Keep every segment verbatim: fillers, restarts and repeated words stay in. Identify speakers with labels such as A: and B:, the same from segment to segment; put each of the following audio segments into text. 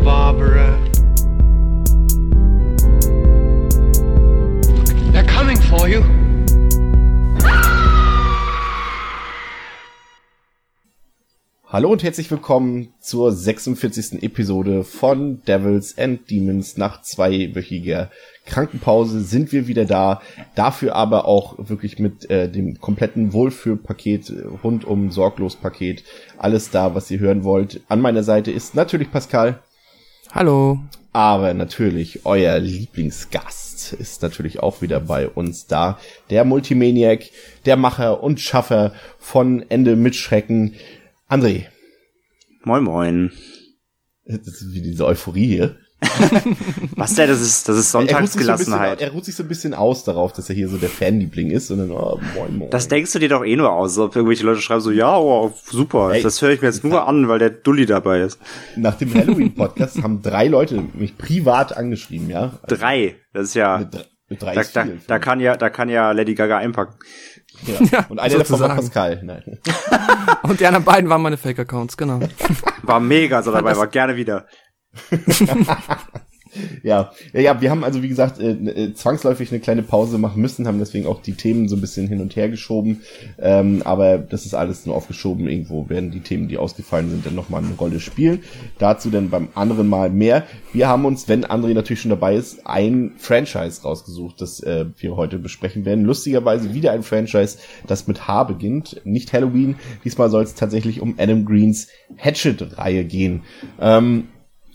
A: Barbara. They're coming for you.
B: Hallo und herzlich willkommen zur sechsundvierzigsten Episode von Devils and Demons. Nach zweiwöchiger Krankenpause sind wir wieder da, dafür aber auch wirklich mit äh, dem kompletten Wohlfühlpaket, rundum Sorglos-Paket, alles da, was ihr hören wollt. An meiner Seite ist natürlich Pascal.
C: Hallo.
B: Aber natürlich euer Lieblingsgast ist natürlich auch wieder bei uns da. Der Multimaniac, der Macher und Schaffer von Ende mit Schrecken, André.
D: Moin moin.
B: Das ist wie diese Euphorie hier.
D: Was denn? Das ist, das ist Sonntagsgelassenheit.
B: Er, er ruht sich so ein bisschen aus darauf, dass er hier so der Fanliebling ist. Und dann, oh, moin moin.
D: Das denkst du dir doch eh nur aus. Ob irgendwelche Leute schreiben so, ja, oh, super. Ey, das höre ich mir jetzt nur an, weil der Dulli dabei ist.
B: Nach dem Halloween-Podcast haben drei Leute mich privat angeschrieben, ja. Also
D: drei? Das ist ja...
B: Mit, mit drei
D: da,
B: ist
D: da,
B: viel,
D: da kann ja, da kann ja Lady Gaga einpacken.
B: Ja. Ja, und einer davon war Pascal. Nein.
C: Und die anderen beiden waren meine Fake-Accounts, genau.
D: War mega so dabei, war gerne wieder.
B: Ja, ja, ja, wir haben also wie gesagt äh, äh, zwangsläufig eine kleine Pause machen müssen, haben deswegen auch die Themen so ein bisschen hin und her geschoben, ähm, aber das ist alles nur aufgeschoben. Irgendwo werden die Themen, die ausgefallen sind, dann nochmal eine Rolle spielen. Dazu dann beim anderen Mal mehr. Wir haben uns, wenn André natürlich schon dabei ist, ein Franchise rausgesucht, das äh, wir heute besprechen werden. Lustigerweise wieder ein Franchise, das mit H beginnt, nicht Halloween. Diesmal soll es tatsächlich um Adam Greens Hatchet-Reihe gehen. Ähm,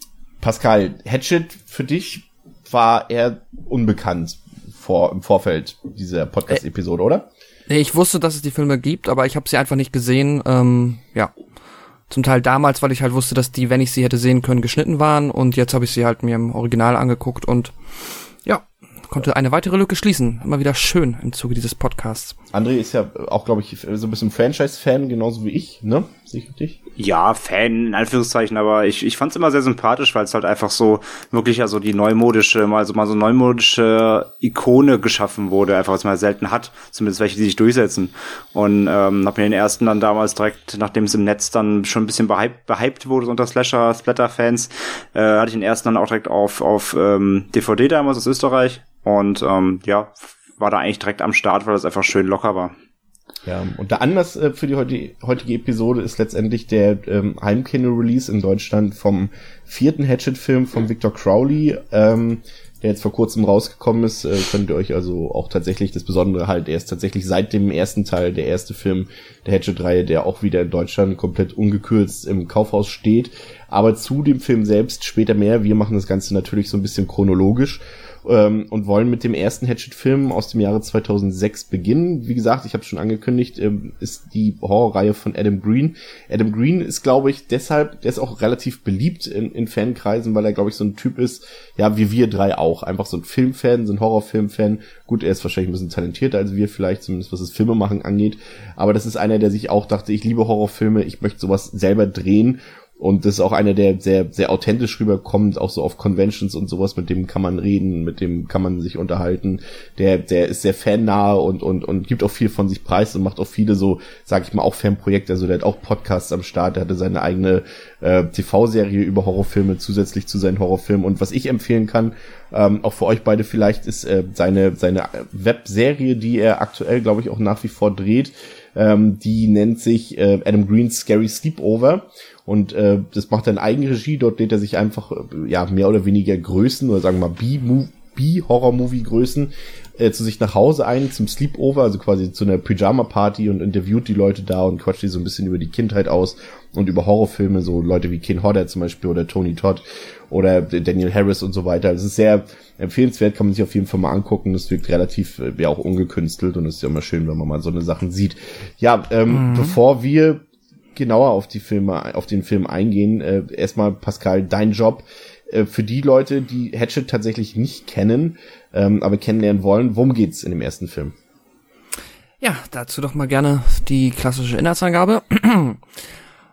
B: Pascal, Hatchet für dich war eher unbekannt vor, im Vorfeld dieser Podcast-Episode, oder?
C: Nee, ich wusste, dass es die Filme gibt, aber ich habe sie einfach nicht gesehen. Ähm, ja, zum Teil damals, weil ich halt wusste, dass die, wenn ich sie hätte sehen können, geschnitten waren. Und jetzt habe ich sie halt mir im Original angeguckt und ja, konnte eine weitere Lücke schließen. Immer wieder schön im Zuge dieses Podcasts. André
B: ist ja auch, glaube ich, so ein bisschen Franchise-Fan, genauso wie ich, ne? Sehe ich richtig?
D: Ja, Fan, in Anführungszeichen, aber ich, ich fand's immer sehr sympathisch, weil es halt einfach so wirklich ja so die neumodische, mal so, mal so neumodische Ikone geschaffen wurde, einfach was man selten hat, zumindest welche, die sich durchsetzen. Und ähm, hab mir den ersten dann damals direkt, nachdem es im Netz dann schon ein bisschen behypt, behypt wurde unter Slasher, Splatter-Fans, äh, hatte ich den ersten dann auch direkt auf, auf ähm, D V D damals aus Österreich und ähm, ja, war da eigentlich direkt am Start, weil es einfach schön locker war.
B: Ja, und der Anlass äh, für die heutige, heutige Episode ist letztendlich der ähm, Heimkino-Release in Deutschland vom vierten Hatchet-Film von Victor Crowley, ähm, der jetzt vor kurzem rausgekommen ist. Äh, könnt ihr euch also auch tatsächlich, das Besondere halt, er ist tatsächlich seit dem ersten Teil der erste Film der Hatchet-Reihe, der auch wieder in Deutschland komplett ungekürzt im Kaufhaus steht. Aber zu dem Film selbst später mehr. Wir machen das Ganze natürlich so ein bisschen chronologisch ähm, und wollen mit dem ersten Hatchet-Film aus dem Jahre zweitausendsechs beginnen. Wie gesagt, ich habe es schon angekündigt, ähm, ist die Horrorreihe von Adam Green. Adam Green ist, glaube ich, deshalb, der ist auch relativ beliebt in, in Fankreisen, weil er, glaube ich, so ein Typ ist, ja, wie wir drei auch. Einfach so ein Filmfan, so ein Horrorfilmfan. Gut, er ist wahrscheinlich ein bisschen talentierter als wir vielleicht, zumindest was das Filmemachen angeht. Aber das ist einer, der sich auch dachte, ich liebe Horrorfilme, ich möchte sowas selber drehen. Und das ist auch einer, der sehr, sehr authentisch rüberkommt, auch so auf Conventions und sowas, mit dem kann man reden, mit dem kann man sich unterhalten. Der, der ist sehr fannahe und, und, und gibt auch viel von sich preis und macht auch viele so, sag ich mal, auch Fanprojekte. Also der hat auch Podcasts am Start, der hatte seine eigene äh, T V-Serie über Horrorfilme zusätzlich zu seinen Horrorfilmen. Und was ich empfehlen kann, ähm, auch für euch beide vielleicht, ist äh, seine, seine Webserie, die er aktuell, glaube ich, auch nach wie vor dreht. Ähm, die nennt sich äh, Adam Green's Scary Sleepover. Und äh, das macht er in Eigenregie, dort lädt er sich einfach, äh, ja, mehr oder weniger Größen, oder sagen wir mal B-Horror-Movie-Größen äh, zu sich nach Hause ein, zum Sleepover, also quasi zu einer Pyjama-Party, und interviewt die Leute da und quatscht die so ein bisschen über die Kindheit aus und über Horrorfilme, so Leute wie Ken Hodder zum Beispiel oder Tony Todd oder Daniel Harris und so weiter. Das ist sehr empfehlenswert, kann man sich auf jeden Fall mal angucken. Das wirkt relativ, äh, ja, auch ungekünstelt, und es ist ja immer schön, wenn man mal so eine Sachen sieht. Ja, ähm, mhm. bevor wir genauer auf die Filme, auf den Film eingehen, äh, erstmal, Pascal, dein Job, äh, für die Leute, die Hatchet tatsächlich nicht kennen, ähm, aber kennenlernen wollen, worum geht's in dem ersten Film?
C: Ja, dazu doch mal gerne die klassische Inhaltsangabe.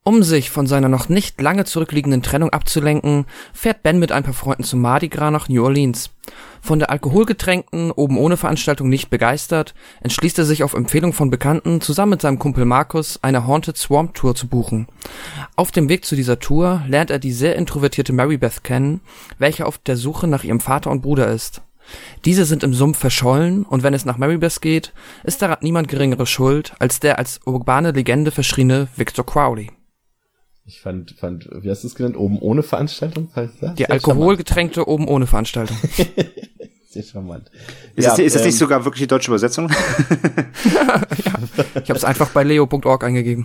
C: Um sich von seiner noch nicht lange zurückliegenden Trennung abzulenken, fährt Ben mit ein paar Freunden zum Mardi Gras nach New Orleans. Von der alkoholgetränkten Oben-ohne-Veranstaltung nicht begeistert, entschließt er sich auf Empfehlung von Bekannten, zusammen mit seinem Kumpel Markus eine Haunted Swamp Tour zu buchen. Auf dem Weg zu dieser Tour lernt er die sehr introvertierte Mary Beth kennen, welche auf der Suche nach ihrem Vater und Bruder ist. Diese sind im Sumpf verschollen und wenn es nach Mary Beth geht, ist daran niemand geringere schuld als der als urbane Legende verschriene Victor Crowley.
B: Ich fand, fand, wie hast du es genannt? Oben ohne Veranstaltung?
C: Die alkoholgetränkte Oben ohne Veranstaltung.
B: Sehr charmant.
D: Ist,
B: ja,
D: das, ist das
B: ähm,
D: nicht sogar wirklich die deutsche Übersetzung?
C: Ja, ich habe es einfach bei leo punkt org eingegeben.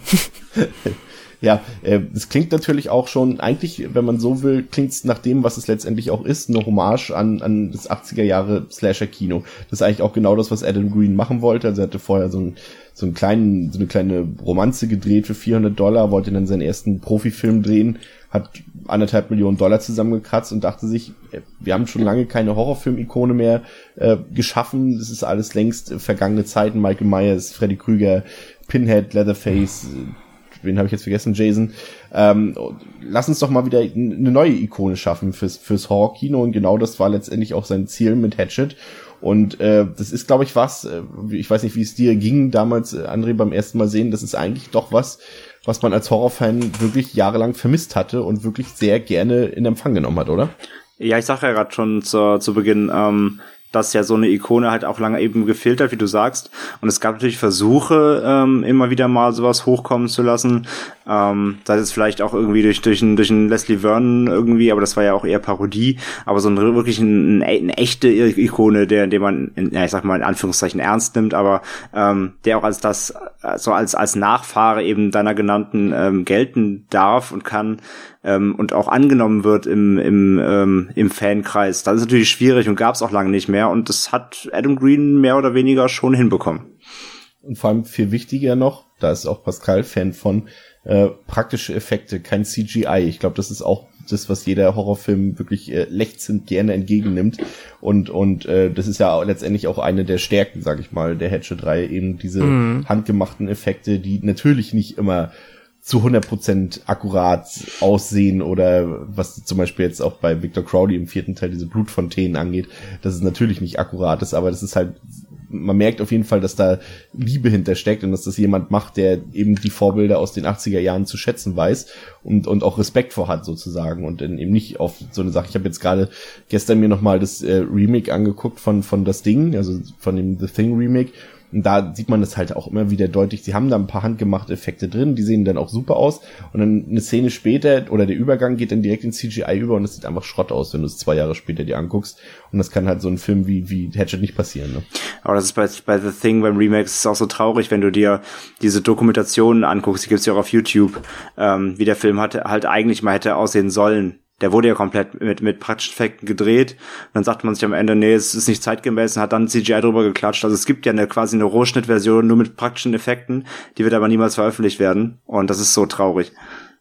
B: Ja, äh, es klingt natürlich auch schon, eigentlich, wenn man so will, klingt es nach dem, was es letztendlich auch ist, eine Hommage an, an das achtziger Jahre Slasher-Kino. Das ist eigentlich auch genau das, was Adam Green machen wollte. Also er hatte vorher so, ein, so, einen kleinen, so eine kleine Romanze gedreht für vierhundert Dollar, wollte dann seinen ersten Profifilm drehen, hat anderthalb Millionen Dollar zusammengekratzt und dachte sich, wir haben schon lange keine Horrorfilm-Ikone mehr äh, geschaffen. Das ist alles längst vergangene Zeiten. Michael Myers, Freddy Krüger, Pinhead, Leatherface, wen habe ich jetzt vergessen, Jason, ähm, lass uns doch mal wieder eine neue Ikone schaffen fürs, fürs Horror-Kino und genau das war letztendlich auch sein Ziel mit Hatchet und äh, das ist, glaube ich, was, äh, ich weiß nicht, wie es dir ging damals, äh, André, beim ersten Mal sehen, das ist eigentlich doch was, was man als Horrorfan wirklich jahrelang vermisst hatte und wirklich sehr gerne in Empfang genommen hat, oder?
D: Ja, ich sag ja gerade schon zu, zu Beginn, ähm, dass ja so eine Ikone halt auch lange eben gefehlt hat, wie du sagst. Und es gab natürlich Versuche, ähm, immer wieder mal sowas hochkommen zu lassen. Ähm, das ist vielleicht auch irgendwie durch durch einen durch einen Leslie Vernon irgendwie, aber das war ja auch eher Parodie. Aber so ein wirklich ein, eine echte Ikone, der, den man, in, ja, ich sag mal in Anführungszeichen ernst nimmt, aber ähm, der auch als das so als als Nachfahre eben deiner genannten ähm, gelten darf und kann. Ähm, und auch angenommen wird im im ähm, im Fankreis. Das ist natürlich schwierig und gab es auch lange nicht mehr und das hat Adam Green mehr oder weniger schon hinbekommen.
B: Und vor allem viel wichtiger noch, da ist auch Pascal Fan von, äh, praktische Effekte, kein C G I. Ich glaube, das ist auch das, was jeder Horrorfilm wirklich äh, lechzend gerne entgegennimmt und und äh, das ist ja letztendlich auch eine der Stärken, sag ich mal, der Hatchet drei, eben diese mhm. handgemachten Effekte, die natürlich nicht immer zu hundert Prozent akkurat aussehen oder was zum Beispiel jetzt auch bei Victor Crowley im vierten Teil diese Blutfontänen angeht, dass es natürlich nicht akkurat ist, aber das ist halt, man merkt auf jeden Fall, dass da Liebe hintersteckt und dass das jemand macht, der eben die Vorbilder aus den achtziger Jahren zu schätzen weiß und und auch Respekt vor hat sozusagen und dann eben nicht auf so eine Sache. Ich habe jetzt gerade gestern mir nochmal das äh, Remake angeguckt von von Das Ding, also von dem The Thing Remake. Und da sieht man das halt auch immer wieder deutlich. Sie haben da ein paar handgemachte Effekte drin, die sehen dann auch super aus. Und dann eine Szene später, oder der Übergang geht dann direkt in C G I über und es sieht einfach Schrott aus, wenn du es zwei Jahre später dir anguckst. Und das kann halt so ein Film wie wie Hatchet nicht passieren. Ne?
D: Aber das ist bei, bei The Thing, beim Remake, ist es auch so traurig, wenn du dir diese Dokumentationen anguckst, die gibt's ja auch auf YouTube, ähm, wie der Film hatte, halt eigentlich mal hätte aussehen sollen. Der wurde ja komplett mit mit praktischen Effekten gedreht. Und dann sagt man sich am Ende, nee, es ist nicht zeitgemäß und hat dann C G I drüber geklatscht. Also es gibt ja eine quasi eine Rohschnittversion nur mit praktischen Effekten, die wird aber niemals veröffentlicht werden. Und das ist so traurig.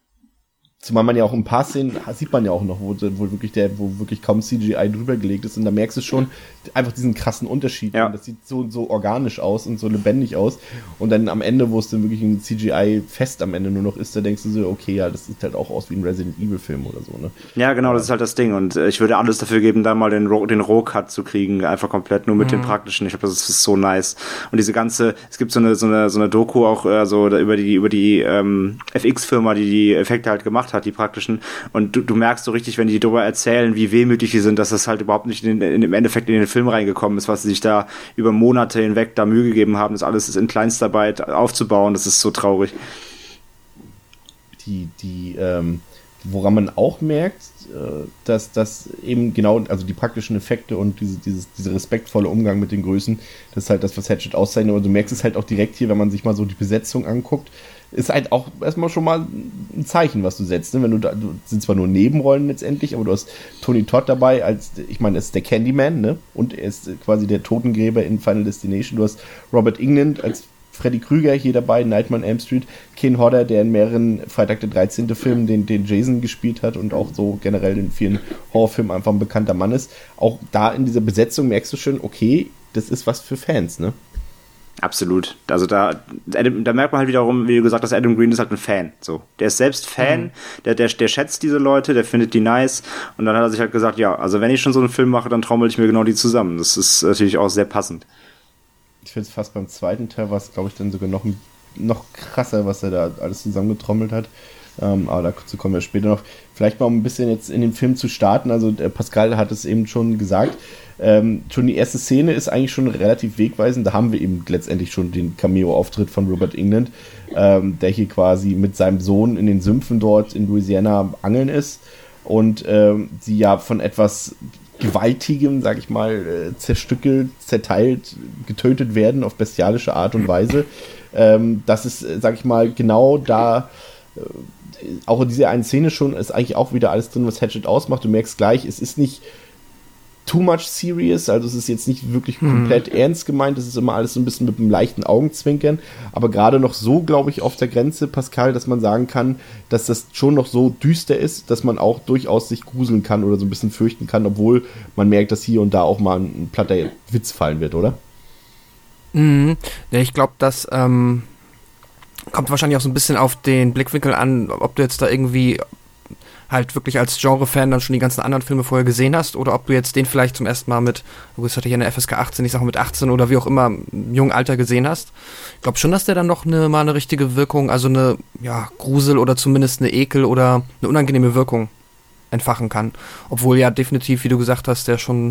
B: Zumal man ja auch ein paar Szenen, sieht man ja auch noch, wo, wo wirklich der, wo wirklich kaum C G I drüber gelegt ist und da merkst du schon einfach diesen krassen Unterschied. Ja. Das sieht so, so organisch aus und so lebendig aus und dann am Ende, wo es dann wirklich ein C G I-Fest am Ende nur noch ist, da denkst du so, okay, ja, das sieht halt auch aus wie ein Resident Evil-Film oder so, ne?
D: Ja, genau, das ist halt das Ding und ich würde alles dafür geben, da mal den, den Roh-Cut zu kriegen, einfach komplett nur mit mhm. den praktischen. Ich glaube, das ist so nice. Und diese ganze, es gibt so eine, so eine, so eine Doku auch äh, so über die, über die ähm, F X-Firma, die die Effekte halt gemacht hat, die praktischen. Und du, du merkst so richtig, wenn die darüber erzählen, wie wehmütig die sind, dass das halt überhaupt nicht in, in, im Endeffekt in den Film reingekommen ist, was sie sich da über Monate hinweg da Mühe gegeben haben, das alles in Kleinstarbeit aufzubauen. Das ist so traurig.
B: Die, die, ähm, woran man auch merkt, äh, dass das eben genau, also die praktischen Effekte und diese, dieses, dieser respektvolle Umgang mit den Größen, das ist halt das, was Hatchet auszeichnet. Und du merkst es halt auch direkt hier, wenn man sich mal so die Besetzung anguckt, ist halt auch erstmal schon mal ein Zeichen, was du setzt. Ne? Wenn du da, du sind zwar nur Nebenrollen letztendlich, aber du hast Tony Todd dabei als, ich meine, er ist der Candyman, ne? Und er ist quasi der Totengräber in Final Destination. Du hast Robert Englund als Freddy Krüger hier dabei, Nightmare on Elm Street, Ken Hodder, der in mehreren Freitag der dreizehnte Filmen den, den Jason gespielt hat und auch so generell in vielen Horrorfilmen einfach ein bekannter Mann ist. Auch da in dieser Besetzung merkst du schon, okay, das ist was für Fans, ne?
D: Absolut. Also da, Adam, da merkt man halt wiederum, wie du gesagt hast, Adam Green ist halt ein Fan. So, der ist selbst Fan, mhm. der, der, der schätzt diese Leute, der findet die nice. Und dann hat er sich halt gesagt, ja, also wenn ich schon so einen Film mache, dann trommel ich mir genau die zusammen. Das ist natürlich auch sehr passend.
B: Ich finde es fast beim zweiten Teil war es, glaube ich, dann sogar noch, noch krasser, was er da alles zusammengetrommelt hat. Ähm, aber dazu kommen wir später noch. Vielleicht mal um ein bisschen jetzt in den Film zu starten. Also der Pascal hat es eben schon gesagt. Ähm, schon die erste Szene ist eigentlich schon relativ wegweisend. Da haben wir eben letztendlich schon den Cameo-Auftritt von Robert Englund, ähm, der hier quasi mit seinem Sohn in den Sümpfen dort in Louisiana angeln ist und ähm, sie ja von etwas Gewaltigem, sag ich mal, äh, zerstückelt, zerteilt, getötet werden auf bestialische Art und Weise. Ähm, das ist, sag ich mal, genau da äh, auch in dieser einen Szene schon ist eigentlich auch wieder alles drin, was Hatchet ausmacht. Du merkst gleich, es ist nicht too much serious, also es ist jetzt nicht wirklich komplett hm. ernst gemeint, es ist immer alles so ein bisschen mit einem leichten Augenzwinkern, aber gerade noch so, glaube ich, auf der Grenze, Pascal, dass man sagen kann, dass das schon noch so düster ist, dass man auch durchaus sich gruseln kann oder so ein bisschen fürchten kann, obwohl man merkt, dass hier und da auch mal ein platter Witz fallen wird, oder?
C: Mhm. Ja, ich glaube, das ähm, kommt wahrscheinlich auch so ein bisschen auf den Blickwinkel an, ob du jetzt da irgendwie halt wirklich als Genre-Fan dann schon die ganzen anderen Filme vorher gesehen hast oder ob du jetzt den vielleicht zum ersten Mal mit, das hatte ich ja eine F S K achtzehn, ich sag mal mit achtzehn oder wie auch immer im jungen Alter gesehen hast. Ich glaube schon, dass der dann noch eine, mal eine richtige Wirkung, also eine ja, Grusel oder zumindest eine Ekel oder eine unangenehme Wirkung entfachen kann. Obwohl ja definitiv, wie du gesagt hast, der schon,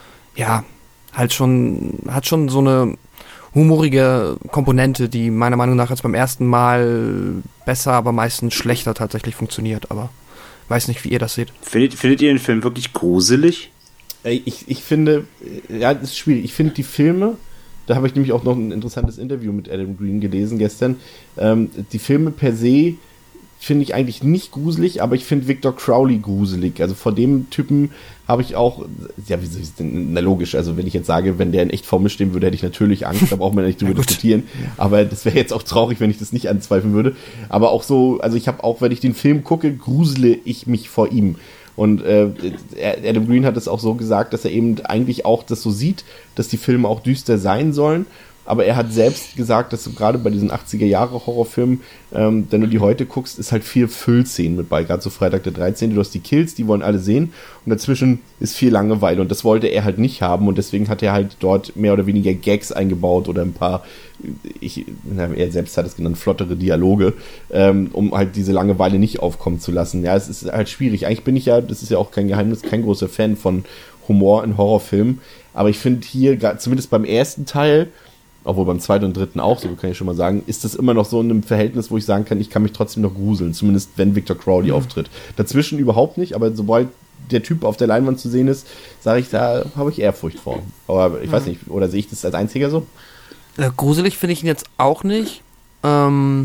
C: ja, halt schon, hat schon so eine humorige Komponente, die meiner Meinung nach jetzt beim ersten Mal besser, aber meistens schlechter tatsächlich funktioniert, aber weiß nicht, wie ihr das seht.
D: Findet, findet ihr den Film wirklich gruselig?
B: Ich, ich finde, ja, das ist schwierig. Ich finde die Filme, da habe ich nämlich auch noch ein interessantes Interview mit Adam Green gelesen gestern, ähm, die Filme per se finde ich eigentlich nicht gruselig, aber ich finde Victor Crowley gruselig. Also vor dem Typen habe ich auch, ja, wie soll ich denn, na logisch, also wenn ich jetzt sage, wenn der in echt vor mir stehen würde, hätte ich natürlich Angst, da braucht man ja nicht drüber diskutieren, aber das wäre jetzt auch traurig, wenn ich das nicht anzweifeln würde. Aber auch so, also ich habe auch, wenn ich den Film gucke, grusele ich mich vor ihm. Und äh, Adam Green hat es auch so gesagt, dass er eben eigentlich auch das so sieht, dass die Filme auch düster sein sollen. Aber er hat selbst gesagt, dass so gerade bei diesen achtziger-Jahre-Horrorfilmen, ähm, wenn du die heute guckst, ist halt viel Füllszenen mit bei, gerade so Freitag der dreizehnte Du hast die Kills, die wollen alle sehen und dazwischen ist viel Langeweile und das wollte er halt nicht haben und deswegen hat er halt dort mehr oder weniger Gags eingebaut oder ein paar, ich, na, er selbst hat es genannt, flottere Dialoge, ähm, um halt diese Langeweile nicht aufkommen zu lassen. Ja, es ist halt schwierig. Eigentlich bin ich ja, das ist ja auch kein Geheimnis, kein großer Fan von Humor in Horrorfilmen, aber ich finde hier, zumindest beim ersten Teil, obwohl beim zweiten und dritten auch, so kann ich schon mal sagen, ist das immer noch so in einem Verhältnis, wo ich sagen kann, ich kann mich trotzdem noch gruseln, zumindest wenn Victor Crowley mhm. auftritt. Dazwischen überhaupt nicht, aber sobald der Typ auf der Leinwand zu sehen ist, sage ich, da habe ich Ehrfurcht vor. Aber ich mhm. weiß nicht, oder sehe ich das als Einziger so?
C: Äh, gruselig finde ich ihn jetzt auch nicht. Ähm,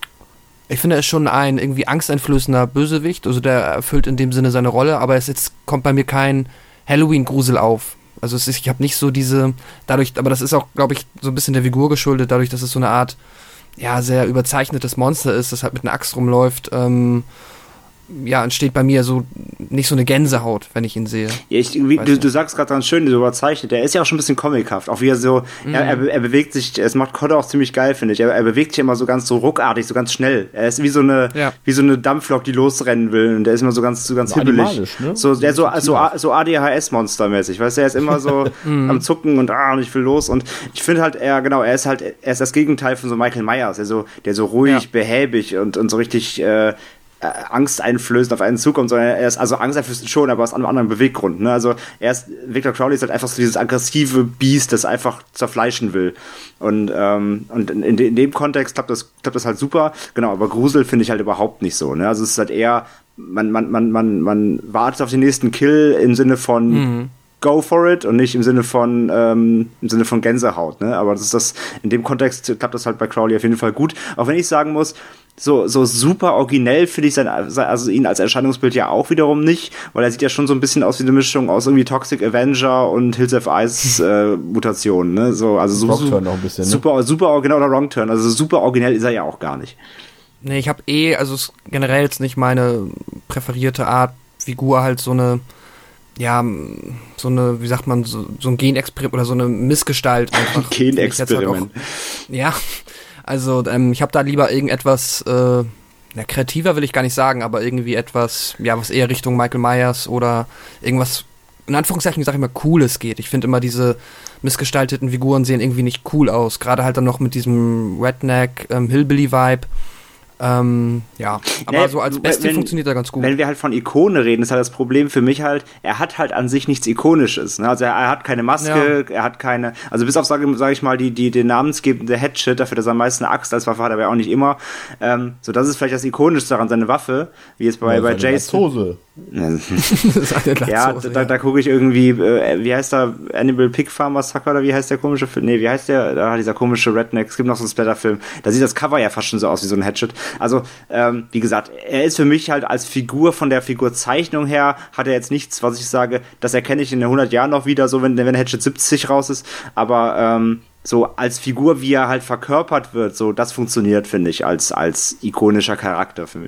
C: ich finde, er ist schon ein irgendwie angsteinflößender Bösewicht, also der erfüllt in dem Sinne seine Rolle, aber es jetzt kommt bei mir kein Halloween-Grusel auf. Also es ist, ich habe nicht so diese, dadurch, aber das ist auch, glaube ich, so ein bisschen der Figur geschuldet, dadurch, dass es so eine Art, ja, sehr überzeichnetes Monster ist, das halt mit einer Axt rumläuft, ähm, ja, entsteht bei mir so nicht so eine Gänsehaut, wenn ich ihn sehe.
D: Ja, ich, wie, du, du sagst gerade ganz schön, so überzeichnet. Der ist ja auch schon ein bisschen comichaft. Auch wie er so, mhm. er, er, er bewegt sich, es macht Kotte auch ziemlich geil, finde ich. Er, er bewegt sich immer so ganz so ruckartig, so ganz schnell. Er ist wie so eine, ja. wie so eine Dampflok, die losrennen will. Und der ist immer so ganz, so ganz
B: so
D: hibbelig.
B: Ne?
D: So, der so, so, so A D H S-Monster-mäßig. Weißt du, er ist immer so am Zucken und ah, und ich will los. Und ich finde halt, er, genau, er ist halt, er ist das Gegenteil von so Michael Myers, der so, der so ruhig, ja. behäbig und, und so richtig, äh, angsteinflößend auf einen zukommt, sondern er ist also angsteinflößend schon, aber aus einem anderen Beweggrund. Ne? Also er ist, Victor Crowley ist halt einfach so dieses aggressive Biest, das einfach zerfleischen will. Und, ähm, und in, de, in dem Kontext klappt das, klappt das halt super. Genau, aber Grusel finde ich halt überhaupt nicht so. Ne? Also es ist halt eher, man, man, man, man, man wartet auf den nächsten Kill im Sinne von mhm. Go for it und nicht im Sinne von ähm, im Sinne von Gänsehaut. Ne? Aber das ist das, in dem Kontext klappt das halt bei Crowley auf jeden Fall gut. Auch wenn ich sagen muss, So, so super originell finde ich sein, also ihn als Erscheinungsbild ja auch wiederum nicht, weil er sieht ja schon so ein bisschen aus wie eine Mischung aus irgendwie Toxic Avenger und Hills Have Eyes äh, Mutationen, ne, so, also so,
B: Wrong Turn noch ein bisschen,
D: super, ne? super, genau, oder Wrong Turn, also super originell ist er ja auch gar nicht.
C: Nee, ich habe eh, also es ist generell jetzt nicht meine präferierte Art, Figur halt so eine, ja, so eine, wie sagt man, so, so ein Genexperiment oder so eine Missgestalt einfach.
D: Genexperiment.
C: Halt ja, also ähm, ich habe da lieber irgendetwas, äh, na, kreativer will ich gar nicht sagen, aber irgendwie etwas, ja, was eher Richtung Michael Myers oder irgendwas, in Anführungszeichen sag ich mal, Cooles geht. Ich finde immer, diese missgestalteten Figuren sehen irgendwie nicht cool aus. Gerade halt dann noch mit diesem Redneck, ähm, Hillbilly-Vibe. Ähm, ja, aber nee, so als Beste wenn, funktioniert er ganz gut.
D: Wenn wir halt von Ikone reden, ist halt das Problem für mich halt, er hat halt an sich nichts Ikonisches. Ne? Also er, er hat keine Maske, ja. er hat keine, also bis auf, sage sag ich mal, die, die den namensgebende Hatchet, dafür, dass er am meisten eine Axt als Waffe hat, aber auch nicht immer. Ähm, so, das ist vielleicht das Ikonischste daran, seine Waffe, wie es bei, ja, bei Jason. ja, da, da, da gucke ich irgendwie, äh, wie heißt der, Animal Pig Farm Massacre, oder wie heißt der komische Film? Nee, wie heißt der, da dieser komische Redneck, es gibt noch so einen Splatter-Film, da sieht das Cover ja fast schon so aus wie so ein Hatchet. Also, ähm, wie gesagt, er ist für mich halt als Figur, von der Figurzeichnung her, hat er jetzt nichts, was ich sage, das erkenne ich in hundert Jahren noch wieder, so wenn, wenn Hatchet siebzig raus ist, aber ähm, so als Figur, wie er halt verkörpert wird, so das funktioniert, finde ich, als, als ikonischer Charakter für mich.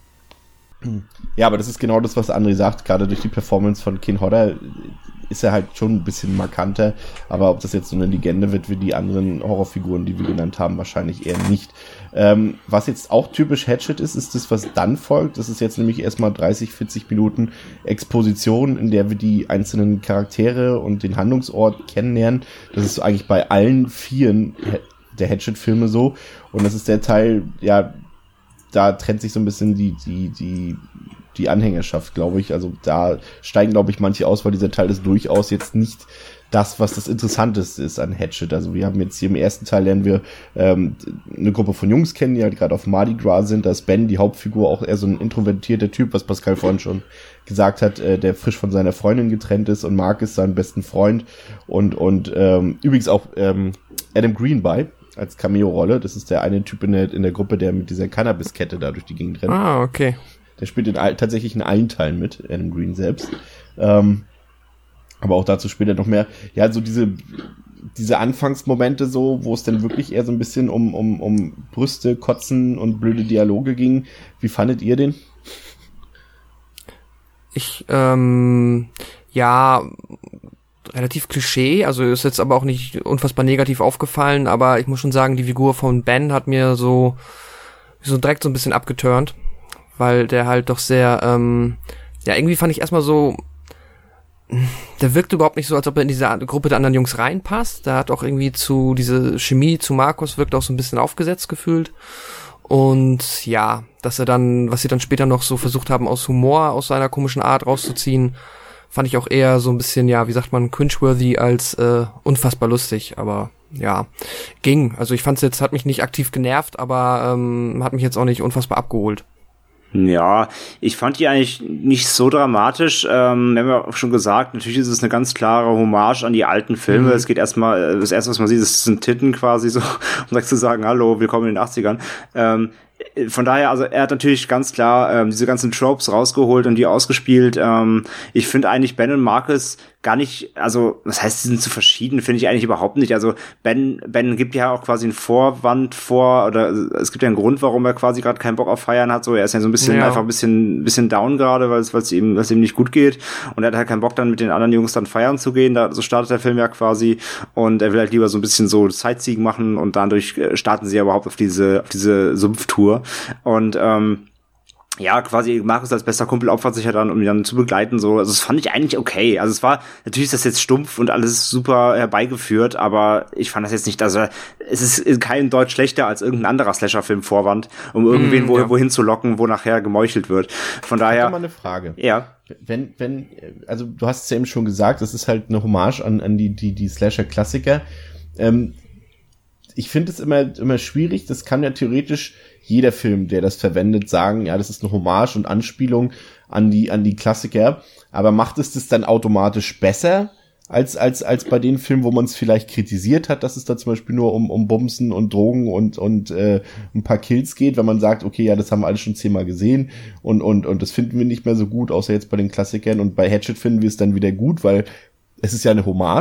B: Ja, aber das ist genau das, was André sagt, gerade durch die Performance von Kane Hodder ist er halt schon ein bisschen markanter, aber ob das jetzt so eine Legende wird wie die anderen Horrorfiguren, die wir genannt haben, wahrscheinlich eher nicht. Ähm, was jetzt auch typisch Hatchet ist, ist das, was dann folgt. Das ist jetzt nämlich erstmal dreißig, vierzig Minuten Exposition, in der wir die einzelnen Charaktere und den Handlungsort kennenlernen. Das ist eigentlich bei allen vieren der Hatchet-Filme so. Und das ist der Teil, ja, da trennt sich so ein bisschen die, die, die, die Anhängerschaft, glaube ich. Also da steigen, glaube ich, manche aus, weil dieser Teil ist durchaus jetzt nicht das, was das Interessanteste ist an Hatchet. Also wir haben jetzt hier im ersten Teil lernen wir ähm, eine Gruppe von Jungs kennen, die halt gerade auf Mardi Gras sind. Da ist Ben, die Hauptfigur, auch eher so ein introvertierter Typ, was Pascal vorhin schon gesagt hat, äh, der frisch von seiner Freundin getrennt ist, und Mark ist sein besten Freund. Und, und ähm, übrigens auch ähm, Adam Greenby als Cameo-Rolle. Das ist der eine Typ in der, in der Gruppe, der mit dieser Cannabis-Kette da durch die Gegend rennt.
C: Ah, okay.
B: Der spielt in all, tatsächlich in allen Teilen mit, Adam Green selbst. Ähm, aber auch dazu später noch mehr. Ja, so diese, diese Anfangsmomente so, wo es dann wirklich eher so ein bisschen um, um, um Brüste, Kotzen und blöde Dialoge ging. Wie fandet ihr den?
C: Ich, ähm, ja, relativ Klischee, also ist jetzt aber auch nicht unfassbar negativ aufgefallen, aber ich muss schon sagen, die Figur von Ben hat mir so, so direkt so ein bisschen abgeturnt, weil der halt doch sehr, ähm, ja, irgendwie fand ich erstmal so, der wirkte überhaupt nicht so, als ob er in diese Gruppe der anderen Jungs reinpasst. Da hat auch irgendwie zu, diese Chemie zu Markus wirkt auch so ein bisschen aufgesetzt gefühlt. Und ja, dass er dann, was sie dann später noch so versucht haben, aus Humor, aus seiner komischen Art rauszuziehen, fand ich auch eher so ein bisschen, ja, wie sagt man, cringeworthy als äh, unfassbar lustig. Aber ja, ging. Also ich fand's jetzt, hat mich nicht aktiv genervt, aber ähm, hat mich jetzt auch nicht unfassbar abgeholt.
D: Ja, ich fand die eigentlich nicht so dramatisch. Ähm, wir haben ja auch schon gesagt, natürlich ist es eine ganz klare Hommage an die alten Filme. Mhm. Es geht erstmal, das erste, was man sieht, das sind Titten quasi so, um direkt zu sagen, hallo, willkommen in den achtzigern. Ähm, von daher, also er hat natürlich ganz klar ähm, diese ganzen Tropes rausgeholt und die ausgespielt. Ähm, ich finde eigentlich Ben und Marcus gar nicht, also was heißt, sie sind zu verschieden, finde ich eigentlich überhaupt nicht. Also Ben Ben gibt ja auch quasi einen Vorwand vor, oder es gibt ja einen Grund, warum er quasi gerade keinen Bock auf Feiern hat. So, er ist ja so ein bisschen ja. einfach ein bisschen bisschen down gerade, weil es weil es ihm weil es ihm nicht gut geht, und er hat halt keinen Bock dann mit den anderen Jungs dann feiern zu gehen. Da so startet der Film ja quasi, und er will halt lieber so ein bisschen so Sightseeing machen, und dadurch starten sie ja überhaupt auf diese auf diese Sumpftour. Und ähm, ja, quasi Markus als bester Kumpel opfert sich ja dann, um ihn dann zu begleiten, so. Also das fand ich eigentlich okay. Also es war, natürlich ist das jetzt stumpf und alles super herbeigeführt, aber ich fand das jetzt nicht, also es ist kein Deut schlechter als irgendein anderer Slasher-Film Vorwand, um irgendwen mm, wo, ja. wohin zu locken, wo nachher gemeuchelt wird. Von daher. Ich hab
B: mal eine Frage.
D: Ja.
B: Wenn, wenn, also du hast es ja eben schon gesagt, das ist halt eine Hommage an, an die, die, die Slasher-Klassiker. Ähm, ich finde es immer, immer schwierig, das kann ja theoretisch jeder Film, der das verwendet, sagen, ja, das ist eine Hommage und Anspielung an die, an die Klassiker, aber macht es das dann automatisch besser als, als, als bei den Filmen, wo man es vielleicht kritisiert hat, dass es da zum Beispiel nur um, um Bumsen und Drogen und, und, äh, ein paar Kills geht, wenn man sagt, okay, ja, das haben wir alles schon zehnmal gesehen, und, und, und das finden wir nicht mehr so gut, außer jetzt bei den Klassikern, und bei Hatchet finden wir es dann wieder gut, weil es ist ja eine Hommage.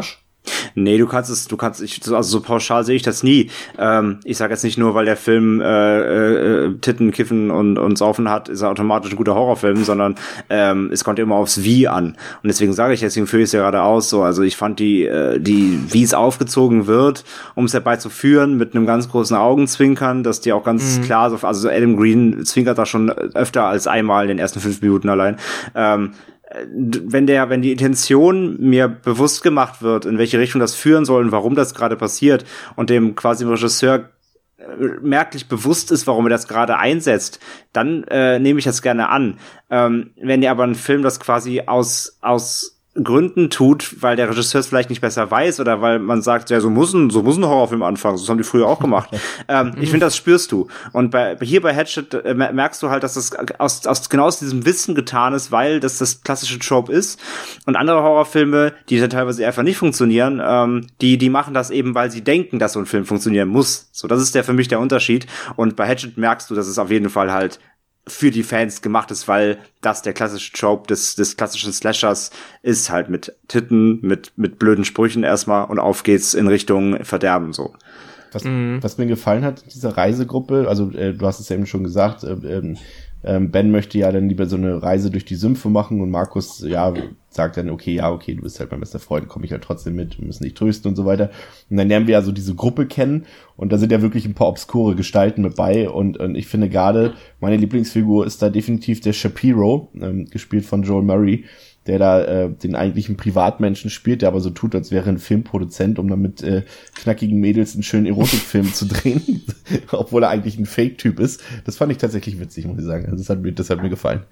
D: Nee, du kannst es, du kannst, ich, also so pauschal sehe ich das nie. Ähm, ich sage jetzt nicht nur, weil der Film äh, äh, Titten, Kiffen und, und Saufen hat, ist er automatisch ein guter Horrorfilm, sondern ähm, es kommt immer aufs Wie an. Und deswegen sage ich, deswegen führe ich es ja gerade aus, so, also ich fand die, äh, die, wie es aufgezogen wird, um es herbeizuführen, mit einem ganz großen Augenzwinkern, dass die auch ganz mhm. klar, so, also Adam Green zwinkert da schon öfter als einmal in den ersten fünf Minuten allein, ähm, wenn der, wenn die Intention mir bewusst gemacht wird, in welche Richtung das führen soll und warum das gerade passiert und dem quasi dem Regisseur merklich bewusst ist, warum er das gerade einsetzt, dann äh, nehme ich das gerne an. Ähm, wenn der aber ein Film das quasi aus aus Gründen tut, weil der Regisseur es vielleicht nicht besser weiß oder weil man sagt, ja, so muss ein, so muss ein Horrorfilm anfangen, so haben die früher auch gemacht. ähm, ich finde, das spürst du. Und bei, hier bei Hatchet äh, merkst du halt, dass das aus, aus, genau aus diesem Wissen getan ist, weil das das klassische Trope ist. Und andere Horrorfilme, die dann teilweise einfach nicht funktionieren, ähm, die, die machen das eben, weil sie denken, dass so ein Film funktionieren muss. So, das ist der für mich der Unterschied. Und bei Hatchet merkst du, dass es auf jeden Fall halt für die Fans gemacht ist, weil das der klassische Trope des, des klassischen Slashers ist, halt mit Titten, mit, mit blöden Sprüchen erstmal und auf geht's in Richtung Verderben, so.
B: Was, mhm. was mir gefallen hat, diese Reisegruppe, also äh, du hast es ja eben schon gesagt, äh, äh, Ben möchte ja dann lieber so eine Reise durch die Sümpfe machen und Markus, ja, sagt dann, okay, ja, okay, du bist halt mein bester Freund, komm ich halt trotzdem mit, wir müssen dich trösten und so weiter. Und dann lernen wir ja so diese Gruppe kennen und da sind ja wirklich ein paar obskure Gestalten mit bei und, und ich finde gerade, meine Lieblingsfigur ist da definitiv der Shapiro, ähm, gespielt von Joel Murray, der da äh, den eigentlichen Privatmenschen spielt, der aber so tut, als wäre ein Filmproduzent, um dann mit äh, knackigen Mädels einen schönen Erotikfilm zu drehen, obwohl er eigentlich ein Fake-Typ ist. Das fand ich tatsächlich witzig, muss ich sagen. Also das hat mir, das hat mir gefallen.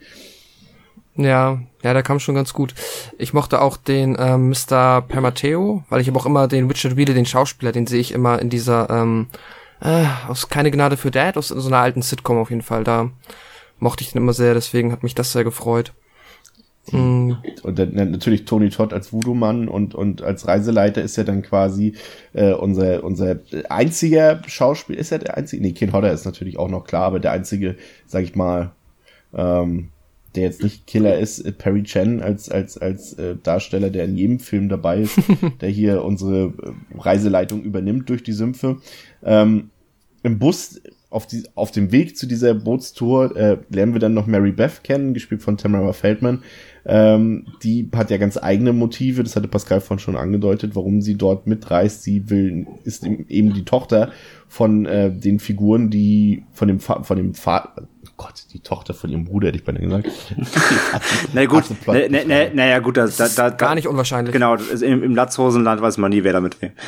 C: Ja, ja, der kam schon ganz gut. Ich mochte auch den ähm, Mister Permateo, weil ich habe auch immer den Richard Wheeler, den Schauspieler, den sehe ich immer in dieser ähm, äh, aus Keine Gnade für Dad, aus so einer alten Sitcom auf jeden Fall. Da mochte ich den immer sehr, deswegen hat mich das sehr gefreut.
B: Mm. Und dann natürlich Tony Todd als Voodoo-Mann und und als Reiseleiter ist ja dann quasi äh, unser unser einziger Schauspieler. Ist er der einzige? Nee, Ken Hodder ist natürlich auch noch klar, aber der einzige, sag ich mal, ähm, der jetzt nicht Killer ist, äh, Perry Chen als als als äh, Darsteller, der in jedem Film dabei ist, der hier unsere äh, Reiseleitung übernimmt durch die Sümpfe. Ähm, im Bus auf die auf dem Weg zu dieser Bootstour äh, lernen wir dann noch Mary Beth kennen, gespielt von Tamara Feldman. Ähm, die hat ja ganz eigene Motive, das hatte Pascal vorhin schon angedeutet, warum sie dort mitreist. Sie will, ist eben die Tochter von äh, den Figuren, die von dem Fa- von dem Vater, oh Gott, die Tochter von ihrem Bruder, hätte ich beinahe gesagt.
D: Na gut, naja na, na, na gut, da, da, da,
C: gar nicht unwahrscheinlich.
D: Genau, im, im Latzhosenland weiß man nie, wer damit will.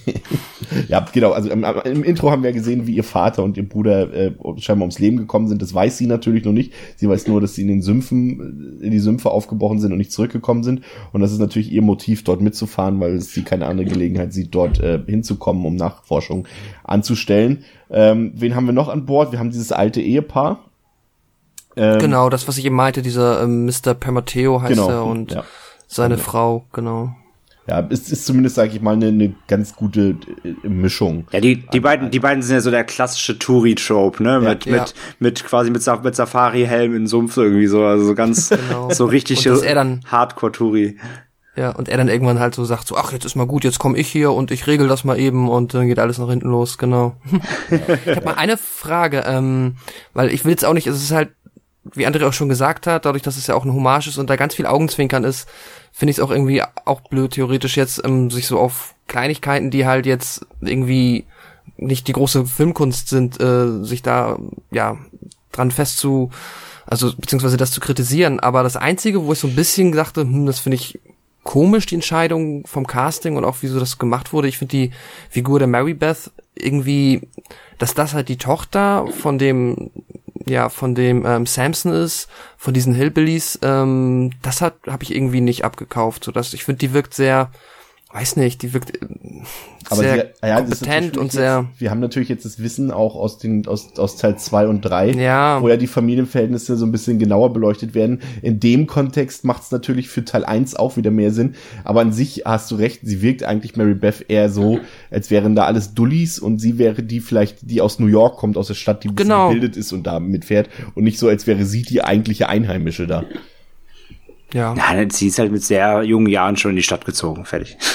B: Ja, genau, also im, im Intro haben wir gesehen, wie ihr Vater und ihr Bruder äh, scheinbar ums Leben gekommen sind. Das weiß sie natürlich noch nicht. Sie weiß nur, dass sie in den Sümpfen, in die Sümpfe aufgebrochen sind und nicht zurückgekommen sind. Und das ist natürlich ihr Motiv, dort mitzufahren, weil sie keine andere Gelegenheit sieht, dort äh, hinzukommen, um Nachforschung anzustellen. Ähm, wen haben wir noch an Bord? Wir haben dieses alte Ehepaar.
C: Ähm, genau, das, was ich eben meinte, dieser ähm, Mister Permateo heißt
B: genau,
C: er und
B: ja.
C: seine
B: ja.
C: Frau, genau.
B: Ja, es ist zumindest, sage ich mal, eine, eine ganz gute äh, Mischung.
D: Ja, die die beiden die beiden sind ja so der klassische Touri-Trope, ne, ja, mit ja. mit mit quasi mit, mit Safari-Helm in Sumpf irgendwie so, also so ganz genau. so richtig Hardcore-Touri.
C: Ja, und er dann irgendwann halt so sagt so, ach, jetzt ist mal gut, jetzt komme ich hier und ich regel das mal eben und dann geht alles nach hinten los, genau. Ich habe mal eine Frage, ähm, weil ich will jetzt auch nicht, es ist halt, wie André auch schon gesagt hat, dadurch, dass es ja auch ein Hommage ist und da ganz viel Augenzwinkern ist, finde ich es auch irgendwie auch blöd, theoretisch jetzt ähm, sich so auf Kleinigkeiten, die halt jetzt irgendwie nicht die große Filmkunst sind, äh, sich da ja dran festzu, also beziehungsweise das zu kritisieren. Aber das Einzige, wo ich so ein bisschen dachte, hm, das finde ich komisch, die Entscheidung vom Casting und auch wie so das gemacht wurde. Ich finde die Figur der Mary Beth irgendwie, dass das halt die Tochter von dem ja, von dem ähm, Samson ist, von diesen Hillbillies, ähm, das hat habe ich irgendwie nicht abgekauft, so dass ich finde, die wirkt sehr, weiß nicht, die wirkt äh,
B: aber
C: sehr
B: sie, ja,
C: kompetent und sehr.
B: Jetzt, wir haben natürlich jetzt das Wissen auch aus den aus aus Teil zwei und drei,
C: ja.
B: wo ja die Familienverhältnisse so ein bisschen genauer beleuchtet werden. In dem Kontext macht es natürlich für Teil eins auch wieder mehr Sinn, aber an sich hast du recht, sie wirkt eigentlich Mary Beth eher so, als wären da alles Dullis und sie wäre die vielleicht, die aus New York kommt, aus der Stadt, die ein bisschen
C: genau.
B: gebildet ist und da mitfährt und nicht so, als wäre sie die eigentliche Einheimische da.
C: Ja.
D: Nein, sie ist halt mit sehr jungen Jahren schon in die Stadt gezogen, fertig.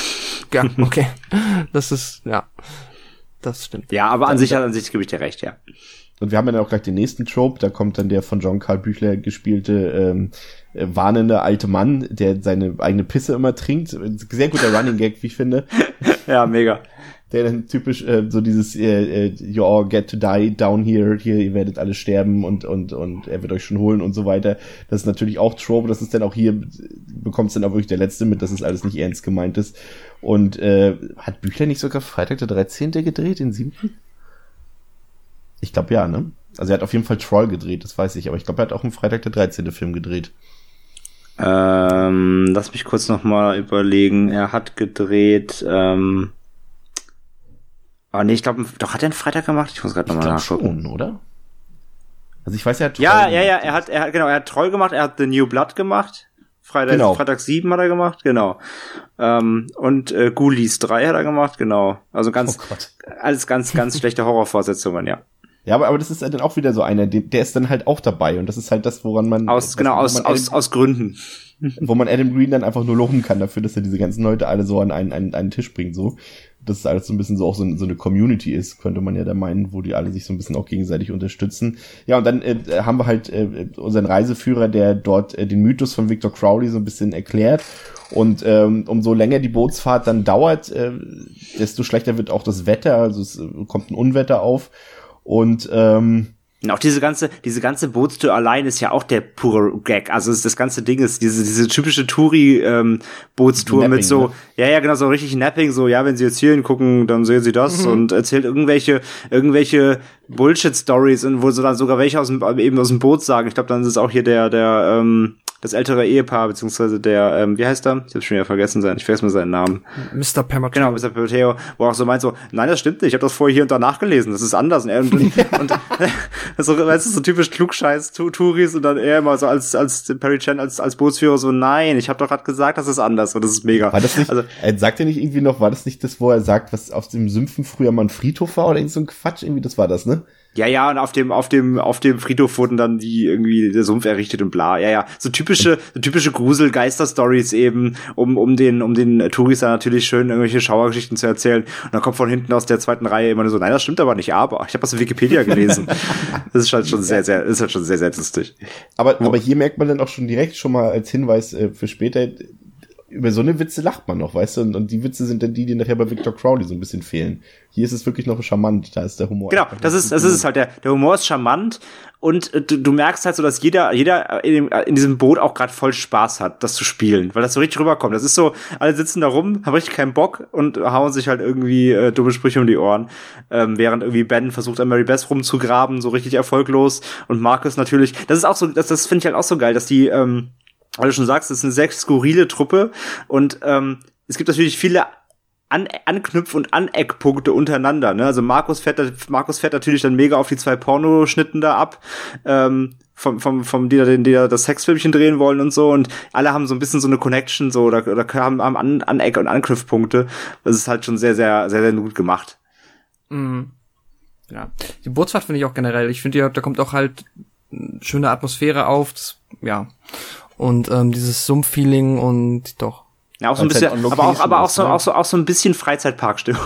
C: ja, okay. Das ist, ja, das stimmt.
D: Ja, aber an sich, an sich gebe ich dir recht, ja.
B: Und wir haben ja dann auch gleich den nächsten Trope, da kommt dann der von John Carl Büchler gespielte ähm, äh, warnende alte Mann, der seine eigene Pisse immer trinkt. Sehr guter Running Gag, wie ich finde.
D: Ja, mega.
B: Der dann typisch äh, so dieses äh, äh, you all get to die down here, hier, ihr werdet alle sterben und und und er wird euch schon holen und so weiter. Das ist natürlich auch Trope, das ist dann auch hier, bekommt es dann auch wirklich der Letzte mit, dass es alles nicht ernst gemeint ist. Und äh, hat Büchler nicht sogar Freitag der dreizehnte gedreht, den siebten? Ich glaube ja, ne? Also er hat auf jeden Fall Troll gedreht, das weiß ich, aber ich glaube, er hat auch einen Freitag der dreizehnte Film gedreht.
D: Ähm, lass mich kurz nochmal überlegen. Er hat gedreht, ähm, oh nee, ich glaube, doch, hat er einen Freitag gemacht? Ich muss gerade nochmal nachgucken.
B: Schon, oder? Also ich weiß, er hat Troll
D: Ja, ja,
B: gemacht.
D: ja, er hat, er hat, genau, er hat Troll gemacht, er hat The New Blood gemacht. Freitag,
B: Genau.
D: Freitag sieben hat er gemacht, genau. Ähm, und äh, Ghoulies drei hat er gemacht, genau. Also ganz,
B: Oh Gott.
D: alles ganz, ganz schlechte Horrorvorsetzungen, ja.
B: Ja, aber, aber das ist dann auch wieder so einer, der, der ist dann halt auch dabei und das ist halt das, woran man...
D: Aus,
B: das,
D: genau,
B: wo
D: aus,
B: man
D: aus,
B: Adam,
D: aus Gründen.
B: wo man Adam Green dann einfach nur loben kann dafür, dass er diese ganzen Leute alle so an einen, einen, einen Tisch bringt, so. Dass es alles so ein bisschen so auch so, so eine Community ist, könnte man ja da meinen, wo die alle sich so ein bisschen auch gegenseitig unterstützen. Ja, und dann äh, haben wir halt äh, unseren Reiseführer, der dort äh, den Mythos von Victor Crowley so ein bisschen erklärt. Und ähm, umso länger die Bootsfahrt dann dauert, äh, desto schlechter wird auch das Wetter, also es äh, kommt ein Unwetter auf. Und ähm,
D: Und auch diese ganze, diese ganze Bootstour allein ist ja auch der pure Gag. Also das ganze Ding ist diese, diese typische Touri-Bootstour ähm, mit so,
B: ne?
D: ja, ja, genau, so richtig Napping, so, ja, wenn sie jetzt hier hingucken, dann sehen sie das
C: Mhm.
D: und erzählt irgendwelche, irgendwelche Bullshit-Stories und wo so dann sogar welche aus dem, eben aus dem Boot sagen. Ich glaube, dann ist es auch hier der, der, ähm, das ältere Ehepaar, beziehungsweise der, ähm, wie heißt er? Ich hab's schon wieder vergessen sein, ich vergesse mal seinen Namen.
C: Mister Pemberton.
D: Genau, Mister Potato, wo er auch so meint so, nein, das stimmt nicht, ich habe das vorher hier und da nachgelesen, das ist anders. Und, er, und, und so, weißt du, so typisch Klugscheiß-Touris und dann er immer so als als Perry Chan als als Bootsführer so, nein, ich habe doch gerade gesagt, das ist anders und das ist mega.
B: war das nicht,
D: Also,
B: äh, sagt er nicht irgendwie noch, war das nicht das, wo er sagt, was auf dem Sümpfen früher mal ein Friedhof war oder irgend so ein Quatsch, irgendwie, das war das, ne?
D: ja, ja, und auf dem auf dem auf dem Friedhof wurden dann die irgendwie der Sumpf errichtet und bla. Ja, ja, so typische so typische Grusel-Geister-Stories eben, um um den um den Touris dann natürlich schön irgendwelche Schauergeschichten zu erzählen. Und dann kommt von hinten aus der zweiten Reihe immer nur so, nein, das stimmt aber nicht, aber ich habe das in Wikipedia gelesen. Das ist halt schon sehr sehr ist halt schon sehr sehr lustig.
B: Aber, aber hier merkt man dann auch schon direkt schon mal als Hinweis äh, für später, über so eine Witze lacht man noch, weißt du? Und, und die Witze sind dann die, die nachher bei Victor Crowley so ein bisschen fehlen. Hier ist es wirklich noch charmant, da ist der Humor.
D: Genau, das ist das ist es halt, der der Humor ist charmant und äh, du, du merkst halt so, dass jeder jeder in, dem, in diesem Boot auch gerade voll Spaß hat, das zu spielen, weil das so richtig rüberkommt. Das ist so, alle sitzen da rum, haben richtig keinen Bock und hauen sich halt irgendwie äh, dumme Sprüche um die Ohren, ähm, während irgendwie Ben versucht an Mary Beth rumzugraben, so richtig erfolglos und Marcus natürlich. Das ist auch so, das das finde ich halt auch so geil, dass die ähm, weil du schon sagst, das ist eine sehr skurrile Truppe und ähm, es gibt natürlich viele An Anknüpf- und Aneckpunkte untereinander. Ne? Also Markus fährt, Markus fährt natürlich dann mega auf die zwei Pornoschnitten da ab, ähm, vom, vom, vom die da, den, die da das Sexfilmchen drehen wollen und so und alle haben so ein bisschen so eine Connection so oder, oder haben, haben An Aneck- und Anknüpfpunkte. Das ist halt schon sehr, sehr, sehr, sehr gut gemacht.
C: Mhm. Ja. Die Bootsfahrt finde ich auch generell. Ich finde, da kommt auch halt eine schöne Atmosphäre auf. Das, ja. Und ähm, dieses Sumpf-Feeling und doch.
D: Ja, auch so ein
B: Weil's
D: bisschen,
B: halt on
D: aber auch,
B: location
D: aber auch
B: ist,
D: so,
B: ne?
D: auch so, auch so ein bisschen Freizeitparkstimmung.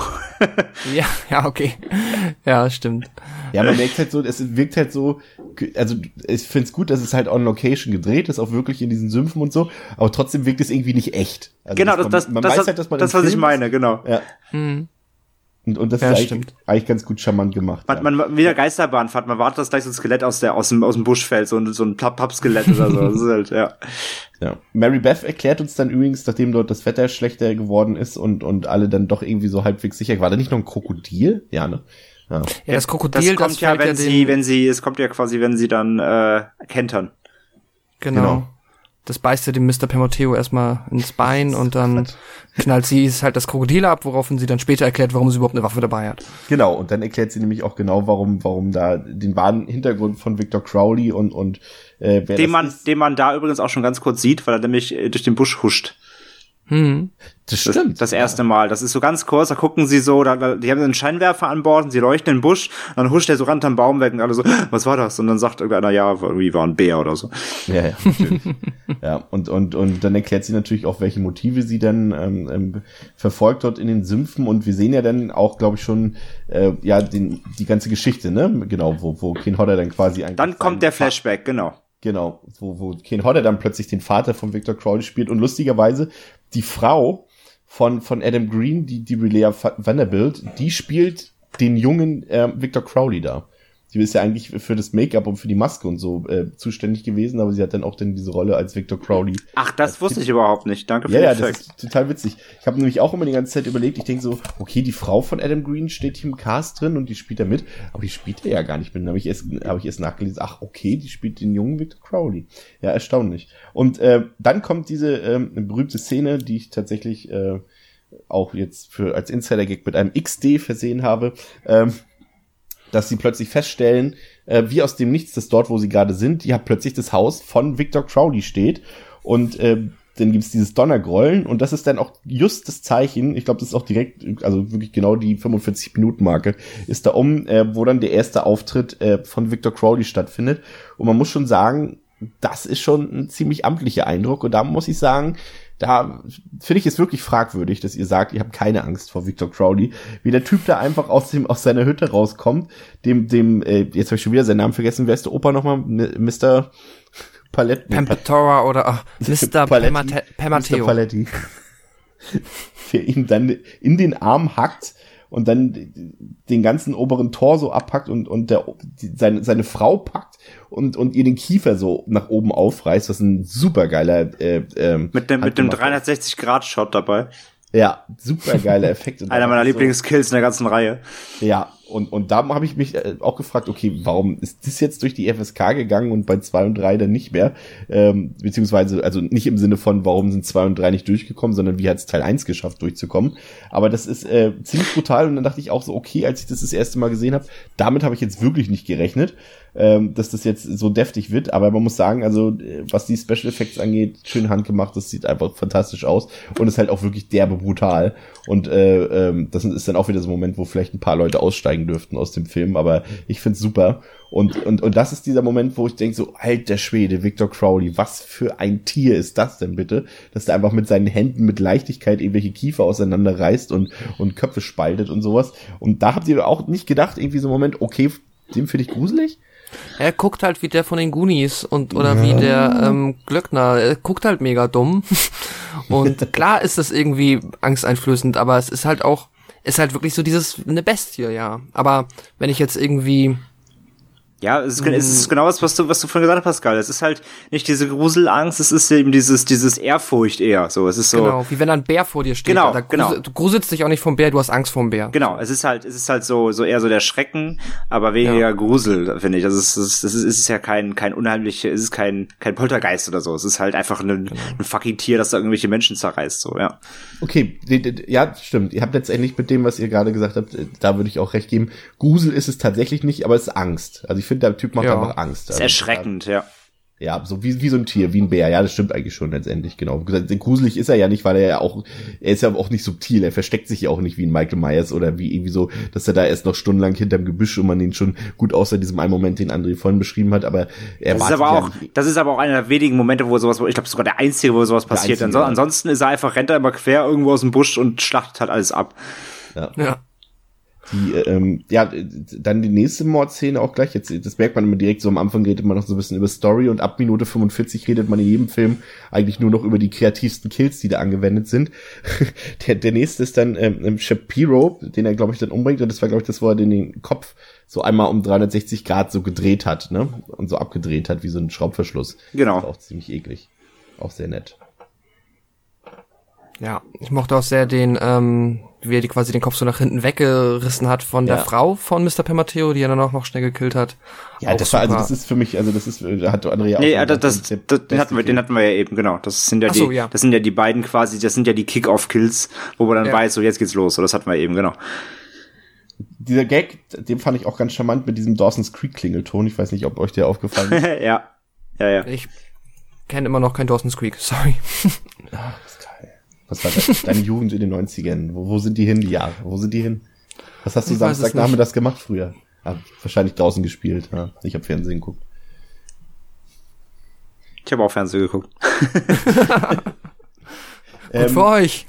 C: Ja, ja, okay. Ja, stimmt.
B: Ja, man merkt halt so, es wirkt halt so, also ich find's gut, dass es halt on location gedreht ist, auch wirklich in diesen Sümpfen und so, aber trotzdem wirkt es irgendwie nicht echt. Also
D: Genau,
B: man,
D: das, das,
B: man
D: das,
B: weiß halt, dass man
D: das
B: im
D: was ich
B: Film
D: meine, genau.
B: ist. Ja.
C: Hm.
B: Und, und das
C: Ja,
B: ist eigentlich,
C: stimmt.
B: eigentlich ganz gut charmant gemacht.
D: Man,
B: ja.
D: man wieder Geisterbahn fährt, man wartet, dass gleich so ein Skelett aus der aus dem aus dem Busch fällt, so ein so ein Papp-Skelett oder so. Das ist halt, ja.
B: Ja. Mary Beth erklärt uns dann übrigens, nachdem dort das Wetter schlechter geworden ist und und alle dann doch irgendwie so halbwegs sicher, war da nicht noch ein Krokodil? Ja, ne? Ja.
C: Ja, das Krokodil,
D: Das kommt
C: das
D: ja,
C: fällt
D: wenn
C: ja
D: sie,
C: den,
D: wenn sie, es kommt ja quasi, wenn sie dann äh, kentern.
C: genau.
B: genau.
C: Das beißt ja dem Mister Pemoteo erstmal ins Bein und dann knallt sie es halt das Krokodil ab, woraufhin sie dann später erklärt, warum sie überhaupt eine Waffe dabei hat.
B: Genau, und dann erklärt sie nämlich auch genau, warum warum da den wahren Hintergrund von Victor Crowley und und äh, wer
D: Den
B: das
D: man,
B: ist.
D: den man da übrigens auch schon ganz kurz sieht, weil er nämlich äh, durch den Busch huscht.
C: Hm.
B: Das stimmt.
D: Das, das erste ja. Mal. Das ist so ganz kurz, da gucken sie so, da, da, die haben einen Scheinwerfer an Bord und sie leuchten in den Busch, und dann huscht der so ran am Baum weg und alle so, was war das? Und dann sagt irgendeiner, ja, irgendwie war ein Bär oder so.
B: Ja, ja, natürlich. Ja, und, und, und dann erklärt sie natürlich auch, welche Motive sie dann ähm, ähm, verfolgt dort in den Sümpfen, und wir sehen ja dann auch, glaube ich, schon äh, ja den, die ganze Geschichte, ne? Genau, wo, wo Kane Hodder dann quasi eigentlich...
D: Dann kommt der Flashback, genau.
B: Genau, wo, wo Kane Hodder dann plötzlich den Vater von Victor Crowley spielt, und lustigerweise die Frau von von Adam Green, die die Relea Vanderbilt, die spielt den jungen äh, Victor Crowley da. Die ist ja eigentlich für das Make-up und für die Maske und so äh, zuständig gewesen, aber sie hat dann auch dann diese Rolle als Victor Crowley.
D: Ach, das wusste ich überhaupt nicht. Danke für
B: ja,
D: den
B: ja,
D: Fact.
B: Das ist total witzig. Ich habe nämlich auch immer die ganze Zeit überlegt, ich denke so, okay, die Frau von Adam Green steht hier im Cast drin und die spielt da mit, aber die spielt er ja gar nicht mit. Dann habe ich erst habe ich erst nachgelesen, ach, okay, die spielt den jungen Victor Crowley. Ja, erstaunlich. Und äh, dann kommt diese äh, berühmte Szene, die ich tatsächlich äh, auch jetzt für als Insider-Gag mit einem X D versehen habe, ähm, dass sie plötzlich feststellen, äh, wie aus dem Nichts, dass dort, wo sie gerade sind, ja plötzlich das Haus von Victor Crowley steht, und äh, dann gibt's dieses Donnergrollen, und das ist dann auch just das Zeichen, ich glaube, das ist auch direkt, also wirklich genau die fünfundvierzig-Minuten-Marke ist da um, äh, wo dann der erste Auftritt äh, von Victor Crowley stattfindet, und man muss schon sagen, das ist schon ein ziemlich amtlicher Eindruck, und da muss ich sagen, da finde ich es wirklich fragwürdig, dass ihr sagt, ihr habt keine Angst vor Victor Crowley, wie der Typ da einfach aus dem aus seiner Hütte rauskommt, dem dem äh, jetzt habe ich schon wieder seinen Namen vergessen, wer ist der Opa nochmal? Mister Paletti.
C: Pampatora oder ach, Mister Paletti. Pemateo.
B: Mister Paletti. Der ihm dann in den Arm hackt und dann den ganzen oberen Torso abpackt und und der die, seine seine Frau packt und und ihr den Kiefer so nach oben aufreißt, was ein supergeiler äh, ähm,
D: mit dem mit dem dreihundertsechzig Grad Shot dabei.
B: Ja, supergeiler Effekt. Und
D: einer meiner Lieblingskills so, in der ganzen Reihe.
B: Ja, und und da habe ich mich äh, auch gefragt, okay, warum ist das jetzt durch die F S K gegangen und bei zwei und drei dann nicht mehr? Ähm, beziehungsweise, also nicht im Sinne von, warum sind zwei und drei nicht durchgekommen, sondern wie hat es Teil eins geschafft, durchzukommen. Aber das ist äh, ziemlich brutal, und dann dachte ich auch so, okay, als ich das das erste Mal gesehen habe, damit habe ich jetzt wirklich nicht gerechnet, ähm, dass das jetzt so deftig wird. Aber man muss sagen, also was die Special Effects angeht, schön handgemacht, das sieht einfach fantastisch aus und ist halt auch wirklich derbe brutal. Und äh, ähm, das ist dann auch wieder so ein Moment, wo vielleicht ein paar Leute aussteigen dürften aus dem Film, aber ich find's super. Und und und das ist dieser Moment, wo ich denke so, alter Schwede, Victor Crowley, was für ein Tier ist das denn bitte, dass der einfach mit seinen Händen mit Leichtigkeit irgendwelche Kiefer auseinanderreißt und und Köpfe spaltet und sowas. Und da habt ihr auch nicht gedacht, irgendwie so ein Moment, okay, den finde ich gruselig?
C: Er guckt halt wie der von den Goonies und oder ja. wie der ähm, Glöckner. Er guckt halt mega dumm. Und klar ist das irgendwie angsteinflößend, aber es ist halt auch, ist halt wirklich so dieses, eine Bestie, ja. Aber wenn ich jetzt irgendwie...
D: Ja, es ist, es ist genau das, was du, was du vorhin gesagt hast, Pascal. Es ist halt nicht diese Gruselangst, es ist eben dieses, dieses Ehrfurcht eher, so. Es ist so.
C: Genau, wie wenn ein Bär vor dir steht.
D: Genau,
C: da
D: genau.
C: Grusel, du gruselst dich auch nicht vom Bär, du hast Angst vom Bär.
D: Genau, es ist halt, es ist halt so, so eher so der Schrecken, aber weniger ja. Grusel, finde ich. Also es ist, es ist, es ist ja kein, kein unheimlicher, es ist kein, kein Poltergeist oder so. Es ist halt einfach ein, genau. ein fucking Tier, das da irgendwelche Menschen zerreißt, so, ja.
B: Okay, ja, stimmt. Ihr habt letztendlich mit dem, was ihr gerade gesagt habt, da würde ich auch recht geben. Grusel ist es tatsächlich nicht, aber es ist Angst. Also ich finde, der Typ macht ja. einfach Angst.
D: Das ist erschreckend, ja.
B: Ja, so wie, wie so ein Tier, wie ein Bär. Ja, das stimmt eigentlich schon letztendlich, genau. Gruselig ist er ja nicht, weil er ja auch, er ist ja auch nicht subtil. Er versteckt sich ja auch nicht wie ein Michael Myers oder wie irgendwie so, dass er da erst noch stundenlang hinterm Gebüsch und man den schon gut außer diesem einen Moment, den André vorhin beschrieben hat, aber er
D: das ist aber auch, ja das ist aber auch einer der wenigen Momente, wo sowas, ich glaube sogar der einzige, wo sowas passiert. Einzige, ja. Ansonsten ist er einfach, rennt er immer quer irgendwo aus dem Busch und schlachtet halt alles ab.
B: Ja. ja. Die, ähm, ja, dann die nächste Mordszene auch gleich, jetzt, das merkt man immer direkt, so am Anfang redet man noch so ein bisschen über Story und ab Minute fünfundvierzig redet man in jedem Film eigentlich nur noch über die kreativsten Kills, die da angewendet sind. der, der nächste ist dann ähm, Shapiro, den er, glaube ich, dann umbringt, und das war, glaube ich, das, wo er den, den Kopf so einmal um dreihundertsechzig Grad so gedreht hat, ne, und so abgedreht hat, wie so ein Schraubverschluss.
D: Genau.
B: Das war auch ziemlich eklig. Auch sehr nett.
C: Ja, ich mochte auch sehr den, ähm, wie er die quasi den Kopf so nach hinten weggerissen hat von ja. der Frau von Mister Pemateo, die er dann auch noch schnell gekillt hat.
B: Ja, auch das super. war, also das ist für mich, also das ist, da hat Andrea ja auch.
D: Nee, ja, das, das, das, das den hatten wir, den hatten wir ja eben, genau. Das sind ja die, so, ja. das sind ja die beiden quasi, das sind ja die Kick-Off-Kills, wo man dann ja. weiß, so jetzt geht's los, so das hatten wir eben, genau.
B: Dieser Gag, den fand ich auch ganz charmant mit diesem Dawson's Creek Klingelton. Ich weiß nicht, ob euch der aufgefallen ist.
D: ja, ja, ja.
C: Ich kenne immer noch kein Dawson's Creek, sorry.
B: Ach, das ist geil. Was war das? Deine Jugend in den neunzigern? Wo, wo sind die hin, die Jahre? Wo sind die hin? Was hast du
C: Ich weiß es
B: Samstagnachmittags gemacht früher? Hab wahrscheinlich draußen gespielt. Ja. Ich habe Fernsehen geguckt.
D: Ich habe auch Fernsehen geguckt.
C: Gut
B: ähm,
C: für euch.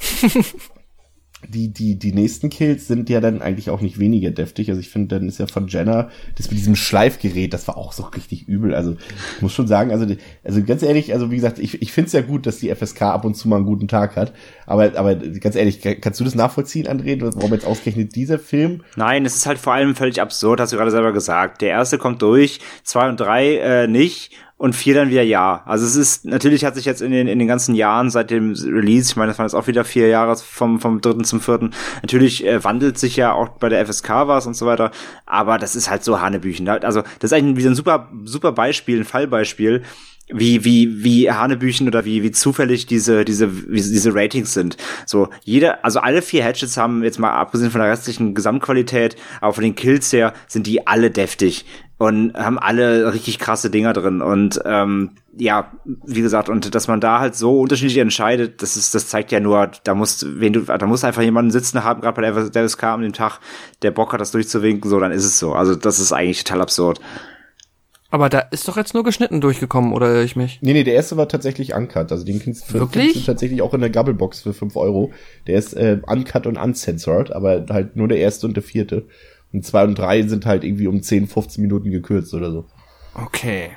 B: Die, die, die nächsten Kills sind ja dann eigentlich auch nicht weniger deftig. Also ich finde, dann ist ja von Jenner das mit diesem Schleifgerät, das war auch so richtig übel. Also ich muss schon sagen, also, also ganz ehrlich, also wie gesagt, ich, ich finde es ja gut, dass die F S K ab und zu mal einen guten Tag hat. Aber, aber ganz ehrlich, kannst du das nachvollziehen, André? Warum jetzt ausgerechnet dieser Film?
D: Nein, es ist halt vor allem völlig absurd, hast du gerade selber gesagt. Der erste kommt durch, zwei und drei äh, nicht. Und vier dann wieder ja. Also es ist, natürlich hat sich jetzt in den in den ganzen Jahren seit dem Release, ich meine, das waren jetzt auch wieder vier Jahre vom vom dritten zum vierten, natürlich äh, wandelt sich ja auch bei der F S K was und so weiter, aber das ist halt so Hanebüchen. Also das ist eigentlich wieder ein super super Beispiel, ein Fallbeispiel, wie wie wie Hanebüchen oder wie wie zufällig diese diese wie diese Ratings sind. So jeder, also alle vier Hatchets haben jetzt mal abgesehen von der restlichen Gesamtqualität, aber von den Kills her sind die alle deftig und haben alle richtig krasse Dinger drin und ähm, ja, wie gesagt, und dass man da halt so unterschiedlich entscheidet, das ist, das zeigt ja nur, da musst, wen du, da muss einfach jemanden sitzen haben, gerade bei der F S K an dem Tag, der Bock hat, das durchzuwinken, so, dann ist es so. Also das ist eigentlich total absurd.
C: Aber da ist doch jetzt nur geschnitten durchgekommen, oder irre ich mich?
B: Nee, nee, der erste war tatsächlich uncut. Also den kriegst du tatsächlich auch in der Gabelbox für fünf Euro. Der ist äh, uncut und uncensored, aber halt nur der erste und der vierte. Und zwei und drei sind halt irgendwie um zehn, fünfzehn Minuten gekürzt oder so.
C: Okay.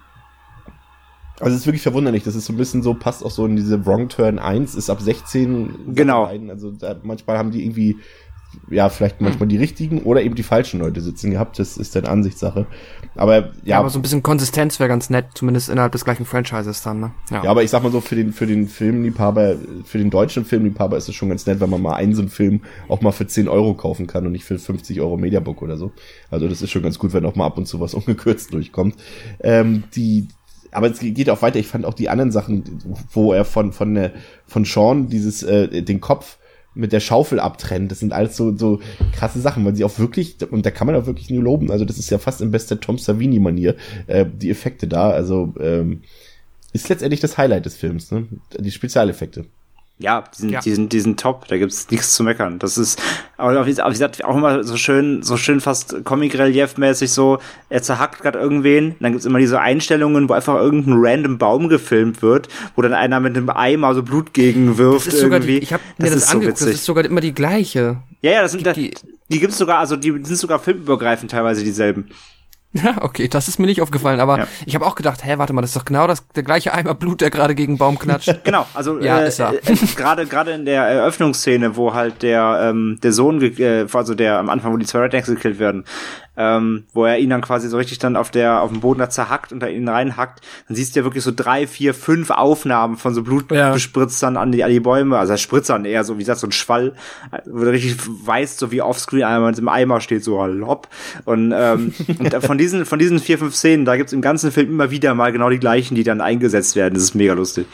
B: Also es ist wirklich verwunderlich. Das ist so ein bisschen so, passt auch so in diese Wrong Turn eins, ist ab sechzehn.
D: Genau.
B: Also da, manchmal haben die irgendwie, ja, vielleicht manchmal die richtigen oder eben die falschen Leute sitzen gehabt. Das ist dann Ansichtssache. Aber ja.
C: ja aber so ein bisschen Konsistenz wäre ganz nett, zumindest innerhalb des gleichen Franchises dann, ne? Ja.
B: ja, aber ich sag mal so, für den, für den Filmliebhaber, für den deutschen Filmliebhaber ist es schon ganz nett, wenn man mal einen so einen Film auch mal für zehn Euro kaufen kann und nicht für fünfzig Euro Mediabook oder so. Also das ist schon ganz gut, wenn auch mal ab und zu was ungekürzt durchkommt. Ähm, die, aber es geht auch weiter. Ich fand auch die anderen Sachen, wo er von, von, der, von Sean dieses, äh, den Kopf mit der Schaufel abtrennt. Das sind alles so, so krasse Sachen, weil sie auch wirklich, und da kann man auch wirklich nur loben, also das ist ja fast in bester Tom Savini-Manier, äh, die Effekte da, also ähm, ist letztendlich das Highlight des Films, ne? Die Spezialeffekte.
D: Ja, die sind,
B: ja.
D: die sind, die sind top, da gibt's nichts zu meckern. Das ist, aber wie gesagt, auch immer so schön, so schön fast Comic-Relief-mäßig so, er zerhackt gerade irgendwen, dann gibt's immer diese Einstellungen, wo einfach irgendein random Baum gefilmt wird, wo dann einer mit einem Eimer so Blut gegen wirft
C: das ist
D: irgendwie.
C: Sogar die, ich hab mir das, das angeguckt, so das ist sogar immer die gleiche.
D: Ja, ja, das sind,
C: die,
D: die, die gibt's sogar, also die sind sogar filmübergreifend teilweise dieselben.
C: Ja, okay, das ist mir nicht aufgefallen, aber ja. Ich habe auch gedacht, hä, warte mal, das ist doch genau das, der gleiche Eimer Blut, der gerade gegen einen Baum klatscht.
D: Genau, also
C: ja,
D: äh,
C: ist er.
D: äh, gerade gerade in der Eröffnungsszene, wo halt der ähm, der Sohn, äh, also der am Anfang, wo die zwei Rednecks gekillt werden, ähm, wo er ihn dann quasi so richtig dann auf der auf dem Boden da zerhackt und da ihn reinhackt, dann siehst du ja wirklich so drei, vier, fünf Aufnahmen von so Blutbespritzern ja. an die an die Bäume, also Spritzern eher so wie gesagt so ein Schwall, wo du richtig weißt, so wie Offscreen einmal im Eimer steht so hopp und ähm, und von diesen von diesen vier, fünf Szenen, da gibt's im ganzen Film immer wieder mal genau die gleichen, die dann eingesetzt werden. Das ist mega lustig.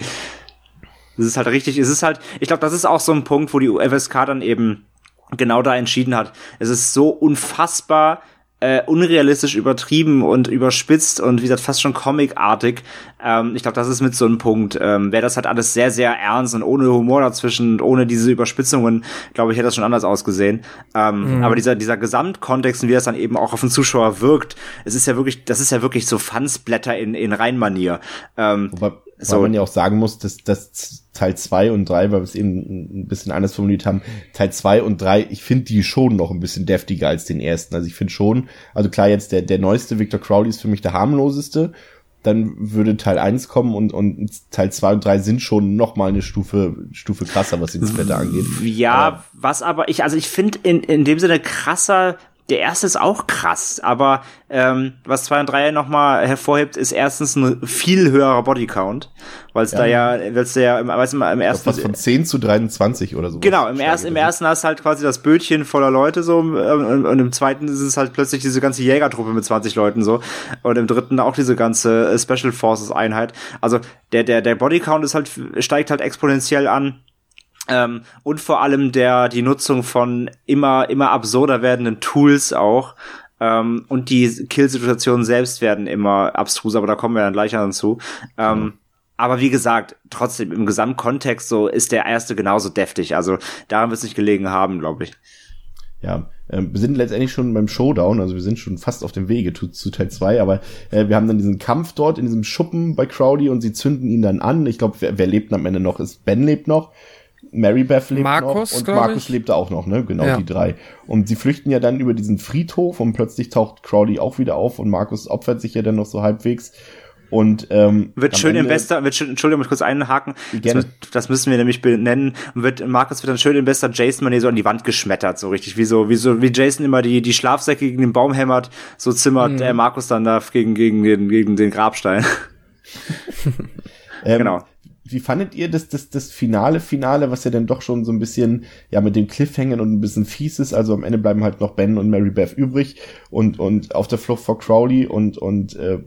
D: Das ist halt richtig, es ist halt, ich glaube, das ist auch so ein Punkt, wo die F S K dann eben genau da entschieden hat. Es ist so unfassbar äh, unrealistisch übertrieben und überspitzt und wie gesagt fast schon comicartig. Ähm, ich glaube, das ist mit so einem Punkt. Ähm, Wäre das halt alles sehr, sehr ernst und ohne Humor dazwischen und ohne diese Überspitzungen, glaube ich, hätte das schon anders ausgesehen. Ähm, mhm. Aber dieser dieser Gesamtkontext und wie das dann eben auch auf den Zuschauer wirkt, es ist ja wirklich, das ist ja wirklich so Fansblätter in in Reinmanier. Ähm,
B: Wobei, so. Weil man ja auch sagen muss, dass dass Teil zwei und drei, weil wir es eben ein bisschen anders formuliert haben, Teil zwei und drei, ich finde die schon noch ein bisschen deftiger als den ersten. Also ich finde schon, also klar, jetzt der der neueste Victor Crowley ist für mich der harmloseste. Dann würde Teil eins kommen und und Teil zwei und drei sind schon noch mal eine Stufe Stufe krasser, was den Splatter angeht.
D: Ja, aber was aber ich, also ich finde in in dem Sinne krasser. Der erste ist auch krass, aber ähm, was zwei und drei nochmal hervorhebt, ist erstens ein viel höherer Bodycount, weil es ja. da ja, weil es ja, weißt du mal, im ersten
B: was von zehn zu dreiundzwanzig oder so.
D: Genau, im ersten, im ersten hast du halt quasi das Bötchen voller Leute so und, und im zweiten ist es halt plötzlich diese ganze Jägertruppe mit zwanzig Leuten so und im dritten auch diese ganze Special Forces Einheit. Also der der der Bodycount ist halt steigt halt exponentiell an. Ähm, und vor allem der die Nutzung von immer immer absurder werdenden Tools auch ähm, und die Kill-Situationen selbst werden immer abstruser, aber da kommen wir dann gleich dazu. Ähm, aber wie gesagt, trotzdem im Gesamtkontext so ist der erste genauso deftig. Also daran wird es nicht gelegen haben, glaube ich.
B: Ja, äh, wir sind letztendlich schon beim Showdown, also wir sind schon fast auf dem Wege zu, zu Teil zwei, aber äh, wir haben dann diesen Kampf dort in diesem Schuppen bei Crowley und sie zünden ihn dann an. Ich glaube, wer, wer lebt am Ende noch? Ist Ben lebt noch, Mary Beth lebt
C: Markus,
B: noch und Markus
C: ich.
B: lebte auch noch, ne? Genau,
C: ja.
B: die drei. Und sie flüchten ja dann über diesen Friedhof und plötzlich taucht Crowley auch wieder auf und Markus opfert sich ja dann noch so halbwegs. Und ähm,
D: wird schön Ende, in bester, wird schön, Entschuldigung, muss ich kurz einhaken. Das, das müssen wir nämlich benennen. Wird Markus wird dann schön in bester Jason-Manier so an die Wand geschmettert, so richtig, wie so, wie so, wie Jason immer die die Schlafsäcke gegen den Baum hämmert, so zimmert mhm. der Markus dann da gegen gegen den gegen den Grabstein.
B: ähm,
D: genau.
B: Wie fandet ihr das, das, das Finale, Finale, was ja dann doch schon so ein bisschen, ja, mit dem Cliffhanger und ein bisschen fies ist, also am Ende bleiben halt noch Ben und Mary Beth übrig und, und auf der Flucht vor Crowley und, und, äh,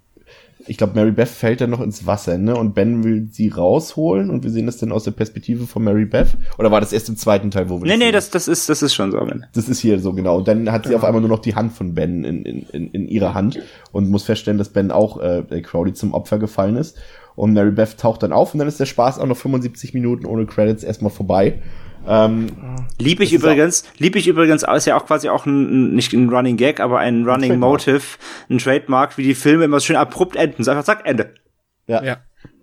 B: ich glaube, Mary Beth fällt dann noch ins Wasser, ne? Und Ben will sie rausholen und wir sehen das dann aus der Perspektive von Mary Beth. Oder war das erst im zweiten Teil, wo wir
D: Nee,
B: das
D: nee,
B: sehen?
D: das, das ist, das ist schon so.
B: Das ist hier so, genau. Und dann hat sie ja. auf einmal nur noch die Hand von Ben in, in, in, in ihrer Hand und muss feststellen, dass Ben auch, äh, Crowley zum Opfer gefallen ist. Und Mary Beth taucht dann auf und dann ist der Spaß auch noch fünfundsiebzig Minuten ohne Credits erstmal vorbei. Ähm,
D: lieb ich übrigens, lieb ich übrigens, ist ja auch quasi auch ein, nicht ein Running Gag, aber ein Running ein Motive, ein Trademark, wie die Filme immer so schön abrupt enden. So einfach zack, Ende.
B: Ja. ja.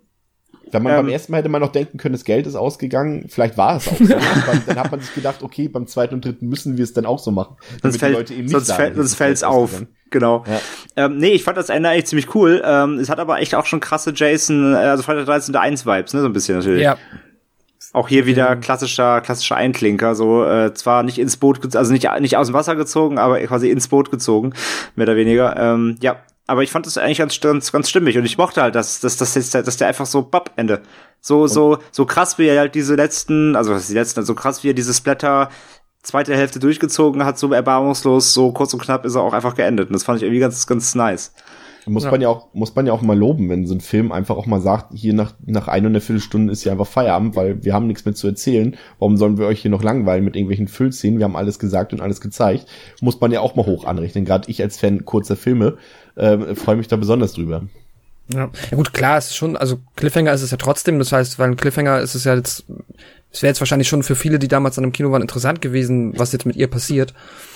B: Wenn man ähm, beim ersten Mal hätte man noch denken können, das Geld ist ausgegangen, vielleicht war es auch so. Dann hat man sich gedacht, okay, beim zweiten und dritten müssen wir es dann auch so machen.
D: Sonst fällt, Leute eben nicht sonst sagen, fällt, sonst fällt's auf. Genau. Ja. Ähm, nee, ich fand das Ende eigentlich ziemlich cool. Ähm, es hat aber echt auch schon krasse Jason, also Freitag der dreizehnte eins Vibes, ne, so ein bisschen natürlich.
C: Ja.
D: Auch hier wieder klassischer, klassischer Einklinker, so, äh, zwar nicht ins Boot, ge- also nicht, nicht aus dem Wasser gezogen, aber quasi ins Boot gezogen, mehr oder weniger, ähm, ja. Aber ich fand das eigentlich ganz, ganz, ganz stimmig und ich mochte halt, dass, dass, dass, dass, dass der einfach so, bapp, Ende. So, so, so krass wie er halt diese letzten, also was ist die letzten, so krass wie er diese Splatter zweite Hälfte durchgezogen hat, so erbarmungslos, so kurz und knapp ist er auch einfach geendet. Und das fand ich irgendwie ganz, ganz nice.
B: Muss ja. man ja auch, muss man ja auch mal loben, wenn so ein Film einfach auch mal sagt, hier nach, nach einer und einer Viertelstunde ist hier einfach Feierabend, weil wir haben nichts mehr zu erzählen. Warum sollen wir euch hier noch langweilen mit irgendwelchen Füllszenen? Wir haben alles gesagt und alles gezeigt. Muss man ja auch mal hoch anrechnen. Gerade ich als Fan kurzer Filme, äh, freue mich da besonders drüber.
C: Ja. ja gut, klar, es ist schon, also Cliffhanger ist es ja trotzdem, das heißt, weil ein Cliffhanger ist es ja jetzt, es wäre jetzt wahrscheinlich schon für viele, die damals an dem Kino waren, interessant gewesen, was jetzt mit ihr passiert.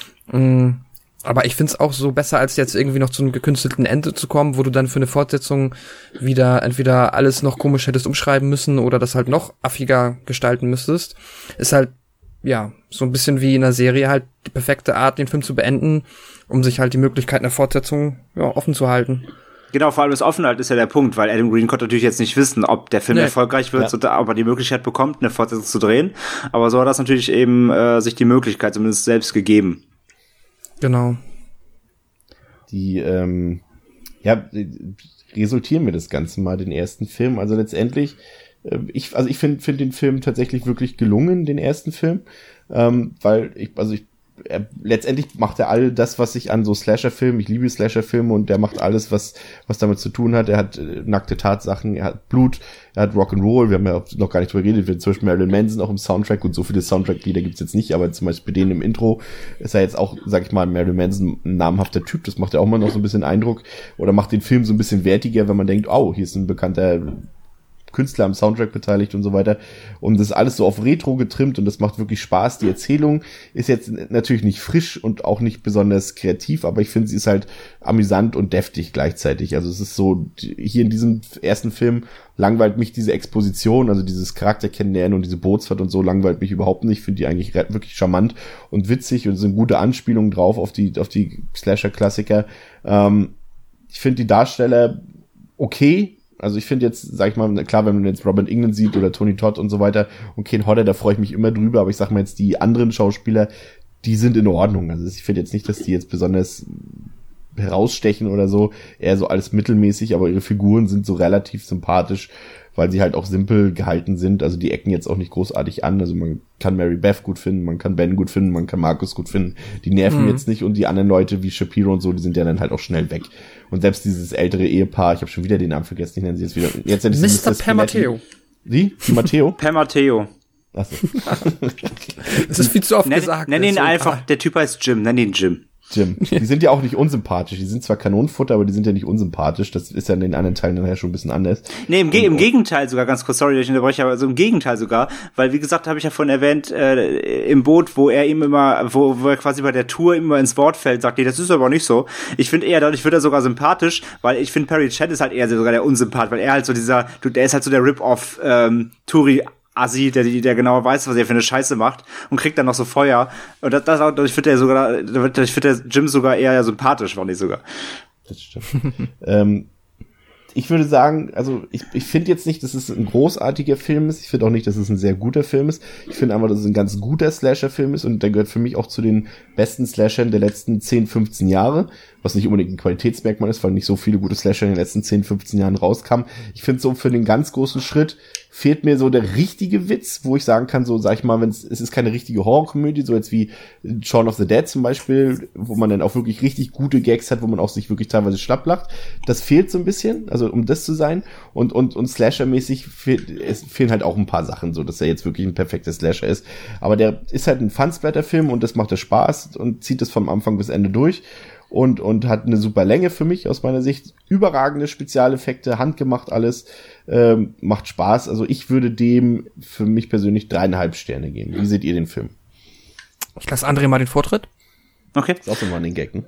C: Mhm. Aber ich find's auch so besser, als jetzt irgendwie noch zu einem gekünstelten Ende zu kommen, wo du dann für eine Fortsetzung wieder entweder alles noch komisch hättest umschreiben müssen oder das halt noch affiger gestalten müsstest. Ist halt, ja, so ein bisschen wie in einer Serie halt die perfekte Art, den Film zu beenden, um sich halt die Möglichkeit einer Fortsetzung, ja, offen zu halten.
D: Genau, vor allem das Offenheit ist ja der Punkt, weil Adam Green konnte natürlich jetzt nicht wissen, ob der Film nee. erfolgreich wird, ja. oder ob er die Möglichkeit bekommt, eine Fortsetzung zu drehen. Aber so hat das natürlich eben äh, sich die Möglichkeit zumindest selbst gegeben.
C: Genau.
B: Die, ähm, ja, resultieren wir das Ganze mal, den ersten Film. Also letztendlich, äh, ich, also ich finde find den Film tatsächlich wirklich gelungen, den ersten Film, ähm, weil ich, also ich, er, letztendlich macht er all das, was ich an so Slasher-Filmen, ich liebe Slasher-Filme und der macht alles, was was damit zu tun hat. Er hat äh, nackte Tatsachen, er hat Blut, er hat Rock'n'Roll, wir haben ja noch gar nicht drüber geredet, wir zum Beispiel Marilyn Manson auch im Soundtrack und so viele Soundtrack-Lieder gibt's jetzt nicht, aber zum Beispiel denen im Intro ist er jetzt auch, sag ich mal, Marilyn Manson ein namhafter Typ, das macht ja auch mal noch so ein bisschen Eindruck oder macht den Film so ein bisschen wertiger, wenn man denkt, oh, hier ist ein bekannter Künstler am Soundtrack beteiligt und so weiter. Und das ist alles so auf Retro getrimmt und das macht wirklich Spaß. Die Erzählung ist jetzt natürlich nicht frisch und auch nicht besonders kreativ, aber ich finde, sie ist halt amüsant und deftig gleichzeitig. Also es ist so, hier in diesem ersten Film langweilt mich diese Exposition, also dieses Charakter kennenlernen und diese Bootsfahrt und so langweilt mich überhaupt nicht. Ich finde die eigentlich wirklich charmant und witzig und sind gute Anspielungen drauf auf die, auf die Slasher-Klassiker. Ähm, ich finde die Darsteller okay. Also ich finde jetzt, sag ich mal, klar, wenn man jetzt Robert Englund sieht oder Tony Todd und so weiter und Ken Hodder, da freue ich mich immer drüber, aber ich sag mal jetzt, die anderen Schauspieler, die sind in Ordnung. Also ich finde jetzt nicht, dass die jetzt besonders herausstechen oder so, eher so alles mittelmäßig, aber ihre Figuren sind so relativ sympathisch, weil sie halt auch simpel gehalten sind. Also die ecken jetzt auch nicht großartig an. Also man kann Mary Beth gut finden, man kann Ben gut finden, man kann Markus gut finden. Die nerven mhm. jetzt nicht und die anderen Leute wie Shapiro und so, die sind ja dann halt auch schnell weg. Und selbst dieses ältere Ehepaar, ich habe schon wieder den Namen vergessen, ich nenne sie jetzt wieder. Jetzt
C: Mister Per Matteo.
B: Wie? Die Matteo?
D: Per Matteo.
B: Achso.
C: Das ist viel zu oft
D: nenn,
C: gesagt.
D: Nenn ihn so einfach, der Typ heißt Jim, nenn ihn Jim.
B: Jim. Die sind ja auch nicht unsympathisch. Die sind zwar Kanonenfutter, aber die sind ja nicht unsympathisch. Das ist ja in den anderen Teilen nachher schon ein bisschen anders.
D: Nee, im, Ge- im Gegenteil sogar, ganz kurz, sorry, dass ich unterbreche, aber so im Gegenteil sogar, weil wie gesagt, habe ich ja vorhin erwähnt, äh, im Boot, wo er ihm immer, wo, wo er quasi bei der Tour immer ins Wort fällt, sagt, nee, das ist aber nicht so. Ich finde eher, dadurch wird er sogar sympathisch, weil ich finde, Perry Chat ist halt eher sogar der Unsympath, weil er halt so dieser, du, der ist halt so der Rip-Off, ähm, Touri Assi, der, der genau weiß, was er für eine Scheiße macht und kriegt dann noch so Feuer. Und das, das ich finde der sogar, ich finde der Jim sogar eher sympathisch, war nicht sogar.
B: Das stimmt. ähm, ich würde sagen, also ich, ich finde jetzt nicht, dass es ein großartiger Film ist. Ich finde auch nicht, dass es ein sehr guter Film ist. Ich finde einfach, dass es ein ganz guter Slasher-Film ist und der gehört für mich auch zu den besten Slashern der letzten zehn, fünfzehn Jahre. Was nicht unbedingt ein Qualitätsmerkmal ist, weil nicht so viele gute Slasher in den letzten zehn, fünfzehn Jahren rauskamen. Ich finde so für den ganz großen Schritt fehlt mir so der richtige Witz, wo ich sagen kann, so sag ich mal, wenn es es ist keine richtige Horrorkomödie, so jetzt wie Shaun of the Dead zum Beispiel, wo man dann auch wirklich richtig gute Gags hat, wo man auch sich wirklich teilweise schlapp lacht. Das fehlt so ein bisschen, also um das zu sein. Und und und Slasher-mäßig fehlt, es fehlen halt auch ein paar Sachen, so dass er jetzt wirklich ein perfekter Slasher ist. Aber der ist halt ein Fun-Splatter-Film und das macht er Spaß und zieht es vom Anfang bis Ende durch. Und, und hat eine super Länge für mich aus meiner Sicht. Überragende Spezialeffekte, handgemacht alles, ähm, macht Spaß. Also ich würde dem für mich persönlich dreieinhalb Sterne geben. Wie seht ihr den Film?
C: Ich lasse André mal den Vortritt.
D: Okay.
B: Das ist auch so mal an den Gag, ne?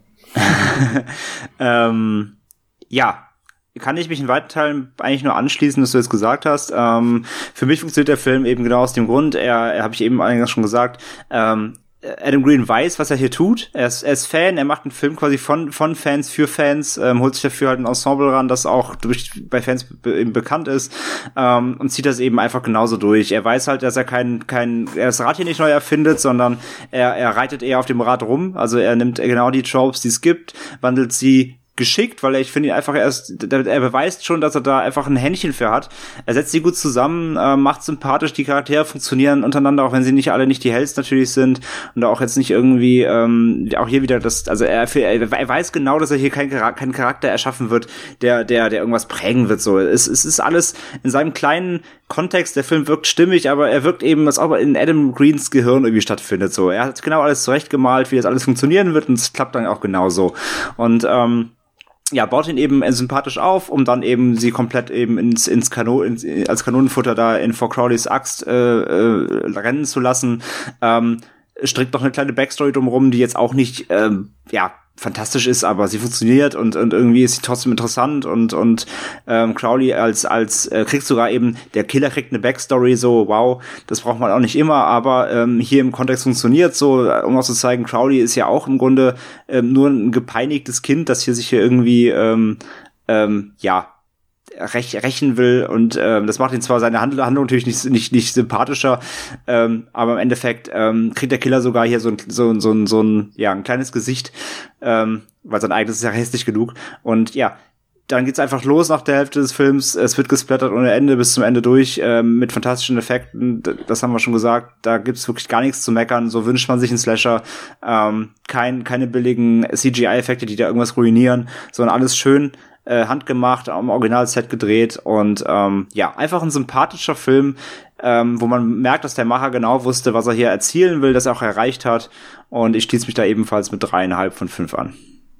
D: ähm, ja, kann ich mich in weiten Teilen eigentlich nur anschließen, was du jetzt gesagt hast. Ähm, für mich funktioniert der Film eben genau aus dem Grund, er, er habe ich eben eingangs schon gesagt, ähm, Adam Green weiß, was er hier tut. Er ist, er ist Fan, er macht einen Film quasi von von Fans für Fans, ähm, holt sich dafür halt ein Ensemble ran, das auch durch bei Fans be- eben bekannt ist, ähm, und zieht das eben einfach genauso durch. Er weiß halt, dass er kein kein er das Rad hier nicht neu erfindet, sondern er er reitet eher auf dem Rad rum. Also er nimmt genau die Tropes, die es gibt, wandelt sie geschickt, weil ich finde ihn einfach erst, er beweist schon, dass er da einfach ein Händchen für hat. Er setzt sie gut zusammen, äh, macht sympathisch, die Charaktere funktionieren untereinander, auch wenn sie nicht alle nicht die Hells natürlich sind und auch jetzt nicht irgendwie, ähm, auch hier wieder das, also er, er weiß genau, dass er hier keinen kein Charakter erschaffen wird, der, der, der irgendwas prägen wird, so. Es, es ist alles in seinem kleinen Kontext, der Film wirkt stimmig, aber er wirkt eben, als ob er in Adam Greens Gehirn irgendwie stattfindet, so. Er hat genau alles zurechtgemalt, wie das alles funktionieren wird und es klappt dann auch genauso. Und, ähm, ja, baut ihn eben sympathisch auf, um dann eben sie komplett eben ins ins Kanon ins, als Kanonenfutter da in For Crowleys Axt äh, äh, rennen zu lassen. Ähm, strickt noch eine kleine Backstory drumherum, die jetzt auch nicht ähm, ja fantastisch ist, aber sie funktioniert und und irgendwie ist sie trotzdem interessant und und ähm, Crowley als als äh, kriegt sogar eben, der Killer kriegt eine Backstory, so wow, das braucht man auch nicht immer, aber ähm, hier im Kontext funktioniert so, um auch zu zeigen, Crowley ist ja auch im Grunde ähm, nur ein gepeinigtes Kind, das hier sich hier irgendwie ähm, ähm, ja Rech, rächen will und ähm, das macht ihn zwar seine Handlung, Handlung natürlich nicht nicht nicht sympathischer, ähm, aber im Endeffekt ähm, kriegt der Killer sogar hier so ein so so ein so ein ja ein kleines Gesicht, ähm, weil sein eigenes ist ja hässlich genug und ja, dann geht's einfach los nach der Hälfte des Films, es wird gesplattert ohne Ende bis zum Ende durch, ähm, mit fantastischen Effekten, das haben wir schon gesagt, da gibt's wirklich gar nichts zu meckern, so wünscht man sich einen Slasher, ähm, kein keine billigen C G I-Effekte, die da irgendwas ruinieren, sondern alles schön handgemacht, am Originalset gedreht und ähm, ja, einfach ein sympathischer Film, ähm, wo man merkt, dass der Macher genau wusste, was er hier erzielen will, dass er auch erreicht hat und ich schließe mich da ebenfalls mit dreieinhalb von fünf an.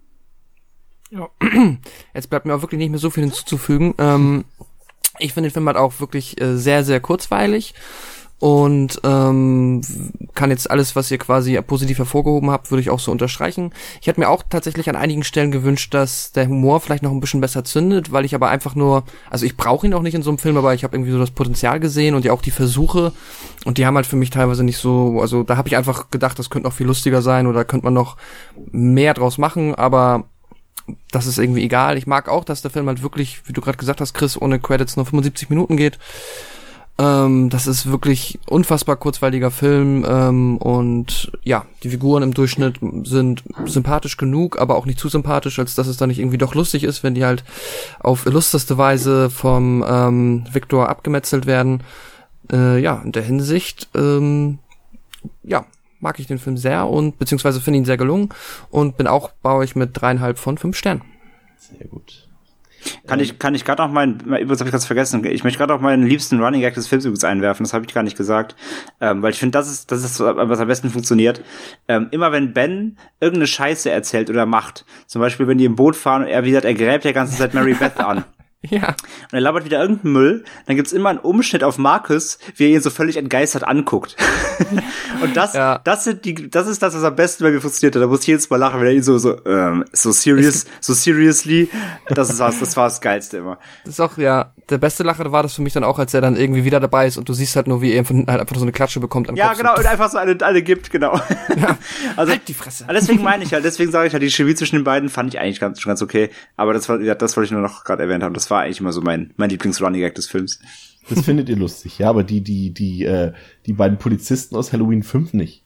C: Ja, jetzt bleibt mir auch wirklich nicht mehr so viel hinzuzufügen. Ähm, ich finde den Film halt auch wirklich äh, sehr, sehr kurzweilig und ähm, kann jetzt alles, was ihr quasi positiv hervorgehoben habt, würde ich auch so unterstreichen. Ich hätte mir auch tatsächlich an einigen Stellen gewünscht, dass der Humor vielleicht noch ein bisschen besser zündet, weil ich aber einfach nur, also ich brauche ihn auch nicht in so einem Film, aber ich habe irgendwie so das Potenzial gesehen und ja auch die Versuche und die haben halt für mich teilweise nicht so, also da habe ich einfach gedacht, das könnte noch viel lustiger sein oder könnte man noch mehr draus machen, aber das ist irgendwie egal. Ich mag auch, dass der Film halt wirklich, wie du gerade gesagt hast, Chris, ohne Credits nur fünfundsiebzig Minuten geht. Ähm, das ist wirklich unfassbar kurzweiliger Film ähm, und ja, die Figuren im Durchschnitt sind sympathisch genug, aber auch nicht zu sympathisch, als dass es dann nicht irgendwie doch lustig ist, wenn die halt auf illusteste Weise vom ähm, Victor abgemetzelt werden. Äh, ja, in der Hinsicht ähm, ja, mag ich den Film sehr und beziehungsweise finde ihn sehr gelungen und bin auch bei euch mit dreieinhalb von fünf Sternen.
B: Sehr gut.
D: Kann ich, kann ich gerade noch meinen, übrigens habe ich ganz vergessen, ich möchte gerade auch meinen liebsten Running Gag des Films übrigens einwerfen, das habe ich gar nicht gesagt, ähm, weil ich finde, das ist, das ist, was am besten funktioniert. Ähm, immer wenn Ben irgendeine Scheiße erzählt oder macht, zum Beispiel, wenn die im Boot fahren und er wieder, er gräbt ja die ganze Zeit Mary Beth an.
C: Ja.
D: Und er labert wieder irgendeinen Müll, dann gibt's immer einen Umschnitt auf Marcus, wie er ihn so völlig entgeistert anguckt. Und das, ja. das sind die, das ist das, was am besten bei mir funktioniert hat. Da muss ich jedes Mal lachen, wenn er ihn so, so, ähm, so serious, so seriously, das ist was, das war das Geilste immer.
C: Das ist auch, ja, der beste Lacher war das für mich dann auch, als er dann irgendwie wieder dabei ist und du siehst halt nur, wie er halt einfach so eine Klatsche bekommt am
D: Ja,
C: Kopf.
D: genau, und einfach so eine, eine gibt, genau.
C: Ja.
D: Also,
C: halt die Fresse.
D: Deswegen meine ich halt, deswegen sage ich halt, die Chemie zwischen den beiden fand ich eigentlich ganz, schon ganz okay. Aber das war, ja, das wollte ich nur noch gerade erwähnt haben. Das war eigentlich immer so mein, mein Lieblings-Running Gag des Films.
B: Das findet ihr lustig, ja, aber die, die, die, äh, die beiden Polizisten aus Halloween fünf nicht.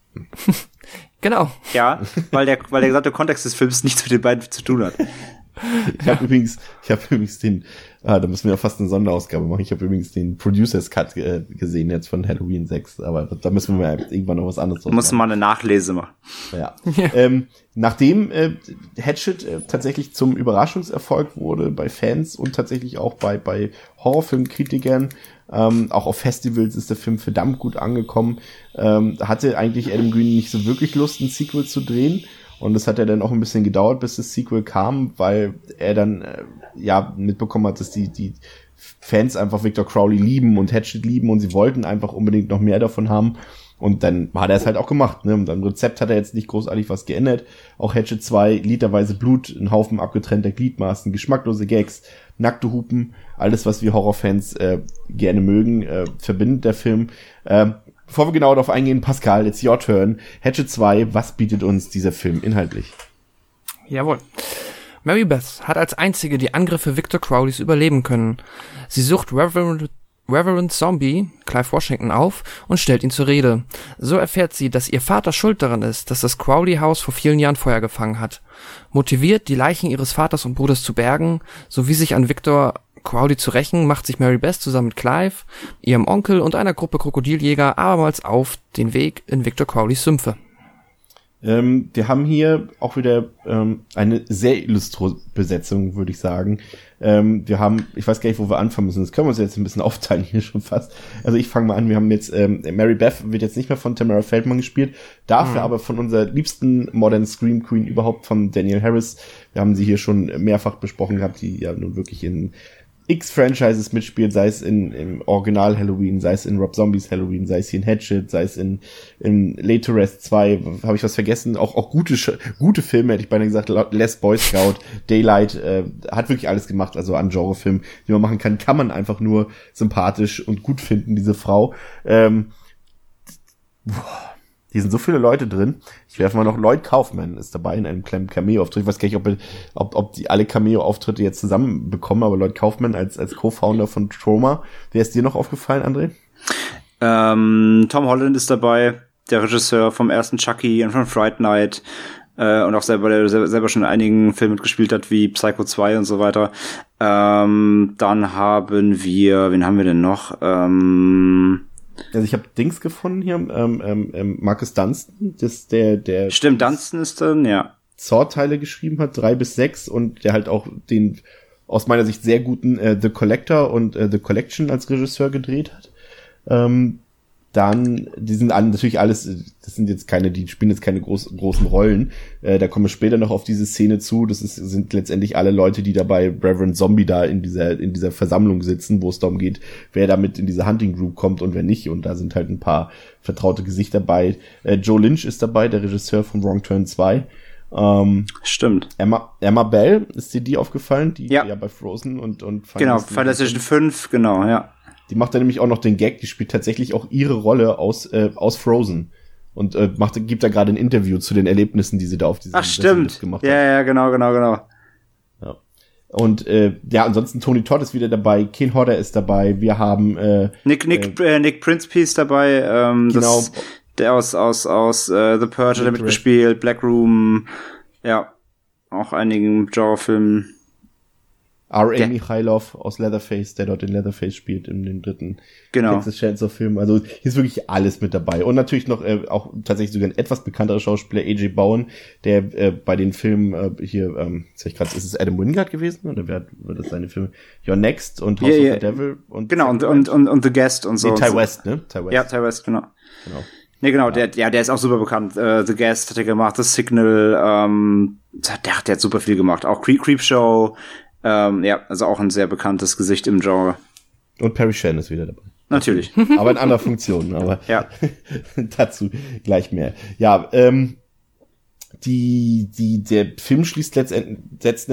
C: Genau.
D: Ja, weil der, weil der gesamte Kontext des Films nichts mit den beiden zu tun hat.
B: Ich habe übrigens, ich habe übrigens den, ah, da müssen wir ja fast eine Sonderausgabe machen. Ich habe übrigens den Producers Cut äh, gesehen jetzt von Halloween sechs, aber da müssen wir ja irgendwann noch was anderes machen.
D: Muss mal eine Nachlese machen.
B: Ja. ja. Ähm, nachdem äh, Hatchet äh, tatsächlich zum Überraschungserfolg wurde bei Fans und tatsächlich auch bei bei Horrorfilmkritikern, ähm, auch auf Festivals ist der Film verdammt gut angekommen, ähm, hatte eigentlich Adam Green nicht so wirklich Lust, ein Sequel zu drehen. Und das hat ja dann auch ein bisschen gedauert, bis das Sequel kam, weil er dann äh, ja mitbekommen hat, dass die die Fans einfach Victor Crowley lieben und Hatchet lieben und sie wollten einfach unbedingt noch mehr davon haben. Und dann hat er es halt auch gemacht. Ne? Und am Rezept hat er jetzt nicht großartig was geändert. Auch Hatchet zwei, literweise Blut, ein Haufen abgetrennter Gliedmaßen, geschmacklose Gags, nackte Hupen, alles, was wir Horrorfans äh, gerne mögen, äh, verbindet der Film. Ähm, Bevor wir genau darauf eingehen, Pascal, it's your turn. Hatchet zwei, was bietet uns dieser Film inhaltlich?
C: Jawohl. Mary Beth hat als einzige die Angriffe Victor Crowleys überleben können. Sie sucht Reverend, Reverend Zombie, Clive Washington, auf und stellt ihn zur Rede. So erfährt sie, dass ihr Vater schuld daran ist, dass das Crowley-Haus vor vielen Jahren Feuer gefangen hat. Motiviert, die Leichen ihres Vaters und Bruders zu bergen, sowie sich an Victor Crowley zu rächen, macht sich Mary Beth zusammen mit Clive, ihrem Onkel und einer Gruppe Krokodiljäger abermals auf den Weg in Victor Crowleys Sümpfe.
B: Ähm, wir haben hier auch wieder ähm, eine sehr illustre Besetzung, würde ich sagen. Ähm, wir haben, ich weiß gar nicht, wo wir anfangen müssen, das können wir uns jetzt ein bisschen aufteilen hier schon fast. Also ich fange mal an, wir haben jetzt, ähm, Mary Beth wird jetzt nicht mehr von Tamara Feldman gespielt, dafür mhm. aber von unserer liebsten Modern Scream Queen überhaupt, von Danielle Harris. Wir haben sie hier schon mehrfach besprochen gehabt, die ja nun wirklich in X-Franchises mitspielt, sei es in im Original Halloween, sei es in Rob Zombies Halloween, sei es hier in Hatchet, sei es in, in Laid to Rest zwei, habe ich was vergessen, auch auch gute gute Filme, hätte ich beinahe gesagt, Les Boy Scout, Daylight, äh, hat wirklich alles gemacht, also an Genrefilm, die man machen kann, kann man einfach nur sympathisch und gut finden, diese Frau. Ähm, boah. Hier sind so viele Leute drin. Ich werfe mal noch, Lloyd Kaufman ist dabei in einem kleinen Cameo-Auftritt. Ich weiß gar nicht, ob, ob, ob die alle Cameo-Auftritte jetzt zusammen bekommen, aber Lloyd Kaufman als, als Co-Founder von Troma. Wer ist dir noch aufgefallen, André?
D: Ähm, Tom Holland ist dabei, der Regisseur vom ersten Chucky und von Fright Night, äh, und auch selber, der selber schon in einigen Filmen mitgespielt hat, wie Psycho zwei und so weiter. Ähm, dann haben wir, wen haben wir denn noch? Ähm,
B: Also ich habe Dings gefunden hier, ähm, ähm, Marcus Dunstan, das der der
D: Stimmt, Dunstan ist dann, ja.
B: Saw-Teile geschrieben hat, drei bis sechs, und der halt auch den aus meiner Sicht sehr guten äh, The Collector und äh, The Collection als Regisseur gedreht hat. Ähm, dann, die sind alle, natürlich alles, das sind jetzt keine, die spielen jetzt keine groß, großen Rollen. Äh, da kommen wir später noch auf diese Szene zu. Das ist, sind letztendlich alle Leute, die dabei Reverend Zombie da in dieser, in dieser Versammlung sitzen, wo es darum geht, wer damit in diese Hunting Group kommt und wer nicht. Und da sind halt ein paar vertraute Gesichter dabei. Äh, Joe Lynch ist dabei, der Regisseur von Wrong Turn zwei. Ähm,
D: Stimmt.
B: Emma, Emma Bell, ist dir die aufgefallen? Die
D: ja,
B: ja bei Frozen und, und
D: genau, Fantasy fünf, genau, ja.
B: Die macht da nämlich auch noch den Gag, die spielt tatsächlich auch ihre Rolle aus äh, aus Frozen und äh, macht gibt da gerade ein Interview zu den Erlebnissen, die sie da auf diesem
D: Ach, stimmt.
B: gemacht
D: hat. Ja, ja, genau, genau, genau.
B: Ja. Und äh, ja, ansonsten Tony Todd ist wieder dabei, Ken Hodder ist dabei, wir haben äh,
D: Nick Nick äh, Nick Prince ist dabei, ähm, genau. Das, der aus aus aus äh, The Purge hat er mitgespielt, Black Room, ja, auch einigen Genrefilmen.
B: R A. Mikhailov aus Leatherface, der dort den Leatherface spielt in den dritten
D: genau.
B: Texas Chainsaw Film. Also hier ist wirklich alles mit dabei. Und natürlich noch äh, auch tatsächlich sogar ein etwas bekannterer Schauspieler, A J Bowen, der äh, bei den Filmen äh, hier, ähm, jetzt ich grad, ist es Adam Wingard gewesen? Oder wer war das seine Filme? Your Next und House yeah, of yeah. the Devil. Und
D: genau, und, und, und, und The Guest und so.
B: Nee,
D: und
B: Ty
D: so.
B: West, ne? Ty West.
D: Ja, Ty West, genau.
B: Genau.
D: Nee, genau, ja. der, ja, der ist auch super bekannt. Uh, The Guest hat er gemacht, The Signal, ähm, der, der hat super viel gemacht. Auch Creep, Creep Show, ähm, ja, also auch ein sehr bekanntes Gesicht im Genre.
B: Und Perry Shan ist wieder dabei.
D: Natürlich.
B: Aber in anderer Funktion, aber
D: ja.
B: dazu gleich mehr. Ja, ähm, die, die, der Film schließt letztendlich, setzt,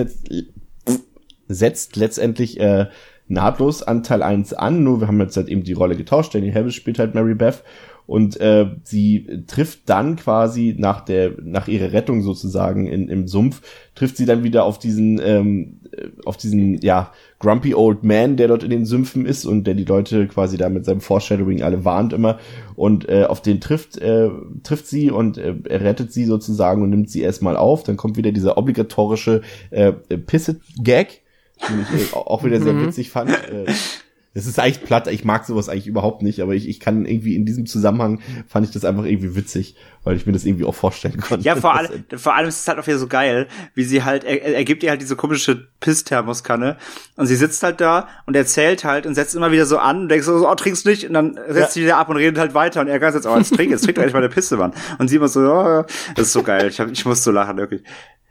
B: setzt letztendlich, äh, nahtlos an Teil eins an, nur wir haben jetzt halt eben die Rolle getauscht, Danny Harris spielt halt Mary Beth und äh, sie trifft dann quasi nach der nach ihrer Rettung sozusagen in, im Sumpf, trifft sie dann wieder auf diesen ähm, auf diesen ja grumpy old man, der dort in den Sümpfen ist und der die Leute quasi da mit seinem Foreshadowing alle warnt immer und äh, auf den trifft äh, trifft sie und äh, er rettet sie sozusagen und nimmt sie erstmal auf, dann kommt wieder dieser obligatorische äh, Pisse-Gag, den ich auch wieder sehr witzig fand. Das ist eigentlich platt, ich mag sowas eigentlich überhaupt nicht, aber ich, ich kann irgendwie in diesem Zusammenhang fand ich das einfach irgendwie witzig, weil ich mir das irgendwie auch vorstellen konnte.
D: Ja, vor allem, vor allem ist es halt auch wieder so geil, wie sie halt, er, er gibt ihr halt diese komische Piss-Thermoskanne und sie sitzt halt da und erzählt halt und setzt immer wieder so an und denkst so, oh, trinkst nicht und dann setzt ja. sie wieder ab und redet halt weiter und er ganz jetzt, oh, jetzt trink, jetzt trink doch eigentlich mal eine Pisse, Mann. Und sie immer so, oh, das ist so geil, ich, hab, ich muss so lachen, wirklich.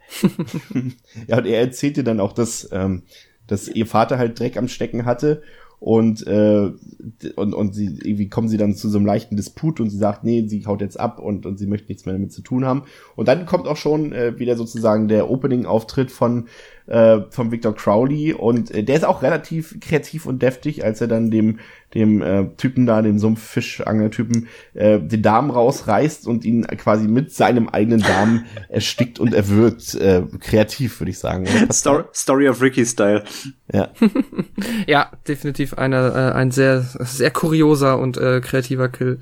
B: Ja, und er erzählt dir dann auch, dass, ähm, dass ihr Vater halt Dreck am Stecken hatte und, äh, und, und sie, irgendwie kommen sie dann zu so einem leichten Disput und sie sagt, nee, sie haut jetzt ab und, und sie möchte nichts mehr damit zu tun haben. Und dann kommt auch schon äh, wieder sozusagen der Opening-Auftritt von, äh, von Victor Crowley und äh, der ist auch relativ kreativ und deftig, als er dann dem, dem äh, Typen da, dem Sumpffischangler-Typen, äh, den Darm rausreißt und ihn quasi mit seinem eigenen Darm erstickt und erwürgt. Äh, kreativ, würde ich sagen.
D: Story, Story of Ricky-Style.
B: Ja.
C: Ja, definitiv eine, äh, ein sehr, sehr kurioser und äh, kreativer Kill.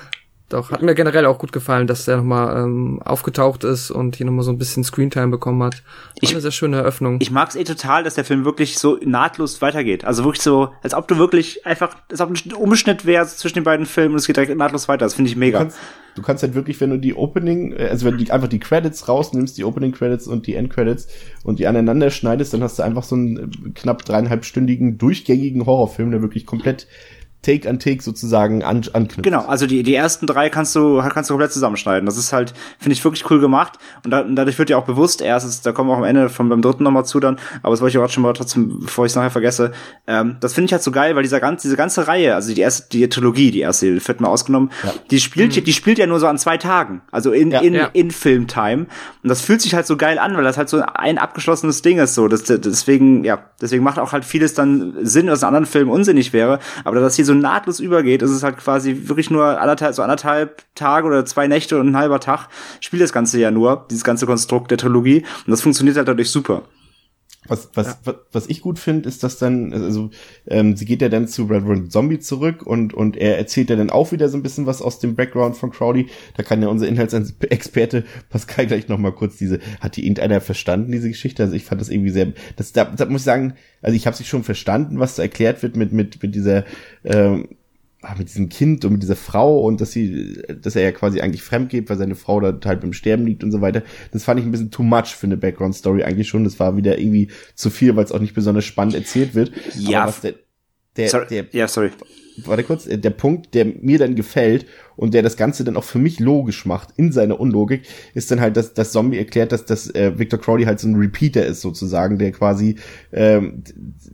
C: Doch, hat mir generell auch gut gefallen, dass der nochmal ähm, aufgetaucht ist und hier nochmal so ein bisschen Screentime bekommen hat. War
D: ich,
C: eine sehr schöne Eröffnung.
D: Ich mag's eh total, dass der Film wirklich so nahtlos weitergeht. Also wirklich so, als ob du wirklich einfach, als ob ein Umschnitt wäre zwischen den beiden Filmen und es geht direkt nahtlos weiter. Das finde ich mega.
B: Du kannst, du kannst halt wirklich, wenn du die Opening, also wenn du die, einfach die Credits rausnimmst, die Opening Credits und die End Credits und die aneinander schneidest, dann hast du einfach so einen knapp dreieinhalbstündigen, durchgängigen Horrorfilm, der wirklich komplett Take an Take sozusagen an, anknüpft.
D: Genau, also die die ersten drei kannst du kannst du komplett zusammenschneiden. Das ist halt, finde ich, wirklich cool gemacht. Und, da, und dadurch wird ja auch bewusst, erstens, da kommen wir auch am Ende von beim dritten nochmal zu dann, aber das wollte ich auch schon mal trotzdem, bevor ich es nachher vergesse, ähm, das finde ich halt so geil, weil dieser ganze, diese ganze Reihe, also die erste, die Trilogie, die erste, die wird mal ausgenommen, ja. die spielt mhm. die spielt ja nur so an zwei Tagen, also in ja, in ja. in Filmtime. Und das fühlt sich halt so geil an, weil das halt so ein abgeschlossenes Ding ist, so. Das, deswegen, ja, deswegen macht auch halt vieles dann Sinn, was in anderen Filmen unsinnig wäre, aber das hier so nahtlos übergeht, ist es halt quasi wirklich nur anderthalb, so anderthalb Tage oder zwei Nächte und ein halber Tag spielt das Ganze ja nur, dieses ganze Konstrukt der Trilogie, und das funktioniert halt dadurch super.
B: Was, was, ja. was, was ich gut finde, ist, dass dann, also, ähm, sie geht ja dann zu Reverend Zombie zurück und, und er erzählt ja dann auch wieder so ein bisschen was aus dem Background von Crowley. Da kann ja unser Inhaltsexperte Pascal gleich nochmal kurz diese, hat die irgendeiner verstanden, diese Geschichte? Also ich fand das irgendwie sehr, das, da, da muss ich sagen, also ich habe sie schon verstanden, was da erklärt wird mit, mit, mit dieser, ähm, mit diesem Kind und mit dieser Frau und dass sie, dass er ja quasi eigentlich fremd geht, weil seine Frau da halt beim Sterben liegt und so weiter. Das fand ich ein bisschen too much für eine Background-Story eigentlich schon. Das war wieder irgendwie zu viel, weil es auch nicht besonders spannend erzählt wird.
D: Ja.
B: Aber was der, der,
D: sorry.
B: der,
D: ja, sorry.
B: Warte kurz, der Punkt, der mir dann gefällt und der das Ganze dann auch für mich logisch macht in seiner Unlogik, ist dann halt, dass das Zombie erklärt, dass dass äh, Victor Crowley halt so ein Repeater ist sozusagen, der quasi ähm,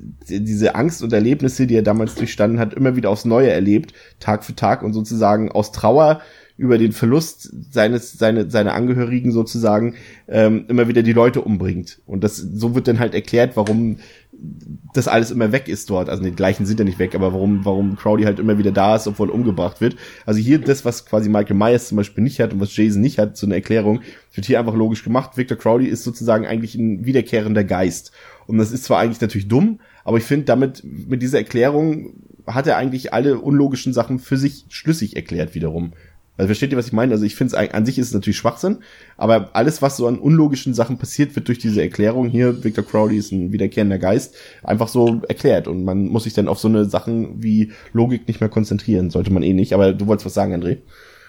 B: diese Angst und Erlebnisse, die er damals durchstanden hat, immer wieder aufs Neue erlebt, Tag für Tag und sozusagen aus Trauer über den Verlust seines seine seine Angehörigen sozusagen ähm, immer wieder die Leute umbringt. Und das so wird dann halt erklärt, warum das alles immer weg ist dort. Also die gleichen sind ja nicht weg, aber warum warum Crowley halt immer wieder da ist, obwohl umgebracht wird. Also hier das, was quasi Michael Myers zum Beispiel nicht hat und was Jason nicht hat, so eine Erklärung, wird hier einfach logisch gemacht. Victor Crowley ist sozusagen eigentlich ein wiederkehrender Geist. Und das ist zwar eigentlich natürlich dumm, aber ich finde, damit, mit dieser Erklärung hat er eigentlich alle unlogischen Sachen für sich schlüssig erklärt wiederum. Also versteht ihr, was ich meine? Also ich finde es, an sich ist es natürlich Schwachsinn, aber alles, was so an unlogischen Sachen passiert, wird durch diese Erklärung hier, Victor Crowley ist ein wiederkehrender Geist, einfach so erklärt. Und man muss sich dann auf so eine Sachen wie Logik nicht mehr konzentrieren. Sollte man eh nicht. Aber du wolltest was sagen, André?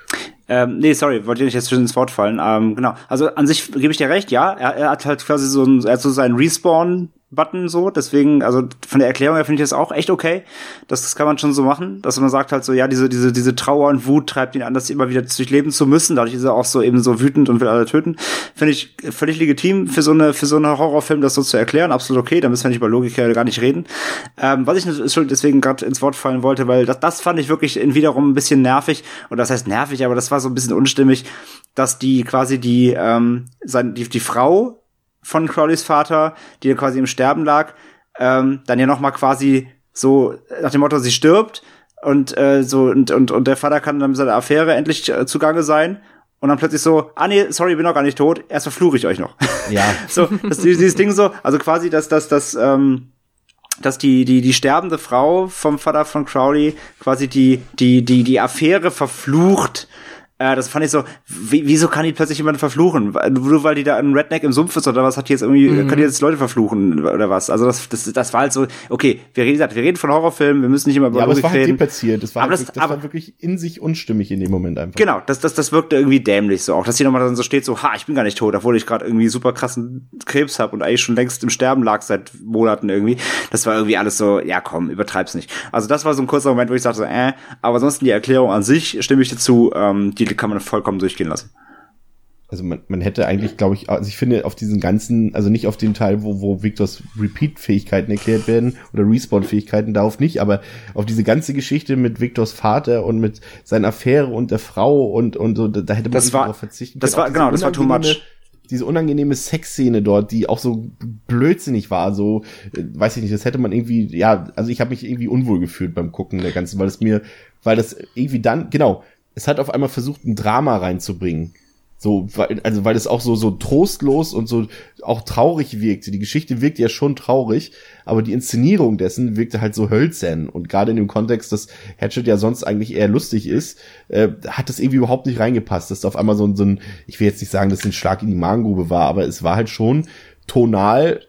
D: Ähm, nee, sorry, wollte nicht jetzt schon ins Wort fallen. Ähm, genau. Also an sich gebe ich dir recht, ja. Er, er hat halt quasi so, ein, er hat so seinen Respawn-Button so, deswegen, also von der Erklärung her finde ich das auch echt okay. Das, das kann man schon so machen, dass man sagt halt so, ja, diese, diese, diese Trauer und Wut treibt ihn an, das immer wieder durchleben zu müssen. Dadurch ist er auch so eben so wütend und will alle töten. Finde ich völlig legitim für so eine, für so einen Horrorfilm, das so zu erklären. Absolut okay. Da müssen wir nicht über Logik gar nicht reden. Ähm, was ich schon deswegen gerade ins Wort fallen wollte, weil das, das fand ich wirklich in wiederum ein bisschen nervig. Und das heißt nervig, aber das war so ein bisschen unstimmig, dass die quasi die, ähm, sein, die, die Frau von Crowleys Vater, die quasi im Sterben lag, ähm, dann ja noch mal quasi so nach dem Motto, sie stirbt und äh, so und und und der Vater kann dann mit seiner Affäre endlich äh, zugange sein und dann plötzlich so, ah nee, sorry, bin noch gar nicht tot, erst verfluche ich euch noch.
B: Ja.
D: So, das, dieses Ding so, also quasi, dass dass dass ähm, dass die die die sterbende Frau vom Vater von Crowley quasi die die die die Affäre verflucht. Äh, das fand ich so, wie, wieso kann die plötzlich jemanden verfluchen? Nur weil die da ein Redneck im Sumpf ist oder was, hat die jetzt irgendwie, mhm. kann die jetzt Leute verfluchen oder was? Also das, das, das war halt so, okay, wir reden, wir reden von Horrorfilmen, wir müssen nicht immer über
B: ja, aber
D: Logik
B: es war halt
D: reden.
B: deplatziert, das war,
D: aber
B: halt,
D: das,
B: das
D: aber,
B: war wirklich in sich unstimmig in dem Moment einfach.
D: Genau, das, das, das wirkte irgendwie dämlich so auch, dass hier nochmal dann so steht so, ha, ich bin gar nicht tot, obwohl ich gerade irgendwie super krassen Krebs hab und eigentlich schon längst im Sterben lag seit Monaten irgendwie. Das war irgendwie alles so, ja komm, übertreib's nicht. Also das war so ein kurzer Moment, wo ich sagte so, äh, aber ansonsten die Erklärung an sich, stimme ich dazu, ähm, die kann man vollkommen durchgehen lassen.
B: Also man, man hätte eigentlich, glaube ich, also ich finde auf diesen ganzen, also nicht auf den Teil, wo, wo Victors Repeat-Fähigkeiten erklärt werden oder Respawn-Fähigkeiten, darauf nicht, aber auf diese ganze Geschichte mit Victors Vater und mit seiner Affäre und der Frau und und so, da hätte man
D: das war,
B: darauf verzichten
D: das
B: können.
D: war, genau, das war too much.
B: Diese unangenehme Sexszene dort, die auch so blödsinnig war, so, äh, weiß ich nicht, das hätte man irgendwie, ja, also ich habe mich irgendwie unwohl gefühlt beim Gucken der ganzen, weil es mir, weil das irgendwie dann, genau, es hat auf einmal versucht, ein Drama reinzubringen. So, weil, also weil es auch so so trostlos und so auch traurig wirkte. Die Geschichte wirkte ja schon traurig, aber die Inszenierung dessen wirkte halt so hölzern. Und gerade in dem Kontext, dass Hatchet ja sonst eigentlich eher lustig ist, äh, hat das irgendwie überhaupt nicht reingepasst. Dass auf einmal so ein, so ein, ich will jetzt nicht sagen, dass es ein Schlag in die Magengrube war, aber es war halt schon tonal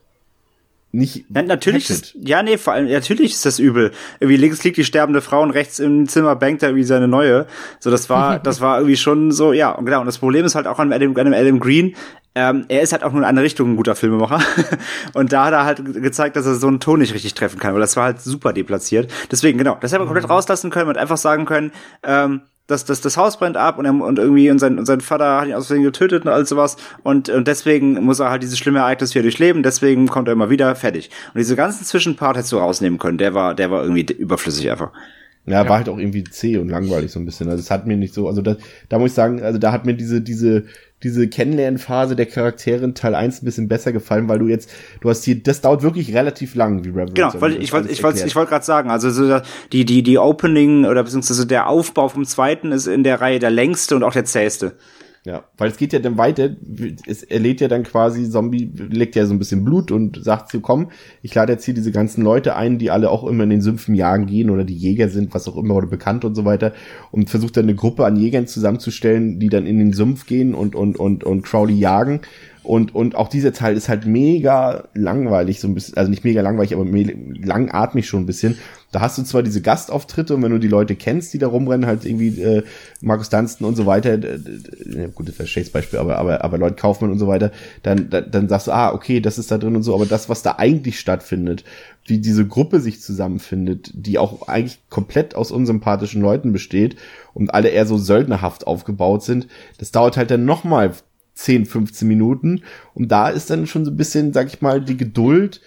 B: nicht.
D: Ja, natürlich ist, ja, nee, vor allem, natürlich ist das übel. Irgendwie links liegt die sterbende Frau und rechts im Zimmer bangt er irgendwie seine neue. So, das war, das war irgendwie schon so, ja, und genau. Und das Problem ist halt auch an Adam, an Adam Green, ähm, er ist halt auch nur in eine Richtung ein guter Filmemacher. Und da hat er halt gezeigt, dass er so einen Ton nicht richtig treffen kann, weil das war halt super deplatziert. Deswegen, genau, das hätte man komplett rauslassen können und einfach sagen können, ähm, dass das, das Haus brennt ab und er, und irgendwie und sein, und sein Vater hat ihn aus Versehen getötet und all sowas und, und deswegen muss er halt dieses schlimme Ereignis wieder durchleben, deswegen kommt er immer wieder, fertig. Und diese ganzen Zwischenpart hättest du rausnehmen können, der war, der war irgendwie überflüssig einfach.
B: Ja, war halt auch irgendwie zäh und langweilig so ein bisschen. Also es hat mir nicht so, also da, da muss ich sagen, also da hat mir diese, diese, diese Kennenlernphase der Charaktere in Teil eins ein bisschen besser gefallen, weil du jetzt, du hast hier, das dauert wirklich relativ lang, wie Reverence.
D: Genau, weil ich wollte, ich wollte, ich wollte gerade sagen, also so die, die, die Opening oder beziehungsweise der Aufbau vom zweiten ist in der Reihe der längste und auch der zäheste.
B: Ja, weil es geht ja dann weiter, es, er lädt ja dann quasi, Zombie legt ja so ein bisschen Blut und sagt so, komm, ich lade jetzt hier diese ganzen Leute ein, die alle auch immer in den Sümpfen jagen gehen oder die Jäger sind, was auch immer, oder bekannt und so weiter, und versucht dann eine Gruppe an Jägern zusammenzustellen, die dann in den Sumpf gehen und, und, und, und Crowley jagen. Und, und auch dieser Teil ist halt mega langweilig, so ein bisschen, also nicht mega langweilig, aber me- langatmig schon ein bisschen. Da hast du zwar diese Gastauftritte und wenn du die Leute kennst, die da rumrennen, halt irgendwie äh, Markus Dunstan und so weiter, äh, äh, gut, das ist ein schlechtes Beispiel, aber, aber, aber Lloyd Kaufman und so weiter, dann, dann, dann sagst du, ah, okay, das ist da drin und so, aber das, was da eigentlich stattfindet, wie diese Gruppe sich zusammenfindet, die auch eigentlich komplett aus unsympathischen Leuten besteht und alle eher so söldnerhaft aufgebaut sind, das dauert halt dann nochmal zehn, fünfzehn Minuten und da ist dann schon so ein bisschen, sag ich mal, die Geduld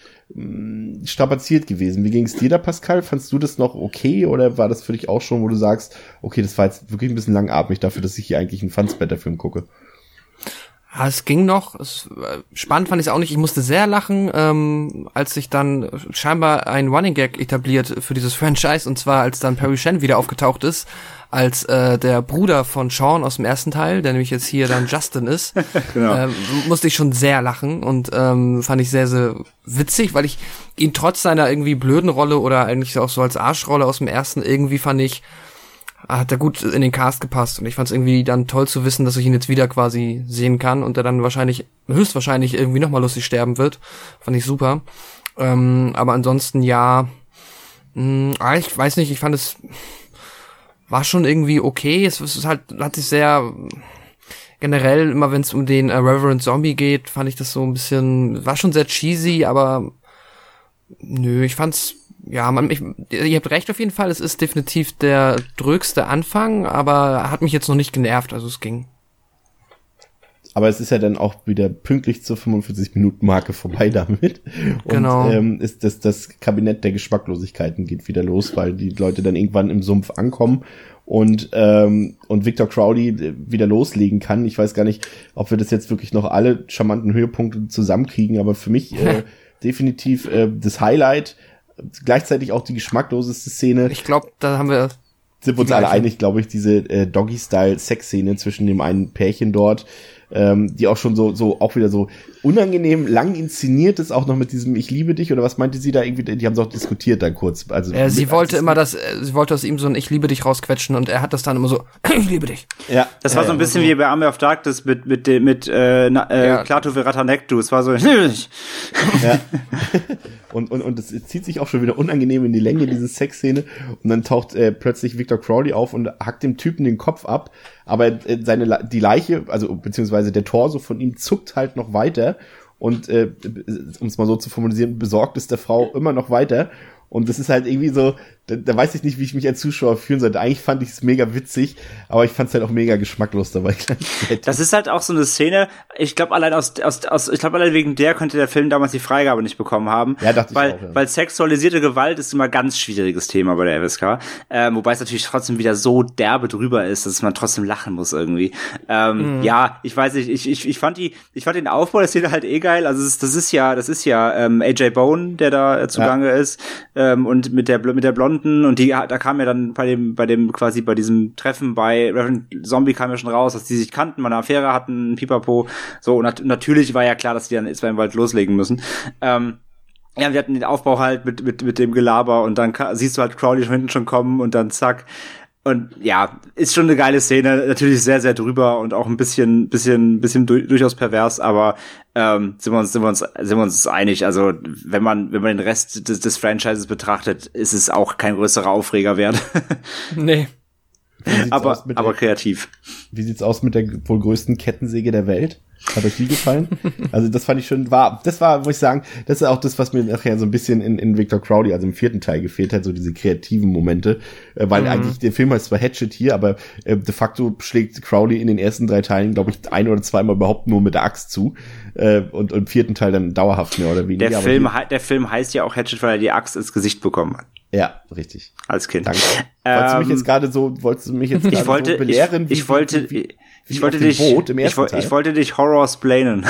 B: mh, strapaziert gewesen. Wie ging es dir da, Pascal? Fandst du das noch okay oder war das für dich auch schon, wo du sagst, okay, das war jetzt wirklich ein bisschen langatmig dafür, dass ich hier eigentlich einen Fansbetter-Film gucke?
C: Ja, es ging noch. Es, äh, spannend fand ich es auch nicht. Ich musste sehr lachen, ähm, als sich dann scheinbar ein Running Gag etabliert für dieses Franchise, und zwar als dann Perry Shen wieder aufgetaucht ist, als äh, der Bruder von Sean aus dem ersten Teil, der nämlich jetzt hier dann Justin ist. Genau. ähm, musste ich schon sehr lachen und ähm, fand ich sehr, sehr witzig, weil ich ihn trotz seiner irgendwie blöden Rolle oder eigentlich auch so als Arschrolle aus dem ersten irgendwie fand ich, hat er gut in den Cast gepasst und ich fand es irgendwie dann toll zu wissen, dass ich ihn jetzt wieder quasi sehen kann und er dann wahrscheinlich, höchstwahrscheinlich irgendwie nochmal lustig sterben wird. Fand ich super. Ähm, aber ansonsten ja, mh, ich weiß nicht, ich fand es war schon irgendwie okay. Es ist halt, hat sich sehr generell, immer wenn es um den äh, Reverend Zombie geht, fand ich das so ein bisschen, war schon sehr cheesy, aber nö, ich fand's, ja, man, ich, ihr habt recht auf jeden Fall, es ist definitiv der drögste Anfang, aber hat mich jetzt noch nicht genervt, also es ging.
B: Aber es ist ja dann auch wieder pünktlich zur fünfundvierzig-Minuten-Marke vorbei damit. Und
C: genau.
B: ähm, ist das, das Kabinett der Geschmacklosigkeiten geht wieder los, weil die Leute dann irgendwann im Sumpf ankommen und ähm, und Victor Crowley wieder loslegen kann. Ich weiß gar nicht, ob wir das jetzt wirklich noch alle charmanten Höhepunkte zusammenkriegen, aber für mich äh, definitiv äh, das Highlight, gleichzeitig auch die geschmackloseste Szene.
C: Ich glaube, da haben wir
B: sind wir uns alle einig, glaube ich, diese äh, Doggy-Style-Sex-Szene zwischen dem einen Pärchen dort, ähm, die auch schon so so auch wieder so unangenehm lang inszeniert ist, auch noch mit diesem Ich liebe dich, oder was meinte sie da irgendwie, die haben es auch diskutiert dann kurz. Also
C: äh, sie wollte immer das, äh, sie wollte aus ihm so ein Ich liebe dich rausquetschen und er hat das dann immer so, ich liebe dich.
D: Ja. Das war so ein bisschen wie bei Army of Darkness mit mit mit, mit äh, na, äh, ja. Klaatu Veratanektu, es war so
B: ja. Und, und, und es zieht sich auch schon wieder unangenehm in die Länge, diese Sexszene. Und dann taucht äh, plötzlich Victor Crowley auf und hackt dem Typen den Kopf ab. Aber äh, seine die Leiche, also beziehungsweise der Torso von ihm zuckt halt noch weiter. Und äh, um es mal so zu formalisieren, besorgt ist der Frau immer noch weiter. Und das ist halt irgendwie so, da, da weiß ich nicht, wie ich mich als Zuschauer fühlen sollte. Eigentlich fand ich es mega witzig, aber ich fand es halt auch mega geschmacklos dabei.
D: Das ist halt auch so eine Szene, ich glaube allein aus, aus, aus ich glaube allein wegen der könnte der Film damals die Freigabe nicht bekommen haben.
B: Ja, dachte
D: weil,
B: ich auch. Ja. Weil
D: sexualisierte Gewalt ist immer ein ganz schwieriges Thema bei der F S K. Ähm, wobei es natürlich trotzdem wieder so derbe drüber ist, dass man trotzdem lachen muss irgendwie. Ähm, mhm. Ja, ich weiß nicht, ich, ich, ich fand die, ich fand den Aufbau der Szene halt eh geil. Also das ist, das ist ja, das ist ja ähm, A J Bone, der da äh, zugange ja. ist. Ähm, und mit der mit der Blonden und die da kam ja dann bei dem bei dem quasi bei diesem Treffen bei Reverend Zombie kam ja schon raus, dass die sich kannten, mal eine Affäre hatten, Pipapo, so und nat- natürlich war ja klar, dass die dann jetzt beim Wald loslegen müssen. Ähm, ja, wir hatten den Aufbau halt mit mit mit dem Gelaber und dann ka- siehst du halt Crowley schon hinten schon kommen und dann zack. Und ja, ist schon eine geile Szene, natürlich sehr, sehr drüber und auch ein bisschen, bisschen, bisschen du- durchaus pervers, aber ähm, sind wir uns, sind wir uns, sind wir uns einig. Also wenn man, wenn man den Rest des, des Franchises betrachtet, ist es auch kein größerer Aufreger wert.
C: Nee.
D: Aber, aber der, kreativ.
B: Wie sieht's aus mit der wohl größten Kettensäge der Welt? Hat euch die gefallen? Also das fand ich schon, war, das war, muss ich sagen, das ist auch das, was mir nachher so ein bisschen in, in Victor Crowley, also im vierten Teil gefehlt hat, so diese kreativen Momente, äh, weil mhm. eigentlich der Film heißt zwar Hatchet hier, aber äh, de facto schlägt Crowley in den ersten drei Teilen, glaube ich, ein oder zweimal überhaupt nur mit der Axt zu äh, und, und im vierten Teil dann dauerhaft mehr oder weniger.
D: Der Film, die, der Film heißt ja auch Hatchet, weil er die Axt ins Gesicht bekommen hat.
B: Ja, richtig.
D: Als Kind.
B: Danke. Ähm, wolltest du mich jetzt gerade so, wolltest du mich jetzt gerade
D: wollte,
B: so belehren?
D: Ich, ich
B: wie,
D: wollte,
B: wie, wie,
D: ich wollte dich,
B: Boot im ersten
D: ich,
B: Teil?
D: ich wollte dich Horror-splainen.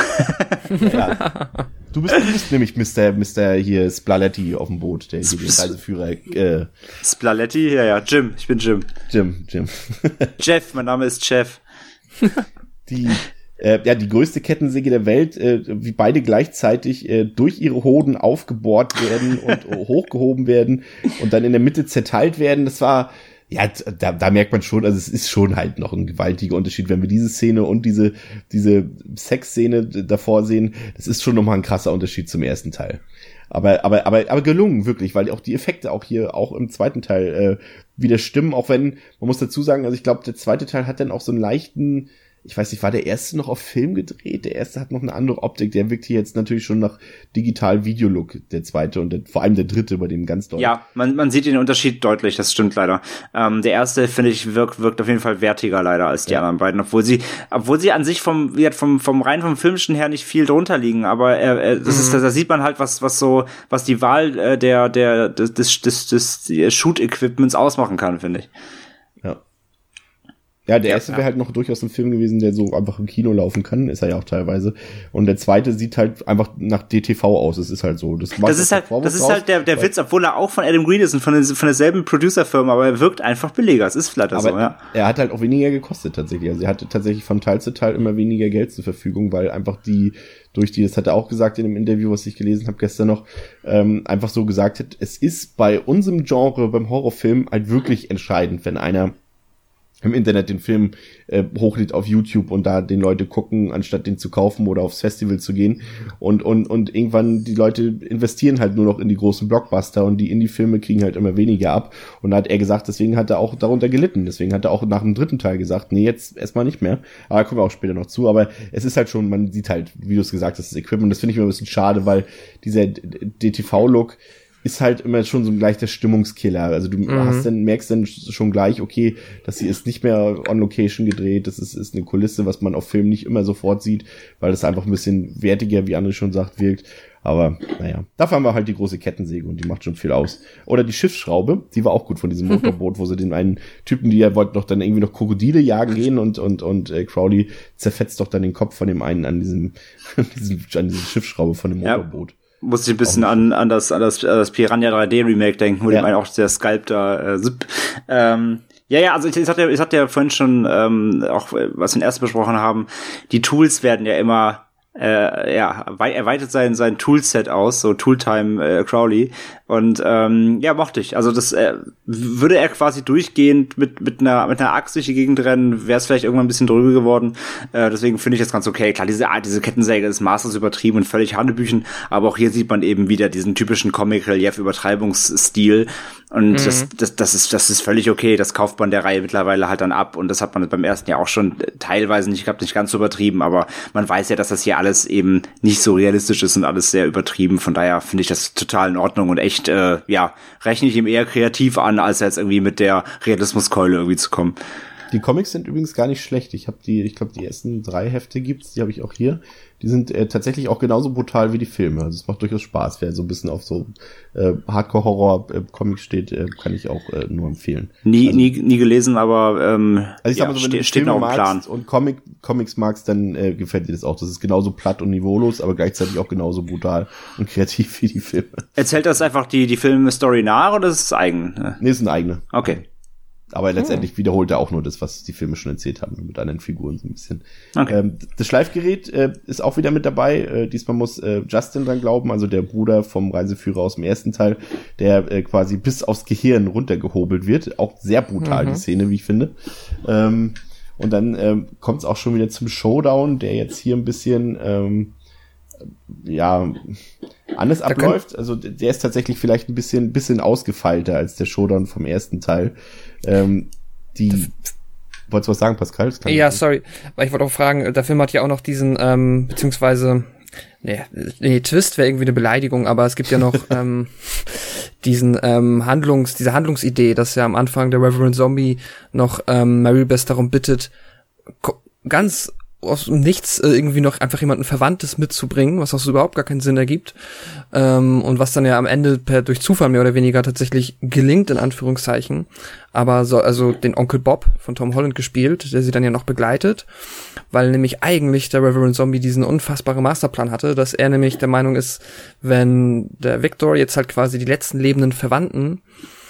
B: Ja. Du bist, du bist nämlich Mister Mister hier Splaletti auf dem Boot, der hier den Reiseführer, äh.
D: Splaletti? Ja, ja, Jim. Ich bin Jim.
B: Jim, Jim.
D: Jeff, mein Name ist Jeff.
B: Die, äh, ja, die größte Kettensäge der Welt, äh, wie beide gleichzeitig äh, durch ihre Hoden aufgebohrt werden und hochgehoben werden und dann in der Mitte zerteilt werden. Das war, ja, da, da merkt man schon, also es ist schon halt noch ein gewaltiger Unterschied, wenn wir diese Szene und diese diese Sexszene davor sehen. Das ist schon nochmal ein krasser Unterschied zum ersten Teil. Aber aber aber aber gelungen wirklich, weil auch die Effekte auch hier auch im zweiten Teil äh, wieder stimmen. Auch wenn man muss dazu sagen, also ich glaube, der zweite Teil hat dann auch so einen leichten, ich weiß nicht, war der erste noch auf Film gedreht? Der erste hat noch eine andere Optik. Der wirkt hier jetzt natürlich schon nach Digital-Video-Look, der zweite und der, vor allem der dritte, bei dem ganz deutlich.
D: Ja, man, man sieht den Unterschied deutlich, das stimmt leider. Ähm, der erste, finde ich, wirkt, wirkt auf jeden Fall wertiger leider als die ja. anderen beiden, obwohl sie, obwohl sie an sich vom, wie vom, vom rein vom Filmischen her nicht viel drunter liegen, aber äh, das mhm. ist, da sieht man halt, was, was so, was die Wahl äh, der, der, des, des, des, des Shoot-Equipments ausmachen kann, finde ich.
B: Ja. Ja, der erste ja, wäre halt noch durchaus ein Film gewesen, der so einfach im Kino laufen kann, ist er ja auch teilweise. Und der zweite sieht halt einfach nach D T V aus, es ist halt so. Das,
D: das ist halt, das ist halt der, der Witz, obwohl er auch von Adam Green ist und von, den, von derselben Producer-Firma, aber er wirkt einfach billiger, es ist vielleicht so, ja.
B: Er hat halt auch weniger gekostet tatsächlich, also er hatte tatsächlich von Teil zu Teil immer weniger Geld zur Verfügung, weil einfach die, durch die, das hat er auch gesagt in dem Interview, was ich gelesen habe gestern noch, ähm, einfach so gesagt hat, es ist bei unserem Genre, beim Horrorfilm halt wirklich entscheidend, wenn einer im Internet den Film äh, hochlädt auf YouTube und da den Leute gucken, anstatt den zu kaufen oder aufs Festival zu gehen. Und und und irgendwann die Leute investieren halt nur noch in die großen Blockbuster und die Indie-Filme kriegen halt immer weniger ab. Und da hat er gesagt, deswegen hat er auch darunter gelitten. Deswegen hat er auch nach dem dritten Teil gesagt, nee, jetzt erstmal nicht mehr. Aber da kommen wir auch später noch zu. Aber es ist halt schon, man sieht halt, wie du es gesagt hast, das Equipment. Das finde ich immer ein bisschen schade, weil dieser D T V-Look ist halt immer schon so ein gleich der Stimmungskiller. Also du mhm. hast dann, merkst dann schon gleich, okay, das hier ist nicht mehr on Location gedreht, das ist, ist eine Kulisse, was man auf Film nicht immer sofort sieht, weil das einfach ein bisschen wertiger, wie André schon sagt, wirkt. Aber naja, dafür haben wir halt die große Kettensäge und die macht schon viel aus. Oder die Schiffsschraube, die war auch gut von diesem Motorboot, wo sie den einen Typen, die ja wollten doch dann irgendwie noch Krokodile jagen gehen und und und äh, Crowley zerfetzt doch dann den Kopf von dem einen an diesem, an diesem an diese Schiffsschraube von dem Motorboot.
D: Ja. Musste ich ein bisschen an, an das, an das, an das Piranha drei D Remake denken, wo ja. dem einen auch der Sculpt da, äh, zip. Ähm, ja, ja, also ich, ich hatte, ich hatte ja vorhin schon, ähm, auch, was wir in erst besprochen haben, die Tools werden ja immer, äh, ja, erweitert sein, sein Toolset aus, so Tooltime äh, Crowley. Und ähm, ja, mochte ich. Also das äh, würde er quasi durchgehend mit mit einer mit einer Axt durch die Gegend rennen, wäre es vielleicht irgendwann ein bisschen drüber geworden. Äh, deswegen finde ich das ganz okay. Klar, diese Art, diese Kettensäge ist maßlos übertrieben und völlig Hanebüchen, aber auch hier sieht man eben wieder diesen typischen Comic-Relief-Übertreibungsstil. Und mhm. das, das, das ist, das ist völlig okay. Das kauft man der Reihe mittlerweile halt dann ab. Und das hat man beim ersten Jahr auch schon teilweise nicht gehabt, nicht ganz so übertrieben. Aber man weiß ja, dass das hier alles eben nicht so realistisch ist und alles sehr übertrieben. Von daher finde ich das total in Ordnung und echt, äh, ja, rechne ich ihm eher kreativ an, als jetzt irgendwie mit der Realismuskeule irgendwie zu kommen.
B: Die Comics sind übrigens gar nicht schlecht. Ich habe die, ich glaube, die ersten drei Hefte gibt's, die habe ich auch hier. Die sind äh, tatsächlich auch genauso brutal wie die Filme. Also es macht durchaus Spaß. Wer so ein bisschen auf so äh, Hardcore-Horror-Comics steht, äh, kann ich auch äh, nur empfehlen.
D: Nie,
B: also,
D: nie, nie gelesen, aber ähm,
B: also ich sag mal
D: ja,
B: so, wenn
D: ste- steht noch im Plan.
B: Und Comic, Comics magst, dann äh, gefällt dir das auch. Das ist genauso platt und niveaulos, aber gleichzeitig auch genauso brutal und kreativ wie die Filme.
D: Erzählt das einfach die die Filmstory nach oder ist es eigen?
B: Nee, ist ein eigene.
D: Okay.
B: Aber letztendlich wiederholt er auch nur das, was die Filme schon erzählt haben, mit anderen Figuren so ein bisschen.
D: Okay.
B: Ähm, das Schleifgerät äh, ist auch wieder mit dabei. Äh, diesmal muss äh, Justin dran glauben, also der Bruder vom Reiseführer aus dem ersten Teil, der äh, quasi bis aufs Gehirn runtergehobelt wird. Auch sehr brutal, mhm. die Szene, wie ich finde. Ähm, und dann ähm, kommt es auch schon wieder zum Showdown, der jetzt hier ein bisschen ähm, ja anders da abläuft. Also der ist tatsächlich vielleicht ein bisschen bisschen ausgefeilter als der Showdown vom ersten Teil. Ähm, die wolltest du was sagen, Pascal?
C: Ja, sorry, weil ich wollte auch fragen, der Film hat ja auch noch diesen ähm, beziehungsweise nee, nee Twist wäre irgendwie eine Beleidigung, aber es gibt ja noch ähm, diesen ähm, Handlungs diese Handlungsidee, dass ja am Anfang der Reverend Zombie noch ähm, Mary Beth darum bittet, ko- ganz aus dem Nichts äh, irgendwie noch einfach jemanden Verwandtes mitzubringen, was auch so überhaupt gar keinen Sinn ergibt. Ähm, und was dann ja am Ende per durch Zufall mehr oder weniger tatsächlich gelingt, in Anführungszeichen. Aber so, also den Onkel Bob von Tom Holland gespielt, der sie dann ja noch begleitet, weil nämlich eigentlich der Reverend Zombie diesen unfassbaren Masterplan hatte, dass er nämlich der Meinung ist, wenn der Victor jetzt halt quasi die letzten lebenden Verwandten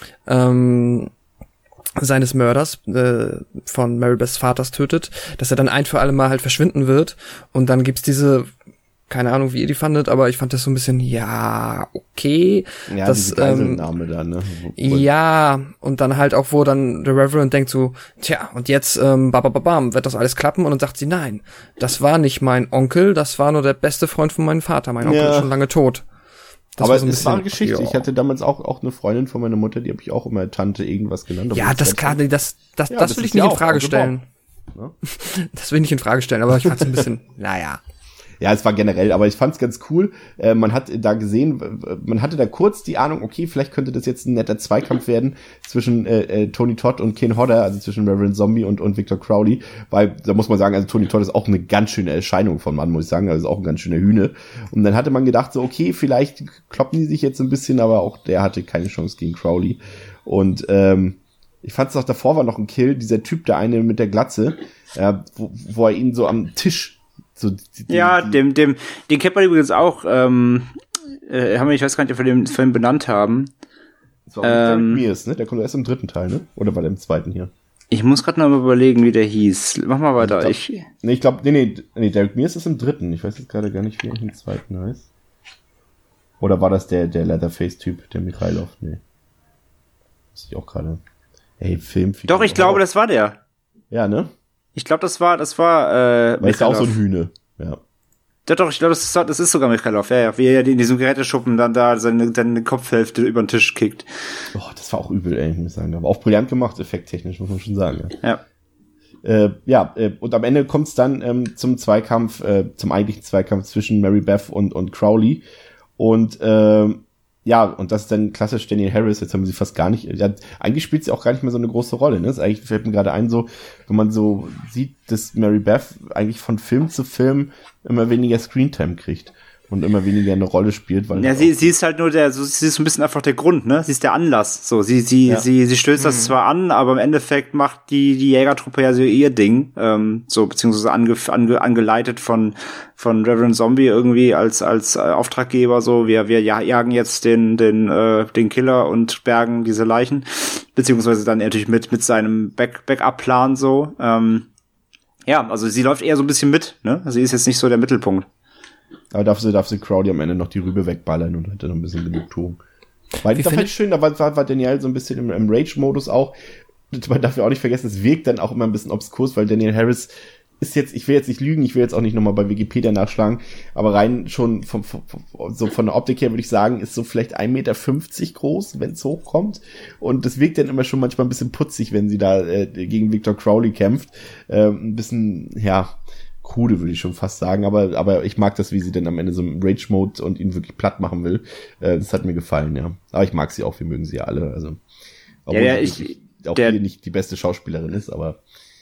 C: ähm, seines Mörders äh, von Mary Beths Vaters tötet, dass er dann ein für alle Mal halt verschwinden wird und dann gibt's diese, keine Ahnung, wie ihr die fandet, aber ich fand das so ein bisschen, ja, okay.
B: Ja,
C: das,
B: diese Geiselnahme ähm, da, ne?
C: Ja, und dann halt auch, wo dann der Reverend denkt so, tja, und jetzt, ähm, babababam, wird das alles klappen? Und dann sagt sie, nein, das war nicht mein Onkel, das war nur der beste Freund von meinem Vater, mein Onkel ja. ist schon lange tot. Das
B: aber
C: war so ein
B: es
C: bisschen,
B: war eine Geschichte.
C: Ja.
B: Ich hatte damals auch auch eine Freundin von meiner Mutter, die habe ich auch immer Tante irgendwas genannt.
C: Ja, das klar, das das
B: ja,
C: das,
B: das
C: will ich
B: ja
C: nicht in
B: auch
C: Frage stellen.
B: Ne?
C: Das will ich nicht in Frage stellen, aber ich fand es ein bisschen, naja.
B: Ja, es war generell, aber ich fand's ganz cool. Äh, man hat da gesehen, man hatte da kurz die Ahnung, okay, vielleicht könnte das jetzt ein netter Zweikampf werden zwischen äh, äh, Tony Todd und Ken Hodder, also zwischen Reverend Zombie und und Victor Crowley, weil da muss man sagen, also Tony Todd ist auch eine ganz schöne Erscheinung von Mann, muss ich sagen, also ist auch ein ganz schöner Hühne. Und dann hatte man gedacht, so okay, vielleicht kloppen die sich jetzt ein bisschen, aber auch der hatte keine Chance gegen Crowley. Und ähm, ich fand's auch davor war noch ein Kill, dieser Typ, der eine mit der Glatze, äh, wo, wo er ihn so am Tisch so die, die,
D: ja,
B: die,
D: dem, dem, den kennt man übrigens auch, ähm, äh, haben wir, ich weiß gar nicht, ob wir den Film benannt haben.
B: Das war auch ähm, Derek Mears, ne? Der kommt erst im dritten Teil, ne? Oder war der im zweiten hier?
D: Ich muss gerade noch mal überlegen, wie der hieß. Mach mal weiter.
B: Ich glaub, ich, nee, ich glaube, nee, nee, nee, Derek Mears ist im dritten. Ich weiß jetzt gerade gar nicht, wie er im zweiten heißt. Oder war das der, der Leatherface-Typ, der Mikhailov? Nee. Weiß ich auch gerade. Ey, Film.
D: Doch, ich glaube, das war der.
B: Ja, ne?
D: Ich glaube, das war, das war, äh,
B: Weil ist ja auch so ein Hühne, ja.
D: Ja doch, ich glaube, das ist, das ist sogar Mikhailov, ja, ja, wie er in diesem Geräteschuppen dann da seine, seine Kopfhälfte über den Tisch kickt.
B: Oh, das war auch übel, ey, muss ich sagen. Aber auch brillant gemacht, effekttechnisch, muss man schon sagen.
D: Ja. Ja.
B: Äh, ja, äh, und am Ende kommt es dann ähm, zum Zweikampf, äh, zum eigentlichen Zweikampf zwischen Mary Beth und, und Crowley. Und äh, ja, und das ist dann klassisch Danielle Harris, jetzt haben wir sie fast gar nicht, ja, eigentlich spielt sie auch gar nicht mehr so eine große Rolle, ne? Das ist eigentlich fällt mir gerade ein, so, wenn man so sieht, dass Mary Beth eigentlich von Film zu Film immer weniger Screentime kriegt und immer weniger eine Rolle spielt, weil
D: ja, sie, sie ist halt nur der, so, sie ist ein bisschen einfach der Grund, ne? Sie ist der Anlass, so, sie, sie, ja. sie, sie stößt das mhm. zwar an, aber im Endeffekt macht die, die Jägertruppe ja so ihr Ding, ähm, so, beziehungsweise ange, ange, angeleitet von, von Reverend Zombie irgendwie als, als äh, Auftraggeber, so, wir, wir jagen jetzt den, den, äh, den Killer und bergen diese Leichen, beziehungsweise dann natürlich mit, mit seinem Back, Backup-Plan, so, ähm, ja, also sie läuft eher so ein bisschen mit, ne? Sie ist jetzt nicht so der Mittelpunkt.
B: Aber darf sie, darf sie Crowley am Ende noch die Rübe wegballern und hat dann noch ein bisschen Genugtuung. Weil das fand ich schön, da war, war, war Danielle so ein bisschen im, im Rage-Modus auch. Man darf ja auch nicht vergessen, es wirkt dann auch immer ein bisschen obskurs, weil Danielle Harris ist jetzt, ich will jetzt nicht lügen, ich will jetzt auch nicht nochmal bei Wikipedia nachschlagen, aber rein schon vom, vom, so von der Optik her würde ich sagen, ist so vielleicht ein Meter fünfzig groß, wenn es hochkommt. Und das wirkt dann immer schon manchmal ein bisschen putzig, wenn sie da äh, gegen Victor Crowley kämpft. Äh, ein bisschen, ja, krude, würde ich schon fast sagen, aber aber ich mag das, wie sie dann am Ende so im Rage-Mode und ihn wirklich platt machen will. Äh, das hat mir gefallen, ja. Aber ich mag sie auch, wir mögen sie ja alle. Also, obwohl
D: ja, ja,
B: ich, auch
D: der,
B: hier nicht die beste Schauspielerin ist, aber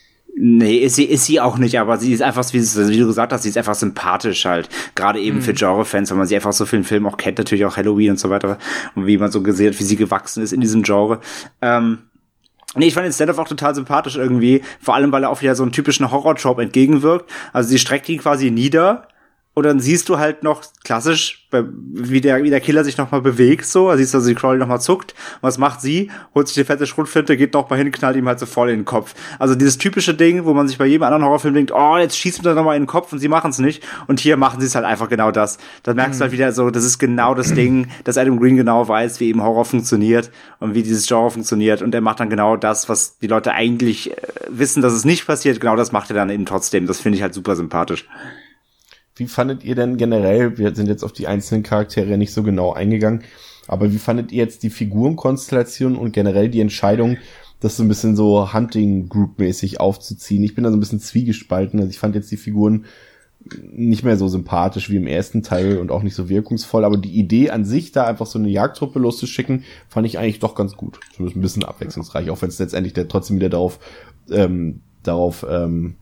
D: nee, ist sie, ist sie auch nicht, aber sie ist einfach, wie, wie du gesagt hast, sie ist einfach sympathisch halt. Gerade eben mhm. für Genre-Fans, wenn man sie einfach so vielen Filmen auch kennt, natürlich auch Halloween und so weiter, und wie man so gesehen hat, wie sie gewachsen ist in diesem Genre. Ähm, Nee, ich fand den Stand-up auch total sympathisch irgendwie, vor allem, weil er auch wieder so einen typischen Horror-Trope entgegenwirkt. Also sie streckt ihn quasi nieder und dann siehst du halt noch klassisch, wie der, wie der Killer sich nochmal bewegt, so. Also siehst du, also die Crowley nochmal zuckt. Und was macht sie? Holt sich die fette Schrotflinte, geht nochmal hin, knallt ihm halt so voll in den Kopf. Also dieses typische Ding, wo man sich bei jedem anderen Horrorfilm denkt, oh, jetzt schießt mir da nochmal in den Kopf und sie machen es nicht. Und hier machen sie es halt einfach genau das. Dann merkst mhm. du halt wieder so, das ist genau das Ding, dass Adam Green genau weiß, wie eben Horror funktioniert und wie dieses Genre funktioniert. Und er macht dann genau das, was die Leute eigentlich äh, wissen, dass es nicht passiert. Genau das macht er dann eben trotzdem. Das finde ich halt super sympathisch.
B: Wie fandet ihr denn generell, wir sind jetzt auf die einzelnen Charaktere nicht so genau eingegangen, aber wie fandet ihr jetzt die Figurenkonstellation und generell die Entscheidung, das so ein bisschen so Hunting-Group-mäßig aufzuziehen? Ich bin da so ein bisschen zwiegespalten, also ich fand jetzt die Figuren nicht mehr so sympathisch wie im ersten Teil und auch nicht so wirkungsvoll, aber die Idee an sich, da einfach so eine Jagdtruppe loszuschicken, fand ich eigentlich doch ganz gut. Zumindest ein bisschen abwechslungsreich, auch wenn es letztendlich der trotzdem wieder darauf, ähm, darauf, ähm,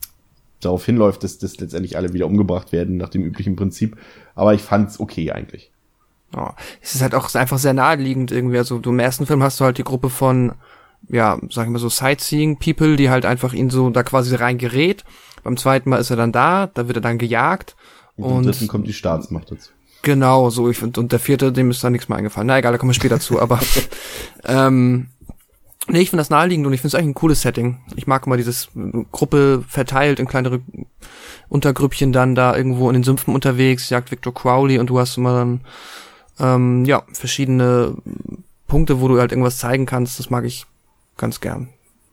B: darauf hinläuft, dass, dass letztendlich alle wieder umgebracht werden nach dem üblichen Prinzip. Aber ich fand's okay eigentlich.
C: Oh, es ist halt auch einfach sehr naheliegend irgendwie. Also du im ersten Film hast du halt die Gruppe von, ja, sagen wir so Sightseeing-People, die halt einfach ihn so da quasi reingerät. Beim zweiten Mal ist er dann da, da wird er dann gejagt.
B: Und im dritten kommt die Staatsmacht dazu.
C: Genau, so. Ich find, und der vierte, dem ist da nichts mehr eingefallen. Na egal, da kommen wir später zu. Aber ähm, nee, ich finde das naheliegend und ich finde es eigentlich ein cooles Setting. Ich mag immer dieses Gruppe verteilt in kleinere Untergrüppchen dann da irgendwo in den Sümpfen unterwegs, jagt Victor Crowley und du hast immer dann ähm, ja verschiedene Punkte, wo du halt irgendwas zeigen kannst. Das mag ich ganz gern.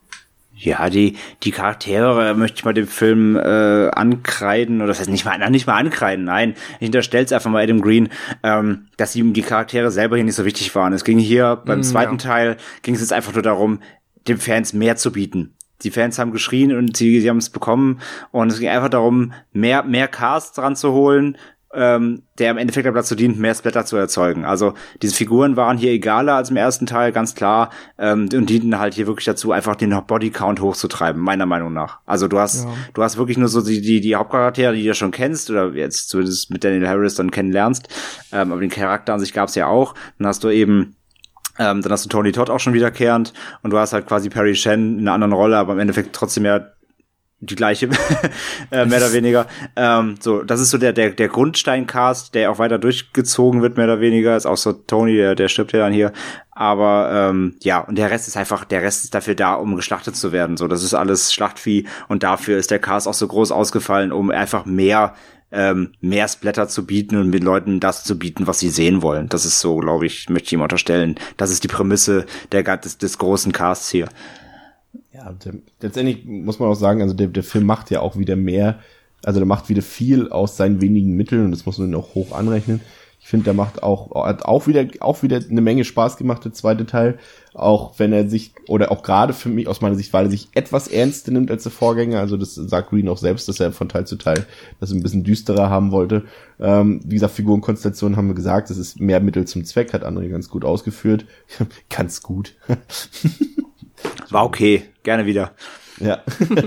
D: Ja, die die Charaktere möchte ich mal dem Film äh, ankreiden, oder das heißt nicht mal nicht mal ankreiden, nein, ich unterstell's einfach mal Adam Green, ähm, dass ihm die Charaktere selber hier nicht so wichtig waren. Es ging hier beim mm, zweiten ja. Teil, ging es jetzt einfach nur darum, den Fans mehr zu bieten. Die Fans haben geschrien und sie, sie haben es bekommen und es ging einfach darum, mehr mehr Cast dran zu holen, ähm, der im Endeffekt dazu dient, mehr Splatter zu erzeugen. Also diese Figuren waren hier egaler als im ersten Teil, ganz klar, ähm, und dienten halt hier wirklich dazu, einfach den Bodycount hochzutreiben, meiner Meinung nach. Also du hast ja. du hast wirklich nur so die die die Hauptcharaktere, die du schon kennst, oder jetzt zumindest mit Danielle Harris dann kennenlernst, ähm, aber den Charakter an sich gab's ja auch. Dann hast du eben ähm, dann hast du Tony Todd auch schon wiederkehrend und du hast halt quasi Perry Shen in einer anderen Rolle, aber im Endeffekt trotzdem ja die gleiche, äh, mehr oder weniger. Ähm, so, das ist so der der der Grundsteincast, der auch weiter durchgezogen wird, mehr oder weniger. Ist auch so Tony, der der stirbt ja dann hier. Aber ähm, ja, und der Rest ist einfach, der Rest ist dafür da, um geschlachtet zu werden. So, das ist alles Schlachtvieh und dafür ist der Cast auch so groß ausgefallen, um einfach mehr ähm, mehr Splatter zu bieten und mit Leuten das zu bieten, was sie sehen wollen. Das ist so, glaube ich, möchte ich ihm unterstellen. Das ist die Prämisse der des, des großen Casts hier.
B: Ja, der, letztendlich muss man auch sagen, also der, der Film macht ja auch wieder mehr, also der macht wieder viel aus seinen wenigen Mitteln und das muss man auch hoch anrechnen. Ich finde, der macht auch, hat auch wieder, auch wieder eine Menge Spaß gemacht, der zweite Teil. Auch wenn er sich, oder auch gerade für mich, aus meiner Sicht, weil er sich etwas ernster nimmt als der Vorgänger. Also das sagt Green auch selbst, dass er von Teil zu Teil das ein bisschen düsterer haben wollte. Ähm, wie gesagt, Figurenkonstellationen haben wir gesagt, das ist mehr Mittel zum Zweck, hat André ganz gut ausgeführt. Ganz gut.
D: War okay, gerne wieder.
B: Ja.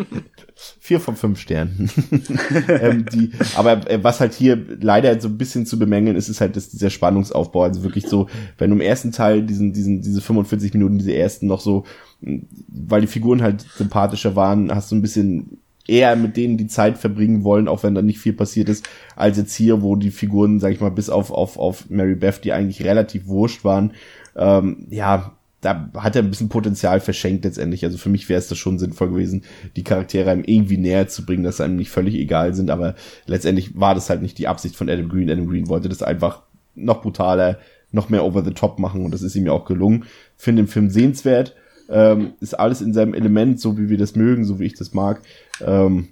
B: Vier von fünf Sternen. ähm, die, aber äh, was halt hier leider so ein bisschen zu bemängeln ist, ist halt das, dieser Spannungsaufbau. Also wirklich so, wenn du im ersten Teil diesen, diesen, diese fünfundvierzig Minuten, diese ersten noch so, weil die Figuren halt sympathischer waren, hast du ein bisschen eher mit denen die Zeit verbringen wollen, auch wenn da nicht viel passiert ist, als jetzt hier, wo die Figuren, sag ich mal, bis auf, auf, auf Mary Beth, die eigentlich relativ wurscht waren, ähm, ja, da hat er ein bisschen Potenzial verschenkt letztendlich. Also für mich wäre es das schon sinnvoll gewesen, die Charaktere einem irgendwie näher zu bringen, dass einem nicht völlig egal sind, aber letztendlich war das halt nicht die Absicht von Adam Green. Adam Green wollte das einfach noch brutaler, noch mehr over the top machen und das ist ihm ja auch gelungen. Finde den Film sehenswert, ähm, ist alles in seinem Element, so wie wir das mögen, so wie ich das mag. Ähm,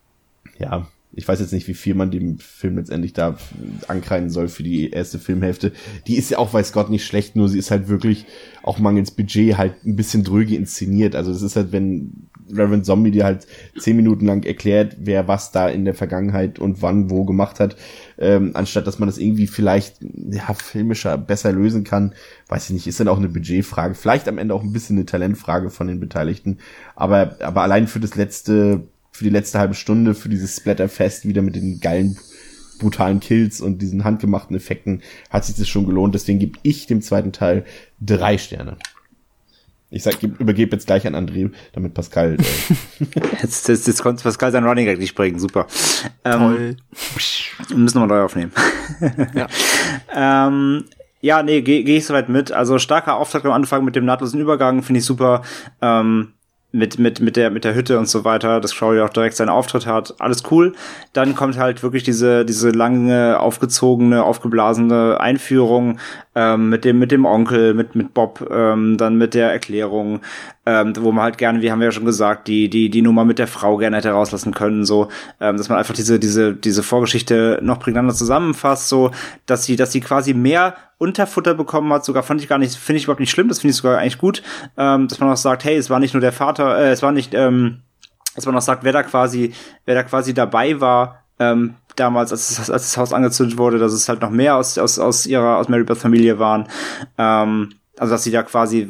B: ja, ich weiß jetzt nicht, wie viel man dem Film letztendlich da ankreiden soll für die erste Filmhälfte. Die ist ja auch, weiß Gott, nicht schlecht, nur sie ist halt wirklich auch mangels Budget halt ein bisschen dröge inszeniert. Also das ist halt, wenn Reverend Zombie dir halt zehn Minuten lang erklärt, wer was da in der Vergangenheit und wann wo gemacht hat, ähm, anstatt dass man das irgendwie vielleicht ja filmischer besser lösen kann, weiß ich nicht, ist dann auch eine Budgetfrage. Vielleicht am Ende auch ein bisschen eine Talentfrage von den Beteiligten. Aber, aber allein für das letzte für die letzte halbe Stunde, für dieses Splatterfest wieder mit den geilen, brutalen Kills und diesen handgemachten Effekten hat sich das schon gelohnt. Deswegen gebe ich dem zweiten Teil drei Sterne. Ich sag, übergebe jetzt gleich an André, damit Pascal... Äh
D: jetzt, jetzt, jetzt konnte Pascal sein Running Gag nicht bringen, super. Ähm,
C: Toll.
D: Wir müssen nochmal neu aufnehmen.
C: Ja.
D: ähm, ja, nee, gehe geh ich soweit mit. Also starker Auftakt am Anfang mit dem nahtlosen Übergang, finde ich super. Ähm, mit mit mit der mit der Hütte und so weiter, dass Crowley auch direkt seinen Auftritt hat, alles cool. Dann kommt halt wirklich diese diese lange aufgezogene, aufgeblasene Einführung ähm, mit dem mit dem Onkel, mit mit Bob, ähm, dann mit der Erklärung, ähm, wo man halt gerne, wie haben wir ja schon gesagt, die die die Nummer mit der Frau gerne hätte rauslassen können, so, ähm, dass man einfach diese diese diese Vorgeschichte noch prägnanter zusammenfasst, so, dass sie dass sie quasi mehr Unterfutter bekommen hat, sogar fand ich gar nicht, finde ich überhaupt nicht schlimm, das finde ich sogar eigentlich gut, ähm, dass man auch sagt, hey, es war nicht nur der Vater, äh, es war nicht, ähm, dass man auch sagt, wer da quasi, wer da quasi dabei war, ähm, damals, als, als das Haus angezündet wurde, dass es halt noch mehr aus, aus, aus ihrer, aus Mary Beth Familie waren, ähm, also dass sie da quasi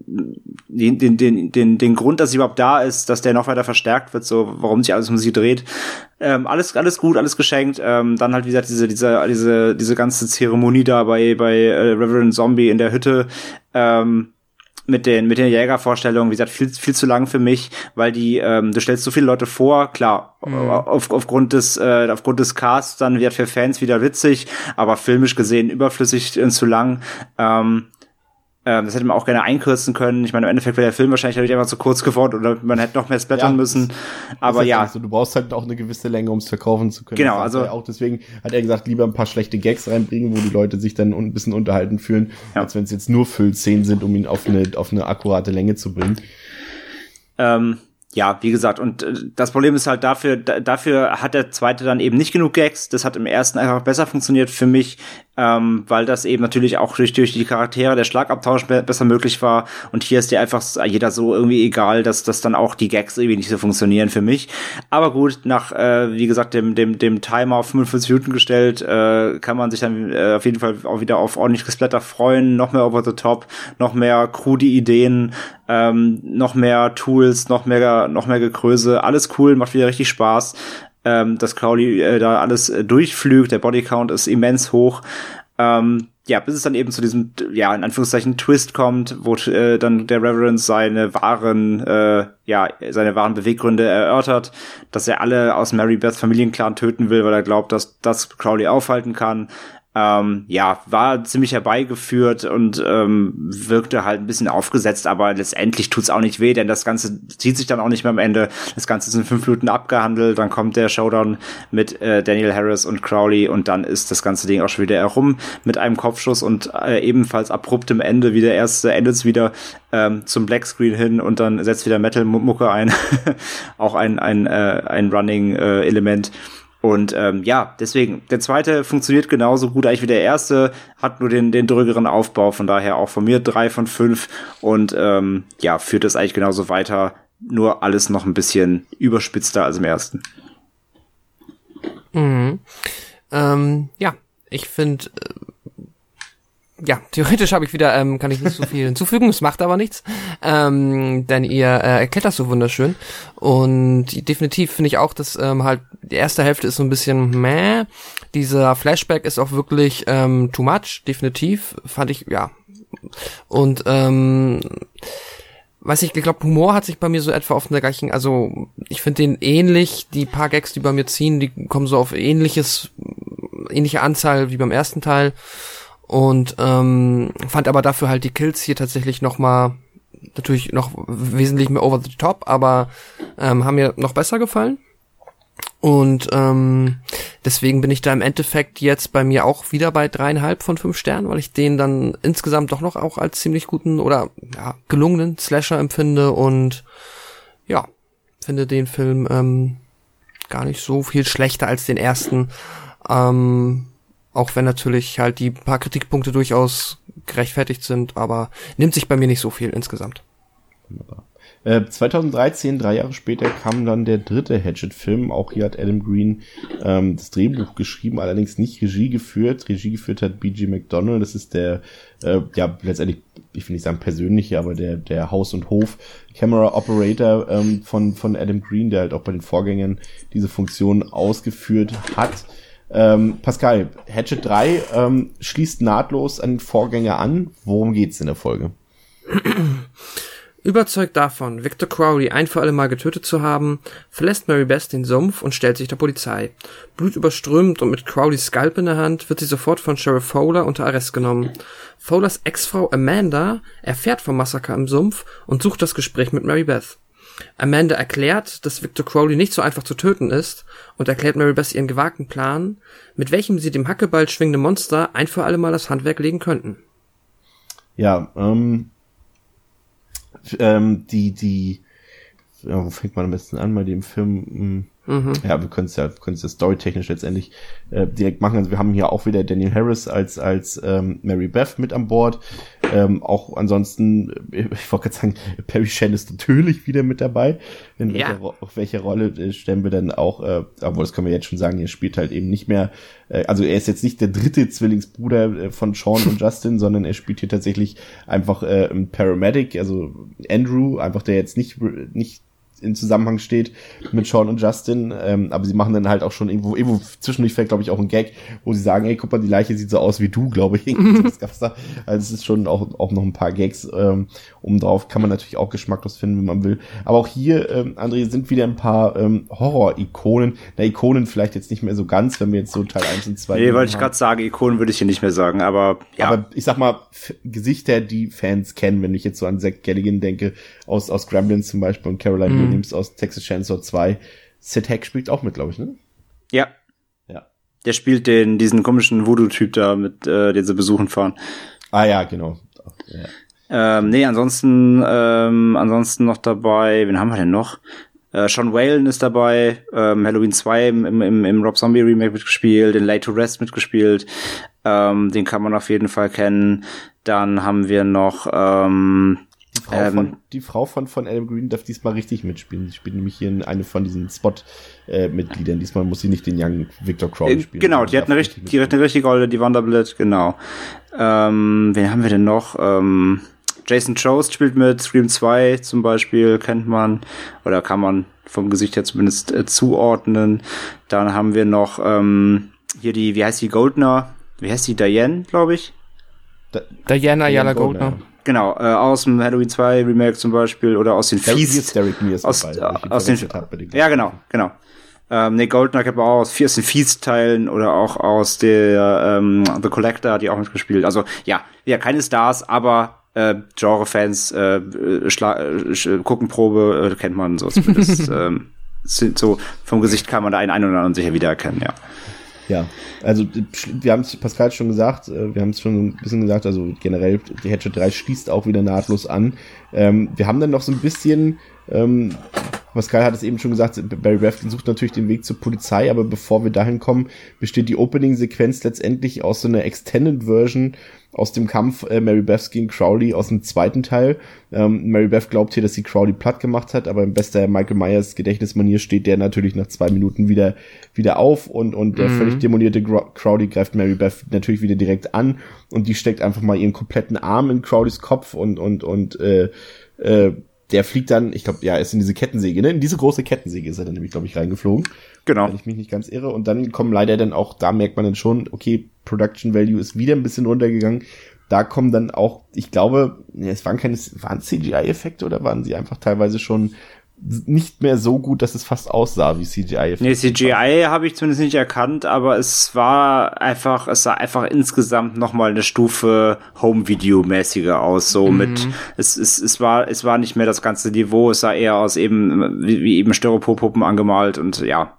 D: den, den, den, den, den Grund, dass sie überhaupt da ist, dass der noch weiter verstärkt wird, so, warum sich alles um sie dreht. Ähm, alles, alles gut, alles geschenkt. Ähm, dann halt, wie gesagt, diese, diese, diese, diese ganze Zeremonie da bei, bei äh, Reverend Zombie in der Hütte, ähm, mit den, mit den Jägervorstellungen, wie gesagt, viel, viel zu lang für mich, weil die, ähm, du stellst so viele Leute vor, klar, mhm. auf, aufgrund des, äh, aufgrund des Casts dann wird für Fans wieder witzig, aber filmisch gesehen überflüssig und zu lang, ähm, das hätte man auch gerne einkürzen können. Ich meine, im Endeffekt wäre der Film wahrscheinlich dadurch einfach zu kurz geworden oder man hätte noch mehr splattern ja, müssen. Aber
B: halt
D: ja.
B: So, du brauchst halt auch eine gewisse Länge, um es verkaufen zu können.
D: Genau, also.
B: Auch deswegen hat er gesagt, lieber ein paar schlechte Gags reinbringen, wo die Leute sich dann ein bisschen unterhalten fühlen, ja. als wenn es jetzt nur Füllszenen sind, um ihn auf eine, auf eine akkurate Länge zu bringen.
D: Ähm. Ja, wie gesagt, und äh, das Problem ist halt dafür, da, dafür hat der zweite dann eben nicht genug Gags. Das hat im ersten einfach besser funktioniert für mich, ähm, weil das eben natürlich auch durch, durch die Charaktere der Schlagabtausch be- besser möglich war. Und hier ist dir einfach jeder so irgendwie egal, dass dass dann auch die Gags irgendwie nicht so funktionieren für mich. Aber gut, nach, äh, wie gesagt, dem dem dem Timer auf fünfundvierzig Minuten gestellt, äh, kann man sich dann äh, auf jeden Fall auch wieder auf ordentliches Splatter freuen. Noch mehr over the top, noch mehr krude Ideen, ähm, noch mehr Tools, noch mehr noch mehr Gekröse, alles cool, macht wieder richtig Spaß, ähm, dass Crowley äh, da alles äh, durchflügt, der Bodycount ist immens hoch, ähm, ja, bis es dann eben zu diesem, ja, in Anführungszeichen Twist kommt, wo äh, dann der Reverend seine wahren, äh, ja, seine wahren Beweggründe erörtert, dass er alle aus Mary Beths Familienclan töten will, weil er glaubt, dass das Crowley aufhalten kann. Ähm, ja, war ziemlich herbeigeführt und ähm, wirkte halt ein bisschen aufgesetzt, aber letztendlich tut's auch nicht weh, denn das Ganze zieht sich dann auch nicht mehr am Ende. Das Ganze ist in fünf Minuten abgehandelt, dann kommt der Showdown mit äh, Daniel Harris und Crowley und dann ist das ganze Ding auch schon wieder herum mit einem Kopfschuss und äh, ebenfalls abruptem Ende, wie der erste endet's wieder ähm, zum Blackscreen hin und dann setzt wieder Metal-Mucke ein. Auch ein ein äh, ein Running-Element. Äh, Und ähm, ja, deswegen, der zweite funktioniert genauso gut eigentlich wie der erste, hat nur den den drückeren Aufbau, von daher auch von mir drei von fünf und ähm, ja, führt das eigentlich genauso weiter, nur alles noch ein bisschen überspitzter als im ersten.
C: Mhm. Ähm, ja, ich finde, äh, ja, theoretisch habe ich wieder, ähm, kann ich nicht so viel hinzufügen, es macht aber nichts, ähm, denn ihr äh, erklärt das so wunderschön und definitiv finde ich auch, dass ähm, halt die erste Hälfte ist so ein bisschen meh, dieser Flashback ist auch wirklich ähm, too much, definitiv, fand ich, ja, und ähm, weiß ich, ich glaube, Humor hat sich bei mir so etwa auf der gleichen, also ich finde den ähnlich, die paar Gags, die bei mir ziehen, die kommen so auf ähnliches, ähnliche Anzahl wie beim ersten Teil. Und ähm, fand aber dafür halt die Kills hier tatsächlich noch mal natürlich noch wesentlich mehr over the top, aber ähm, haben mir noch besser gefallen. Und ähm, deswegen bin ich da im Endeffekt jetzt bei mir auch wieder bei dreieinhalb von fünf Sternen, weil ich den dann insgesamt doch noch auch als ziemlich guten oder ja, gelungenen Slasher empfinde und ja, finde den Film ähm, gar nicht so viel schlechter als den ersten. Ähm, Auch wenn natürlich halt die paar Kritikpunkte durchaus gerechtfertigt sind, aber nimmt sich bei mir nicht so viel insgesamt.
B: Wunderbar. Äh, zweitausenddreizehn, drei Jahre später, kam dann der dritte Hatchet-Film. Auch hier hat Adam Green ähm, das Drehbuch geschrieben, allerdings nicht Regie geführt. Regie geführt hat B J McDonnell. Das ist der, äh, ja, letztendlich, ich will nicht sagen persönliche, aber der der Haus- und Hof-Camera-Operator ähm, von von Adam Green, der halt auch bei den Vorgängern diese Funktion ausgeführt hat. Ähm, Pascal, Hatchet drei ähm, schließt nahtlos an den Vorgänger an. Worum geht's in der Folge?
C: Überzeugt davon, Victor Crowley ein für alle Mal getötet zu haben, verlässt Mary Beth den Sumpf und stellt sich der Polizei. Blutüberströmt und mit Crowleys Skalp in der Hand wird sie sofort von Sheriff Fowler unter Arrest genommen. Fowlers Ex-Frau Amanda erfährt vom Massaker im Sumpf und sucht das Gespräch mit Mary Beth. Amanda erklärt, dass Victor Crowley nicht so einfach zu töten ist und erklärt Mary Beth ihren gewagten Plan, mit welchem sie dem Hackeball schwingende Monster ein für alle Mal das Handwerk legen könnten.
B: Ja, ähm, ähm die, die, ja, wo fängt man am besten an bei dem Film? Mhm. Ja, wir können es ja, können es ja storytechnisch letztendlich äh, direkt machen. Also wir haben hier auch wieder Daniel Harris als als ähm, Mary Beth mit an Bord. Ähm, auch ansonsten, ich wollte gerade sagen, Perry Shen ist natürlich wieder mit dabei. In ja. welcher, auf welcher Rolle äh, stellen wir dann auch, äh, obwohl das können wir jetzt schon sagen, er spielt halt eben nicht mehr, äh, also er ist jetzt nicht der dritte Zwillingsbruder äh, von Sean und Justin, sondern er spielt hier tatsächlich einfach äh, ein Paramedic, also Andrew, einfach der jetzt nicht nicht in Zusammenhang steht mit Sean und Justin, ähm, aber sie machen dann halt auch schon irgendwo, irgendwo zwischendurch fällt, glaube ich, auch ein Gag, wo sie sagen, ey, guck mal, die Leiche sieht so aus wie du, glaube ich. Das gab's da. Also es ist schon auch, auch noch ein paar Gags ähm, um drauf, kann man natürlich auch geschmacklos finden, wenn man will. Aber auch hier, ähm, André, sind wieder ein paar ähm, Horror-Ikonen. Na, Ikonen vielleicht jetzt nicht mehr so ganz, wenn wir jetzt so Teil eins und zwei
D: Nee, wollte ich gerade sagen, Ikonen würde ich hier nicht mehr sagen, aber ja.
B: Aber ich sag mal, F- Gesichter, die Fans kennen, wenn ich jetzt so an Zach Galligan denke, aus aus Gremlins zum Beispiel und Caroline mhm. Williams aus Texas Chainsaw zwei. Sid Hack spielt auch mit, glaube ich, ne?
D: Ja.
B: Ja.
D: Der spielt den, diesen komischen Voodoo-Typ da, mit, äh, den sie besuchen fahren.
B: Ah ja, genau. Ja.
D: Ähm, nee, ansonsten, ähm, ansonsten noch dabei, wen haben wir denn noch? Äh, Sean Whalen ist dabei, ähm, Halloween zwei im, im, im Rob Zombie Remake mitgespielt, in Lay to Rest mitgespielt, ähm, den kann man auf jeden Fall kennen. Dann haben wir noch, ähm,
B: Die Frau, ähm, von, die Frau von, von Adam Green darf diesmal richtig mitspielen. Sie spielt nämlich hier in eine von diesen Spot-Mitgliedern. Äh, diesmal muss sie nicht den Young Victor Crowley spielen.
D: Genau, die hat eine richtig, die hat eine richtige Rolle, die Wanda Blatt, genau. Ähm, wen haben wir denn noch? Ähm, Jason Jost spielt mit, Scream zwei zum Beispiel, kennt man, oder kann man vom Gesicht her zumindest äh, zuordnen. Dann haben wir noch, ähm, hier die, wie heißt die, Goldner? Wie heißt die, Diane, glaube ich?
C: Da- Diana Ayala Goldner. Goldner.
D: Genau, äh, aus dem Halloween zwei Remake zum Beispiel oder aus den
B: Feast.
D: Feast.
B: Derek Mears
D: aus,
B: dabei,
D: äh, aus den,
B: hab,
D: ja, genau, genau. Ähm, Nick Goldner kennt man auch aus Fierce and Feast-Teilen oder auch aus der ähm, The Collector, hat die auch mitgespielt. Also ja, ja, keine Stars, aber äh, Genre-Fans, äh, Schla- äh, Guckenprobe äh, kennt man so zumindest. ähm, sind so vom Gesicht kann man da einen einen oder anderen sicher wiedererkennen, ja.
B: Ja, also wir haben es, Pascal hat schon gesagt, wir haben es schon ein bisschen gesagt, also generell, die Hatchet drei schließt auch wieder nahtlos an. Ähm, wir haben dann noch so ein bisschen, ähm, Pascal hat es eben schon gesagt, Barry Rafton sucht natürlich den Weg zur Polizei, aber bevor wir dahin kommen, besteht die Opening-Sequenz letztendlich aus so einer Extended-Version aus dem Kampf äh, Mary Beth gegen Crowley aus dem zweiten Teil. Ähm, Mary Beth glaubt hier, dass sie Crowley platt gemacht hat, aber in bester Michael Myers Gedächtnismanier steht der natürlich nach zwei Minuten wieder wieder auf und und der mhm. völlig demolierte Gro- Crowley greift Mary Beth natürlich wieder direkt an und die steckt einfach mal ihren kompletten Arm in Crowleys Kopf und und und äh, äh, der fliegt dann, ich glaube, ja, ist in diese Kettensäge, ne? In diese große Kettensäge ist er dann nämlich, glaube ich, reingeflogen.
D: Genau.
B: Wenn ich mich nicht ganz irre. Und dann kommen leider dann auch, da merkt man dann schon, okay, Production Value ist wieder ein bisschen runtergegangen. Da kommen dann auch, ich glaube, es waren keine, waren C G I-Effekte oder waren sie einfach teilweise schon nicht mehr so gut, dass es fast aussah wie C G I-Effekte?
D: Nee, C G I habe ich zumindest nicht erkannt, aber es war einfach, es sah einfach insgesamt nochmal eine Stufe Home-Video-mäßiger aus, so mhm. mit, es, es, es war, es war nicht mehr das ganze Niveau, es sah eher aus eben, wie, wie eben Styroporpuppen angemalt und ja,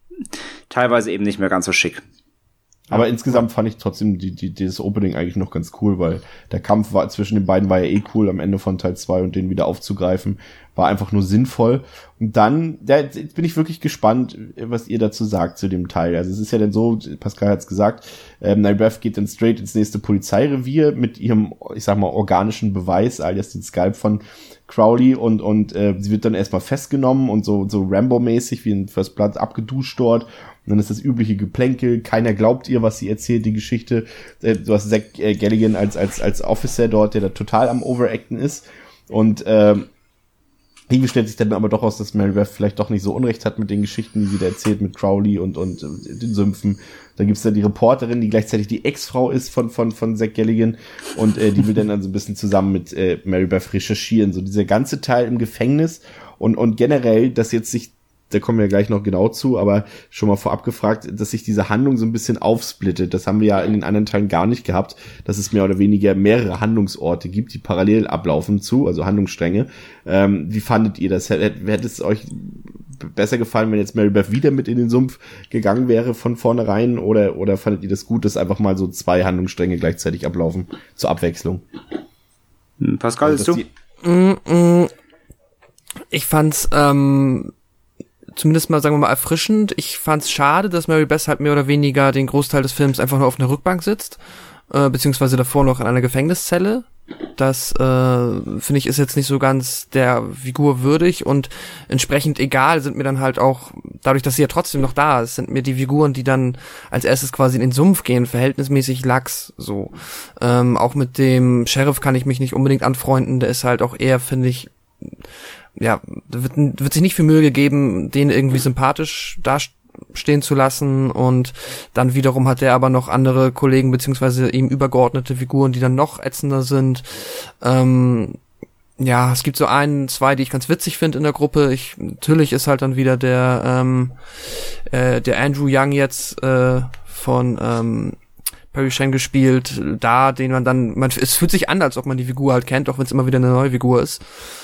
D: teilweise eben nicht mehr ganz so schick.
B: Aber ja. insgesamt fand ich trotzdem die, die, dieses Opening eigentlich noch ganz cool, weil der Kampf war zwischen den beiden war ja eh cool am Ende von Teil zwei und den wieder aufzugreifen, war einfach nur sinnvoll. Und dann, ja, jetzt bin ich wirklich gespannt, was ihr dazu sagt zu dem Teil. Also es ist ja dann so, Pascal hat's gesagt, ähm, Mary Beth geht dann straight ins nächste Polizeirevier mit ihrem, ich sag mal, organischen Beweis, alias den Skalp von Crowley und und äh, sie wird dann erstmal festgenommen und so so Rambo-mäßig wie in First Blood abgeduscht dort. Und dann ist das übliche Geplänkel, keiner glaubt ihr, was sie erzählt, die Geschichte. Äh, du hast Zach äh, Galligan als als als Officer dort, der da total am Overacten ist. Und ähm, irgendwie stellt sich dann aber doch aus, dass Mary Beth vielleicht doch nicht so Unrecht hat mit den Geschichten, die sie da erzählt mit Crowley und und äh, den Sümpfen. Da gibt's dann die Reporterin, die gleichzeitig die Ex-Frau ist von von von Zach Galligan und äh, die will dann, dann so ein bisschen zusammen mit äh, Mary Beth recherchieren. So dieser ganze Teil im Gefängnis und und generell, dass jetzt sich, da kommen wir ja gleich noch genau zu, aber schon mal vorab gefragt, dass sich diese Handlung so ein bisschen aufsplittet. Das haben wir ja in den anderen Teilen gar nicht gehabt, dass es mehr oder weniger mehrere Handlungsorte gibt, die parallel ablaufen zu, also Handlungsstränge. Ähm, wie fandet ihr das? Hätte, hätte es euch besser gefallen, wenn jetzt Mary Beth wieder mit in den Sumpf gegangen wäre von vornherein, oder oder fandet ihr das gut, dass einfach mal so zwei Handlungsstränge gleichzeitig ablaufen, zur Abwechslung?
D: Pascal,
B: also,
D: ist du?
C: Ich fand's ähm, zumindest mal, sagen wir mal, erfrischend. Ich fand's schade, dass Mary Beth halt mehr oder weniger den Großteil des Films einfach nur auf einer Rückbank sitzt, äh, beziehungsweise davor noch in einer Gefängniszelle. Das, äh, finde ich, ist jetzt nicht so ganz der Figur würdig und entsprechend egal sind mir dann halt auch, dadurch, dass sie ja trotzdem noch da ist, sind mir die Figuren, die dann als erstes quasi in den Sumpf gehen, verhältnismäßig lax, so. Ähm, auch mit dem Sheriff kann ich mich nicht unbedingt anfreunden, der ist halt auch eher, finde ich, ja, wird, wird sich nicht viel Mühe gegeben, den irgendwie sympathisch dastehen zu lassen, und dann wiederum hat er aber noch andere Kollegen beziehungsweise ihm übergeordnete Figuren, die dann noch ätzender sind. Ähm, ja, es gibt so ein, zwei, die ich ganz witzig finde in der Gruppe. Ich, natürlich ist halt dann wieder der ähm, äh, der Andrew Young jetzt äh, von ähm, Perry Shen gespielt, da, den man dann, man, es fühlt sich an, als ob man die Figur halt kennt, auch wenn es immer wieder eine neue Figur ist.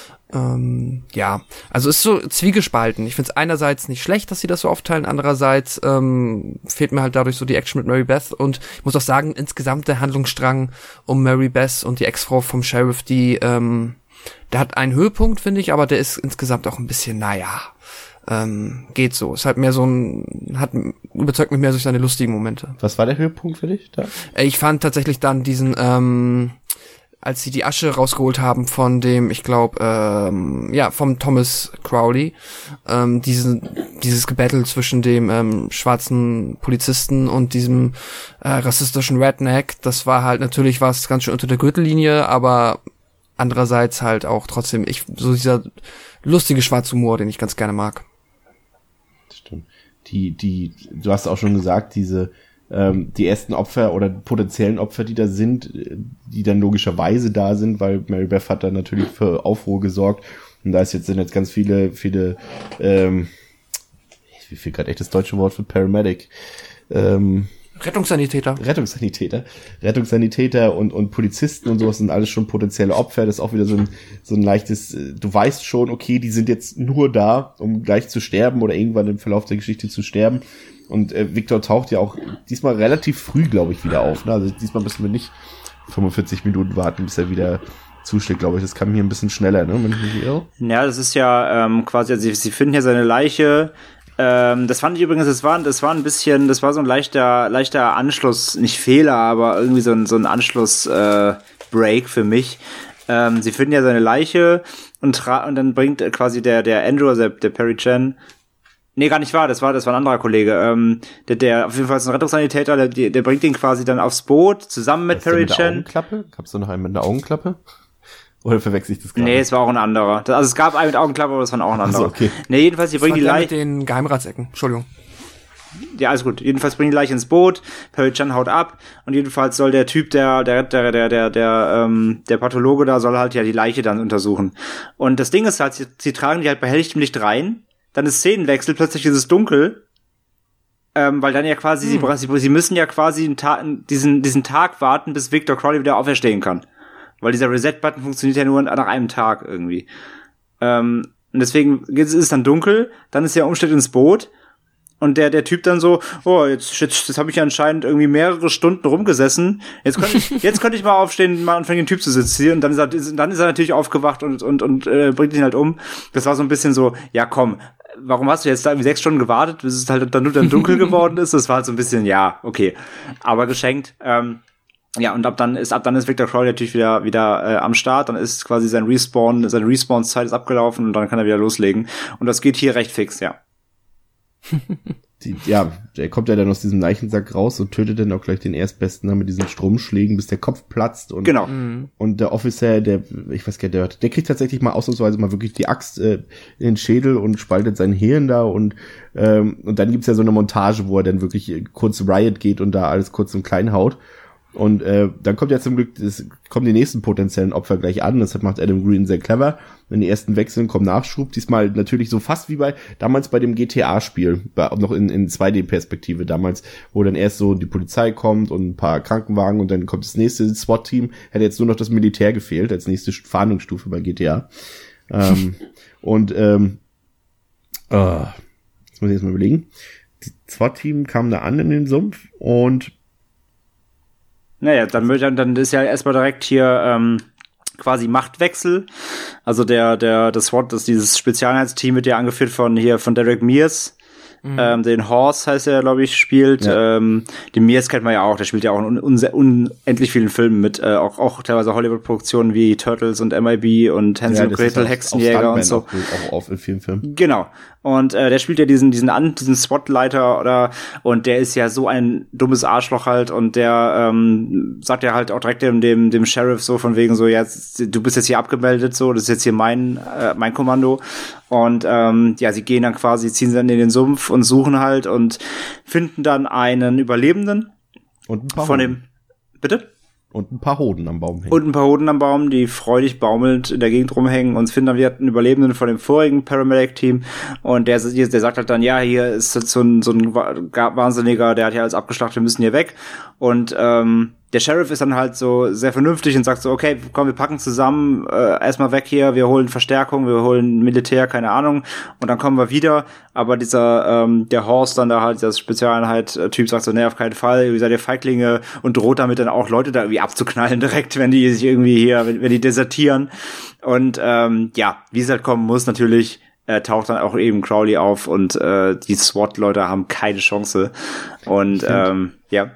C: Ähm, ja, also ist so zwiegespalten. Ich finde es einerseits nicht schlecht, dass sie das so aufteilen, andererseits ähm, fehlt mir halt dadurch so die Action mit Mary Beth, und ich muss auch sagen, insgesamt der Handlungsstrang um Mary Beth und die Ex-Frau vom Sheriff, die, ähm, der hat einen Höhepunkt, finde ich, aber der ist insgesamt auch ein bisschen, naja, ähm, geht so. Ist halt mehr so ein, hat, überzeugt mich mehr durch seine lustigen Momente.
B: Was war der Höhepunkt für dich da?
C: Ich fand tatsächlich dann diesen, ähm, als sie die Asche rausgeholt haben von dem, ich glaube, ähm, ja, vom Thomas Crowley, ähm, diesen, dieses Gebattle zwischen dem ähm, schwarzen Polizisten und diesem äh, rassistischen Redneck, das war halt natürlich was ganz schön unter der Gürtellinie, aber andererseits halt auch trotzdem, ich so dieser lustige Schwarzhumor, den ich ganz gerne mag.
B: Stimmt. Die, die, du hast auch schon gesagt, diese ähm, die ersten Opfer oder potenziellen Opfer, die da sind, die dann logischerweise da sind, weil Mary Beth hat da natürlich für Aufruhr gesorgt, und da ist jetzt sind jetzt ganz viele viele ähm, wie viel gerade echt das deutsche Wort für Paramedic? Ähm,
C: Rettungssanitäter.
B: Rettungssanitäter. Rettungssanitäter und, und Polizisten und sowas sind alles schon potenzielle Opfer. Das ist auch wieder so ein, so ein leichtes, du weißt schon, okay, die sind jetzt nur da, um gleich zu sterben oder irgendwann im Verlauf der Geschichte zu sterben. Und äh, Victor taucht ja auch diesmal relativ früh, glaube ich, wieder auf. Ne? Also diesmal müssen wir nicht fünfundvierzig Minuten warten, bis er wieder zuschlägt, glaube ich. Das kam hier ein bisschen schneller, ne? Wenn ich mich irre.
D: Ja, das ist ja ähm, quasi, also sie, sie finden ja seine Leiche. Ähm, das fand ich übrigens, das war, das war ein bisschen, das war so ein leichter, leichter Anschluss, nicht Fehler, aber irgendwie so ein, so ein Anschluss-Break äh, für mich. Ähm, sie finden ja seine Leiche und, tra- und dann bringt quasi der, der Andrew, also der, der Perry Chen, nee, gar nicht wahr, das war, das war ein anderer Kollege, ähm, der, der, auf jeden Fall ist ein Rettungssanitäter, der, der bringt ihn quasi dann aufs Boot, zusammen mit Perry Chen.
B: Mit der Augenklappe? Gab's da noch einen mit einer Augenklappe? Oder verwechsel ich das gerade?
D: Nee, es war auch ein anderer. Also es gab einen mit Augenklappe, aber es war auch ein anderer.
B: Ach so, okay.
D: Nee, jedenfalls, die bringen die Leiche.
C: Mit den Geheimratsecken, Entschuldigung.
D: Ja, alles gut. Jedenfalls bringen die Leiche ins Boot, Perry Chen haut ab und jedenfalls soll der Typ, der, der, der, der, der, der, ähm, der Pathologe da soll halt ja die Leiche dann untersuchen. Und das Ding ist halt, sie, sie tragen die halt bei helllichtem Licht rein, dann ist Szenenwechsel, plötzlich ist es dunkel, ähm, weil dann ja quasi, hm. sie, sie müssen ja quasi einen Ta- diesen, diesen Tag warten, bis Victor Crowley wieder auferstehen kann. Weil dieser Reset-Button funktioniert ja nur nach einem Tag irgendwie. Ähm, und deswegen ist es dann dunkel, dann ist der Umstieg ins Boot und der der Typ dann so, oh, jetzt, jetzt, jetzt habe ich ja anscheinend irgendwie mehrere Stunden rumgesessen, jetzt könnte ich, jetzt könnte ich mal aufstehen mal anfangen, den Typ zu sezieren und dann ist er, dann ist er natürlich aufgewacht und, und, und äh, bringt ihn halt um. Das war so ein bisschen so, ja komm, warum hast du jetzt da irgendwie sechs Stunden gewartet, bis es halt dann nur dann dunkel geworden ist? Das war halt so ein bisschen, ja, okay, aber geschenkt. Ähm, Ja, und ab dann ist ab dann ist Victor Crowley natürlich wieder wieder äh, am Start, dann ist quasi sein Respawn, seine Respawn-Zeit ist abgelaufen und dann kann er wieder loslegen. Und das geht hier recht fix, ja.
B: Die, ja, der kommt ja dann aus diesem Leichensack raus und tötet dann auch gleich den Erstbesten mit diesen Stromschlägen, bis der Kopf platzt. Und,
D: genau.
B: Und der Officer, der, ich weiß gar nicht, der, der kriegt tatsächlich mal ausnahmsweise mal wirklich die Axt äh, in den Schädel und spaltet sein Hirn da und ähm, und dann gibt's ja so eine Montage, wo er dann wirklich kurz Riot geht und da alles kurz und klein haut. Und äh, dann kommt ja zum Glück, es kommen die nächsten potenziellen Opfer gleich an. Das macht Adam Green sehr clever. Wenn die ersten wechseln, kommt Nachschub. Diesmal natürlich so fast wie bei damals bei dem G T A-Spiel, bei, noch in, in zwei D-Perspektive damals, wo dann erst so die Polizei kommt und ein paar Krankenwagen und dann kommt das nächste SWAT-Team. Hätte jetzt nur noch das Militär gefehlt als nächste Fahndungsstufe bei G T A. ähm, und ähm, äh, jetzt muss ich jetzt mal überlegen. Das SWAT-Team kam da an in den Sumpf und
D: Naja, dann, dann ist ja erstmal direkt hier ähm, quasi Machtwechsel. Also der, der, das SWAT, das dieses Spezialeinheitsteam wird ja angeführt von hier, von Derek Mears. Mhm. Ähm, den Horse heißt er, glaube ich, spielt. Ja. Ähm, den Mears kennt man ja auch, der spielt ja auch in un- un- unendlich vielen Filmen mit, äh, auch, auch teilweise Hollywood-Produktionen wie Turtles und M I B und Hänsel
B: ja,
D: und Gretel, Hexenjäger und so.
B: Auch, auch auf in vielen Filmen.
D: Genau. Und äh, der spielt ja diesen diesen an diesen SWAT-Leiter oder und der ist ja so ein dummes Arschloch halt und der ähm, sagt ja halt auch direkt dem dem dem Sheriff so von wegen so, ja, du bist jetzt hier abgemeldet, so, das ist jetzt hier mein äh, mein Kommando. Und ähm, ja, sie gehen dann quasi, ziehen sie dann in den Sumpf und suchen halt und finden dann einen Überlebenden
B: und ein paar
D: von
B: Hoden.
D: dem bitte
B: und ein paar Hoden am Baum hängen.
D: Und ein paar Hoden am Baum, die freudig baumelnd in der Gegend rumhängen und finden dann wieder einen Überlebenden von dem vorigen Paramedic-Team und der, der sagt halt dann, ja, hier ist so ein, so ein Wahnsinniger, der hat ja alles abgeschlachtet, wir müssen hier weg. Und ähm, der Sheriff ist dann halt so sehr vernünftig und sagt so, okay, komm, wir packen zusammen, äh, erstmal weg hier, wir holen Verstärkung, wir holen Militär, keine Ahnung, und dann kommen wir wieder. Aber dieser, ähm, der Horst dann da halt, das Spezialeinheit-Typ sagt so, nee, auf keinen Fall, ihr seid ihr Feiglinge und droht damit dann auch Leute da irgendwie abzuknallen direkt, wenn die sich irgendwie hier, wenn, wenn die desertieren. Und ähm, ja, wie es halt kommen muss, natürlich, äh, taucht dann auch eben Crowley auf und äh, die SWAT-Leute haben keine Chance. Und ähm, ja.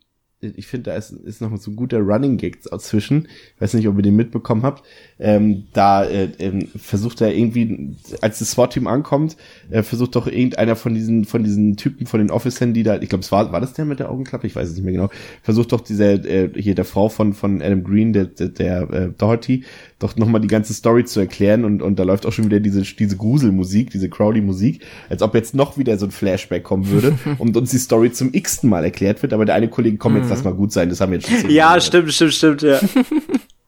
B: Ich finde, da ist, ist noch so ein guter Running Gag zwischen. Ich weiß nicht, ob ihr den mitbekommen habt. Ähm, da äh, ähm, versucht er irgendwie, als das SWAT-Team ankommt, äh, versucht doch irgendeiner von diesen von diesen Typen, von den Officern, die da, ich glaube, es war war das der mit der Augenklappe? Ich weiß es nicht mehr genau. Versucht doch dieser äh, hier der Frau von von Adam Green, der der, der äh, Doherty, doch nochmal die ganze Story zu erklären und und da läuft auch schon wieder diese diese Gruselmusik, diese Crowley-Musik, als ob jetzt noch wieder so ein Flashback kommen würde und uns die Story zum x-ten Mal erklärt wird. Aber der eine Kollege kommt jetzt, lass mal gut sein, das haben wir jetzt schon.
D: Ja, stimmt, stimmt, stimmt, ja.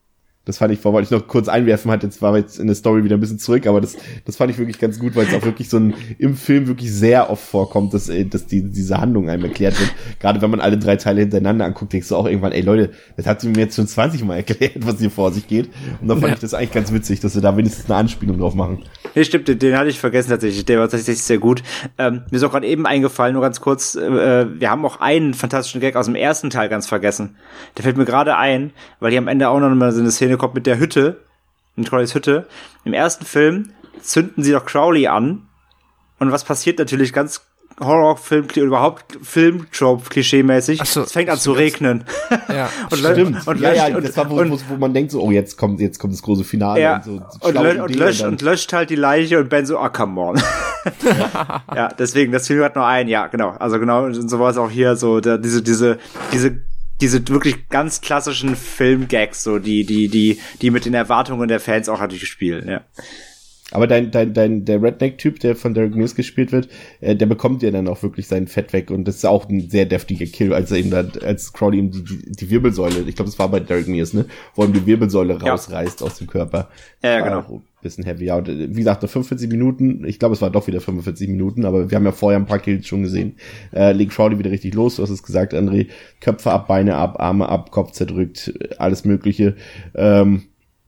B: Das fand ich, wollte ich noch kurz einwerfen, hat jetzt war wir jetzt in der Story wieder ein bisschen zurück, aber das, das fand ich wirklich ganz gut, weil es auch wirklich so ein, im Film wirklich sehr oft vorkommt, dass, dass die, diese Handlung einem erklärt wird. Gerade wenn man alle drei Teile hintereinander anguckt, denkst du auch irgendwann, ey Leute, das hat sie mir jetzt schon zwanzig Mal erklärt, was hier vor sich geht. Und dann fand ja. ich das eigentlich ganz witzig, dass sie da wenigstens eine Anspielung drauf machen.
D: Nee, stimmt, den, den hatte ich vergessen tatsächlich, der war tatsächlich sehr gut. Ähm, mir ist auch gerade eben eingefallen, nur ganz kurz, äh, wir haben auch einen fantastischen Gag aus dem ersten Teil ganz vergessen. Der fällt mir gerade ein, weil hier am Ende auch noch mal so eine Szene kommt mit der Hütte, mit Crowleys Hütte. Im ersten Film zünden sie doch Crowley an. Und was passiert natürlich ganz Horrorfilm oder überhaupt Film-Trope-Klischee-mäßig? So, es fängt an zu regnen.
C: Ja,
B: und stimmt. Und ja, ja, und, das war, wo, und, wo man denkt so, oh, jetzt kommt, jetzt kommt das große Finale.
D: Ja,
B: und, so
D: und, lö- und, löscht, und löscht halt die Leiche und Ben so, ah, oh, come on. Ja, deswegen, das Film hat nur ein, ja, genau. Also genau, und so war es auch hier so, da, diese, diese, diese, diese wirklich ganz klassischen Film-Gags, so, die, die, die, die mit den Erwartungen der Fans auch natürlich spielen, ja.
B: Aber dein, dein, dein, der Redneck-Typ, der von Derek Mears gespielt wird, äh, der bekommt ja dann auch wirklich sein Fett weg und das ist auch ein sehr deftiger Kill, als er eben da, als Crowley ihm die, die, die Wirbelsäule, ich glaube, das war bei Derek Mears, ne, wo ihm die Wirbelsäule ja. rausreißt aus dem Körper.
D: Ja, genau.
B: Auch ein bisschen heavy. Ja, und wie gesagt, nur fünfundvierzig Minuten, ich glaube, es war doch wieder fünfundvierzig Minuten, aber wir haben ja vorher ein paar Kills schon gesehen. Äh, legt Crowley wieder richtig los, du hast es gesagt, André, Köpfe ab, Beine ab, Arme ab, Kopf zerdrückt, alles Mögliche. Ähm,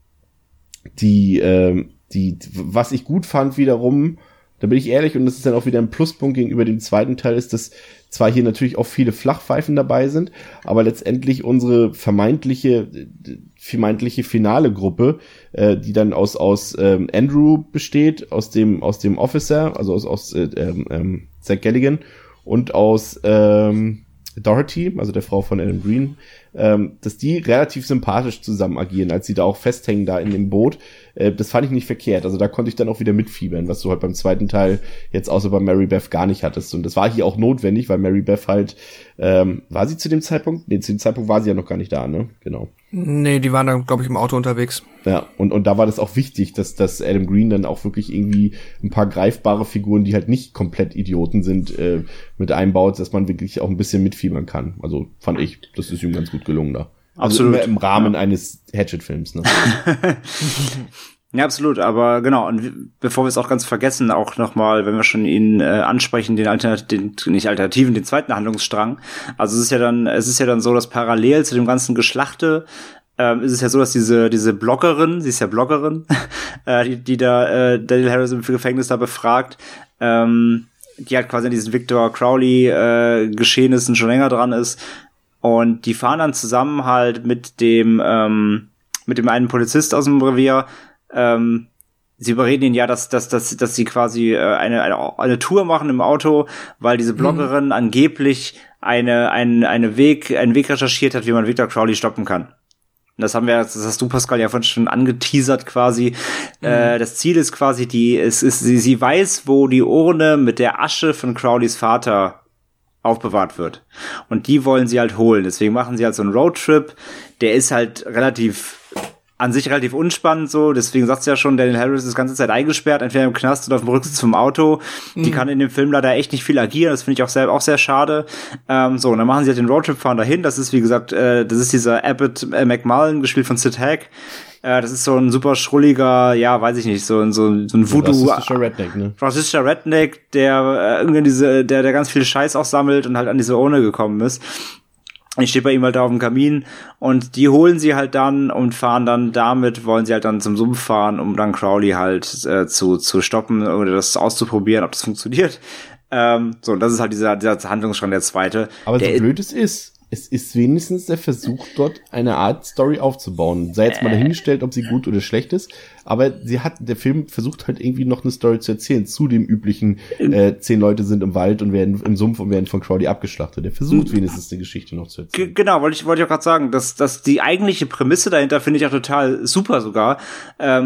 B: die, ähm, Die, was ich gut fand wiederum, da bin ich ehrlich, und das ist dann auch wieder ein Pluspunkt gegenüber dem zweiten Teil, ist, dass zwar hier natürlich auch viele Flachpfeifen dabei sind, aber letztendlich unsere vermeintliche, vermeintliche finale Gruppe, äh, die dann aus, aus ähm, Andrew besteht, aus dem, aus dem Officer, also aus, aus äh, ähm, Zach Galligan und aus ähm, Dorothy, also der Frau von Adam Green, ähm, dass die relativ sympathisch zusammen agieren, als sie da auch festhängen da in dem Boot. Äh, das fand ich nicht verkehrt. Also da konnte ich dann auch wieder mitfiebern, was du halt beim zweiten Teil jetzt außer bei Mary Beth gar nicht hattest. Und das war hier auch notwendig, weil Mary Beth halt, ähm, war sie zu dem Zeitpunkt? Nee, zu dem Zeitpunkt war sie ja noch gar nicht da, ne? Genau.
C: Nee, die waren dann, glaube ich, im Auto unterwegs.
B: Ja, und und da war das auch wichtig, dass dass Adam Green dann auch wirklich irgendwie ein paar greifbare Figuren, die halt nicht komplett Idioten sind, äh, mit einbaut, dass man wirklich auch ein bisschen mitfiebern kann. Also fand ich, das ist ihm ganz gut gelungen da. Also
D: absolut.
B: Immer im Rahmen ja. eines Hatchet-Films, ne?
D: Ja, absolut, aber genau, und bevor wir es auch ganz vergessen, auch nochmal, wenn wir schon ihn äh, ansprechen, den Alternativen, den, nicht Alternativen, den zweiten Handlungsstrang. Also es ist ja dann, es ist ja dann so, dass parallel zu dem ganzen Geschlachte ähm, ist es ja so, dass diese diese Bloggerin, sie ist ja Bloggerin, äh, die, die da äh, Daniel Harris im Gefängnis da befragt, ähm, die halt quasi an diesen Victor Crowley äh, Geschehnissen schon länger dran ist. Und die fahren dann zusammen halt mit dem ähm, mit dem einen Polizist aus dem Revier. Ähm, sie überreden ihn ja, dass dass dass dass sie quasi äh, eine, eine eine Tour machen im Auto, weil diese Bloggerin mhm. angeblich eine eine eine Weg einen Weg recherchiert hat, wie man Victor Crowley stoppen kann. Und das haben wir, das hast du, Pascal, ja vorhin schon angeteasert quasi. Mhm. Äh, das Ziel ist quasi die, es ist sie sie weiß, wo die Urne mit der Asche von Crowleys Vater aufbewahrt wird. Und die wollen sie halt holen. Deswegen machen sie halt so einen Roadtrip. Der ist halt relativ, an sich relativ unspannend so. Deswegen sagt sie ja schon, Daniel Harris ist die ganze Zeit eingesperrt, entweder im Knast oder auf dem Rücksitz vom Auto. Mhm. Die kann in dem Film leider echt nicht viel agieren. Das finde ich auch sehr, auch sehr schade. Ähm, so, und dann machen sie halt den Roadtrip, fahren dahin. Das ist, wie gesagt, äh, das ist dieser Abbott äh, McMullen, gespielt von Sid Haig. Äh, das ist so ein super schrulliger, ja, weiß ich nicht, so ein, so ein, so ein Voodoo.
B: Rassistischer Redneck, ne?
D: Rassistischer Redneck, der äh, irgendwie diese, der, der ganz viel Scheiß auch sammelt und halt an diese Urne gekommen ist. Ich stehe bei ihm halt da auf dem Kamin und die holen sie halt dann und fahren dann damit, wollen sie halt dann zum Sumpf fahren, um dann Crowley halt äh, zu zu stoppen oder das auszuprobieren, ob das funktioniert. Ähm, so, und das ist halt dieser, dieser Handlungsstrang, der zweite.
B: Aber
D: der
B: so blöd es ist, es ist wenigstens der Versuch, dort eine Art Story aufzubauen. Sei jetzt mal dahingestellt, ob sie gut oder schlecht ist, aber sie hat, der Film versucht halt irgendwie noch eine Story zu erzählen, zu dem üblichen, äh, zehn Leute sind im Wald und werden im Sumpf und werden von Crowley abgeschlachtet. Der versucht wenigstens eine Geschichte noch zu erzählen.
D: G- genau, wollte ich, wollte ich auch gerade sagen, dass, dass die eigentliche Prämisse dahinter finde ich auch total super sogar, ähm,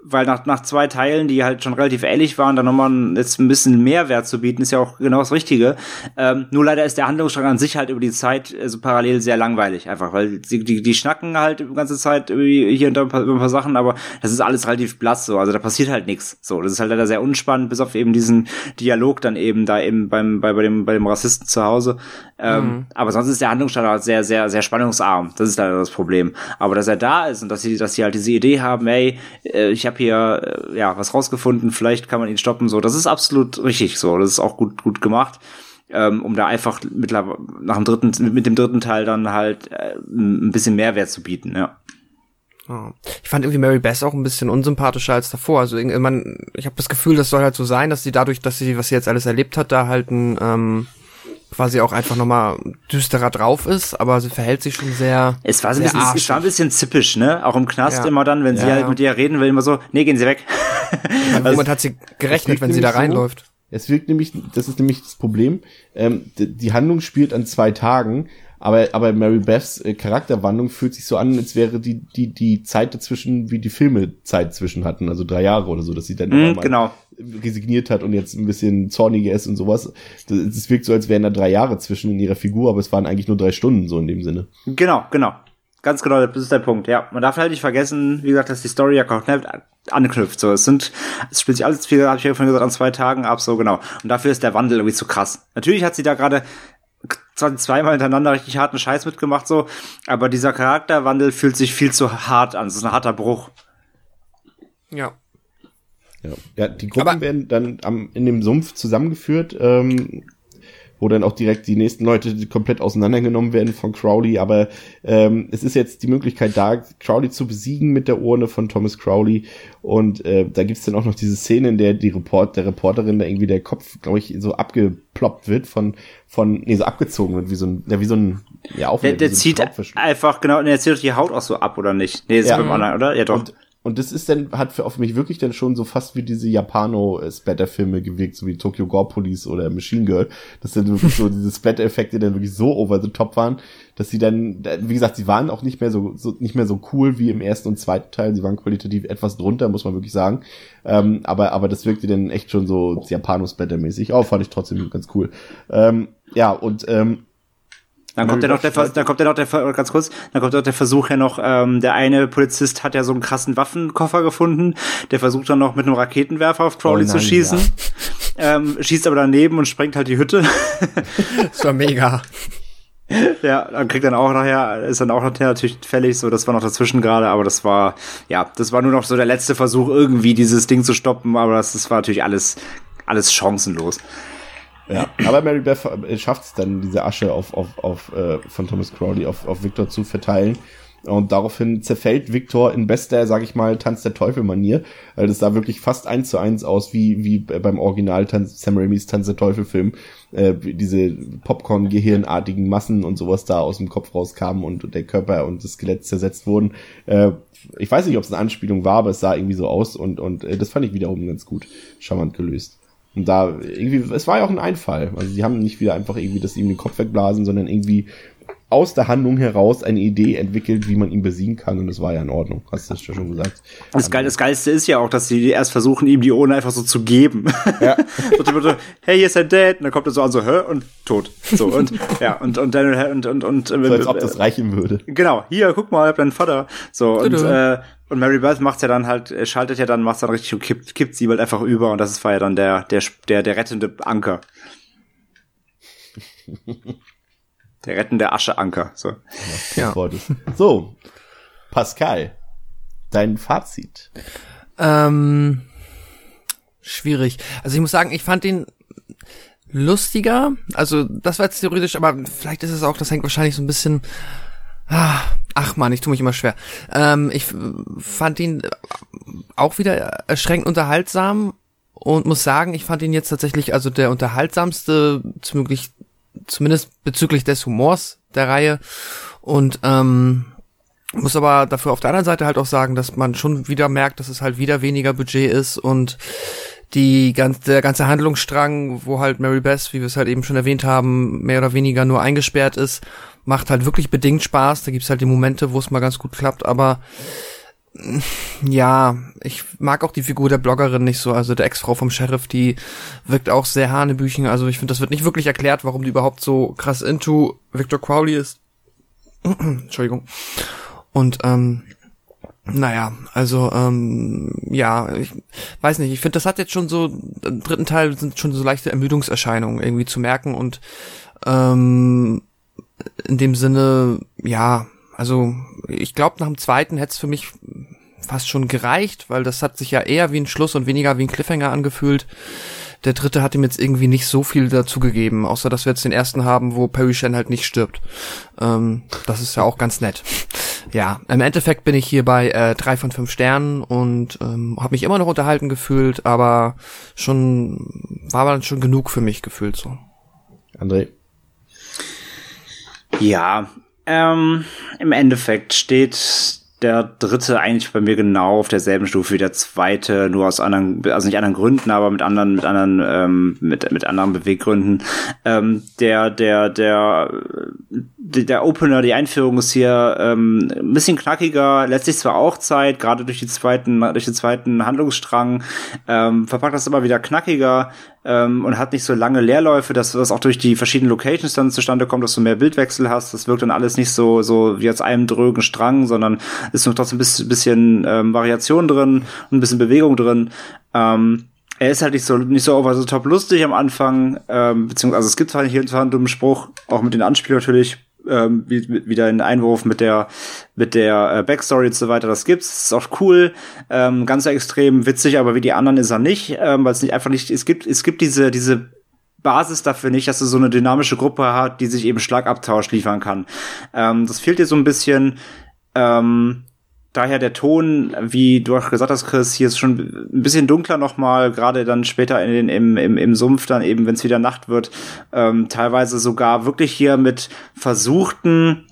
D: weil nach, nach zwei Teilen, die halt schon relativ ähnlich waren, dann nochmal jetzt ein bisschen Mehrwert zu bieten, ist ja auch genau das Richtige. Ähm, nur leider ist der Handlungsstrang an sich halt über die Zeit so also parallel sehr langweilig, einfach, weil die, die, die schnacken halt die ganze Zeit hier und da über ein paar Sachen, aber das ist alles relativ blass so, also da passiert halt nichts. So, das ist halt leider sehr unspannend, bis auf eben diesen Dialog dann eben da eben beim, bei, bei dem, bei dem Rassisten zu Hause. Ähm, mhm. Aber sonst ist der Handlungsstrang halt sehr, sehr, sehr spannungsarm. Das ist leider das Problem. Aber dass er da ist und dass sie, dass sie halt diese Idee haben, ey, ich habe hier äh, ja was rausgefunden, vielleicht kann man ihn stoppen, so, das ist absolut richtig so, das ist auch gut gut gemacht, ähm, um da einfach mittlerweile nach dem dritten mit dem dritten Teil dann halt äh, ein bisschen Mehrwert zu bieten, ja.
C: Oh. Ich fand irgendwie Mary Beth auch ein bisschen unsympathischer als davor, also man, ich habe das Gefühl, das soll halt so sein, dass sie dadurch, dass sie, was sie jetzt alles erlebt hat, da halt ein ähm, quasi auch einfach nochmal düsterer drauf ist, aber sie verhält sich schon sehr
D: Es war, so ein, bisschen, es war ein bisschen zippisch, ne? Auch im Knast ja. immer dann, wenn ja, sie halt ja. mit ihr reden will, immer so, nee, gehen Sie weg.
C: Also, womit hat sie gerechnet, wenn sie da reinläuft?
B: So, es wirkt nämlich, das ist nämlich das Problem, ähm, die, die Handlung spielt an zwei Tagen, aber aber Mary Beths äh, Charakterwandlung fühlt sich so an, als wäre die die die Zeit dazwischen, wie die Filme Zeit zwischen hatten, also drei Jahre oder so, dass sie dann
D: mm, mal genau.
B: resigniert hat und jetzt ein bisschen zorniger ist und sowas. Es wirkt so, als wären da drei Jahre zwischen in ihrer Figur, aber es waren eigentlich nur drei Stunden so in dem Sinne.
D: Genau, genau. Ganz genau, das ist der Punkt, ja. Man darf halt nicht vergessen, wie gesagt, dass die Story ja komplett anknüpft. So, es sind, es spielt sich alles, viel, habe ich ja vorhin gesagt, an zwei Tagen ab, so genau. Und dafür ist der Wandel irgendwie zu krass. Natürlich hat sie da gerade zweimal hintereinander richtig harten Scheiß mitgemacht, so, aber dieser Charakterwandel fühlt sich viel zu hart an. Es ist ein harter Bruch.
C: Ja.
B: Ja, ja, die Gruppen aber werden dann am, in dem Sumpf zusammengeführt, ähm, wo dann auch direkt die nächsten Leute komplett auseinandergenommen werden von Crowley, aber ähm, es ist jetzt die Möglichkeit da, Crowley zu besiegen mit der Urne von Thomas Crowley und äh, da gibt's dann auch noch diese Szene, in der die Report, der Reporterin da irgendwie der Kopf, glaube ich, so abgeploppt wird von, von, nee, so abgezogen wird, wie so ein, ja, wie so ein, ja, auch
D: Der, der
B: so
D: zieht einfach, genau, der zieht die Haut auch so ab, oder nicht? Nee, das
B: ja.
D: ist beim anderen, oder? Ja, doch.
B: Und, Und das ist dann, hat für auf mich wirklich dann schon so fast wie diese Japano-Splatter-Filme gewirkt, so wie Tokyo Gore Police oder Machine Girl, dass dann wirklich so diese Splatter-Effekte dann wirklich so over the top waren, dass sie dann, wie gesagt, sie waren auch nicht mehr so, so nicht mehr so cool wie im ersten und zweiten Teil, sie waren qualitativ etwas drunter, muss man wirklich sagen, ähm, aber aber das wirkte dann echt schon so Japano-Splatter-mäßig, auch fand ich trotzdem ganz cool. Ähm, ja, und ähm,
D: Dann kommt ja noch der, dann kommt ja noch der, ganz kurz, dann kommt auch der Versuch ja noch, ähm, der eine Polizist hat ja so einen krassen Waffenkoffer gefunden, der versucht dann noch mit einem Raketenwerfer auf Crowley oh nein, zu schießen, ja. ähm, schießt aber daneben und sprengt halt die Hütte.
C: Das war mega.
D: Ja, dann kriegt dann auch nachher, ist dann auch nachher natürlich fällig, so, das war noch dazwischen gerade, aber das war, ja, das war nur noch so der letzte Versuch, irgendwie dieses Ding zu stoppen, aber das, das war natürlich alles, alles chancenlos.
B: Ja, aber Mary Beth schafft es dann, diese Asche auf, auf, auf, äh, von Thomas Crowley auf, auf Victor zu verteilen. Und daraufhin zerfällt Victor in bester, sag ich mal, Tanz der Teufel-Manier. Also das sah wirklich fast eins zu eins aus, wie, wie beim Original Tanz, Sam Raimis Tanz der Teufel-Film. Äh, diese Popcorn-Gehirnartigen Massen und sowas da aus dem Kopf rauskamen und der Körper und das Skelett zersetzt wurden. Äh, ich weiß nicht, ob es eine Anspielung war, aber es sah irgendwie so aus und, und äh, das fand ich wiederum ganz gut, charmant gelöst. Und da irgendwie, es war ja auch ein Einfall. Also sie haben nicht wieder einfach irgendwie das ihm den Kopf wegblasen, sondern irgendwie aus der Handlung heraus eine Idee entwickelt, wie man ihn besiegen kann, und das war ja in Ordnung. Hast du das schon gesagt?
D: Das, Geil, das Geilste ist ja auch, dass sie erst versuchen, ihm die Urne einfach so zu geben. Ja. so, hey, hier ist dein Dad, und dann kommt er so an, so, hä, und tot. So, und, ja, und, und dann, und, und, und,
B: so, als ob das reichen würde.
D: Genau, hier, guck mal, dein Vater. So, und, äh, und Mary Beth macht's ja dann halt, schaltet ja dann, macht's dann richtig und kippt, kippt sie halt einfach über, und das war ja dann der, der, der, der rettende Anker. Der rettende Ascheanker. So.
B: Ja. So, Pascal, dein Fazit.
C: Ähm, schwierig. Also ich muss sagen, ich fand ihn lustiger. Also das war jetzt theoretisch, aber vielleicht ist es auch, das hängt wahrscheinlich so ein bisschen... Ach man, ich tue mich immer schwer. Ähm, ich fand ihn auch wieder erschreckend unterhaltsam und muss sagen, ich fand ihn jetzt tatsächlich also der unterhaltsamste, zumindest zumindest bezüglich des Humors der Reihe, und ähm, muss aber dafür auf der anderen Seite halt auch sagen, dass man schon wieder merkt, dass es halt wieder weniger Budget ist und die ganze, der ganze Handlungsstrang, wo halt Mary Beth, wie wir es halt eben schon erwähnt haben, mehr oder weniger nur eingesperrt ist, macht halt wirklich bedingt Spaß. Da gibt's halt die Momente, wo es mal ganz gut klappt, aber Ja, ich mag auch die Figur der Bloggerin nicht so, also der Ex-Frau vom Sheriff, die wirkt auch sehr hanebüchen, also ich finde, das wird nicht wirklich erklärt, warum die überhaupt so krass into Victor Crowley ist. Entschuldigung. Und, ähm, naja, also, ähm, ja, ich weiß nicht, ich finde, das hat jetzt schon so, im dritten Teil sind schon so leichte Ermüdungserscheinungen irgendwie zu merken und, ähm, in dem Sinne, ja, also, ich glaube, nach dem zweiten hätte es für mich fast schon gereicht, weil das hat sich ja eher wie ein Schluss und weniger wie ein Cliffhanger angefühlt. Der dritte hat ihm jetzt irgendwie nicht so viel dazu gegeben, außer dass wir jetzt den ersten haben, wo Perry Shen halt nicht stirbt. Ähm, das ist ja auch ganz nett. Ja, im Endeffekt bin ich hier bei äh, drei von fünf Sternen und ähm, habe mich immer noch unterhalten gefühlt, aber schon war dann schon genug für mich gefühlt so.
B: André?
D: Ja, ähm, im Endeffekt steht der dritte eigentlich bei mir genau auf derselben Stufe wie der zweite, nur aus anderen, also nicht anderen Gründen, aber mit anderen, mit anderen, ähm, mit mit anderen Beweggründen. Ähm, der, der, der, der Opener, die Einführung ist hier ähm, ein bisschen knackiger, lässt sich zwar auch Zeit, gerade durch die zweiten, durch den zweiten Handlungsstrang, ähm, verpackt das immer wieder knackiger. Ähm, und hat nicht so lange Leerläufe, dass das auch durch die verschiedenen Locations dann zustande kommt, dass du mehr Bildwechsel hast. Das wirkt dann alles nicht so so wie aus einem drögen Strang, sondern ist noch trotzdem ein bisschen, bisschen ähm, Variation drin und ein bisschen Bewegung drin. Ähm, er ist halt nicht so nicht so over the top lustig am Anfang, ähm, beziehungsweise also es gibt zwar hier und zwar einen dummen Spruch, auch mit den Anspielern natürlich, ähm, wie, wieder ein Einwurf mit der mit der äh, Backstory und so weiter, das gibt's, das ist auch cool, ähm, ganz extrem witzig, aber wie die anderen ist er nicht, ähm, weil es nicht einfach nicht, es gibt es gibt diese diese Basis dafür nicht, dass du so eine dynamische Gruppe hat, die sich eben Schlagabtausch liefern kann. Ähm, das fehlt dir so ein bisschen, ähm, daher der Ton, wie du auch gesagt hast, Chris, hier ist schon ein bisschen dunkler nochmal, gerade dann später in den, im, im, im Sumpf dann eben, wenn es wieder Nacht wird, ähm, teilweise sogar wirklich hier mit versuchten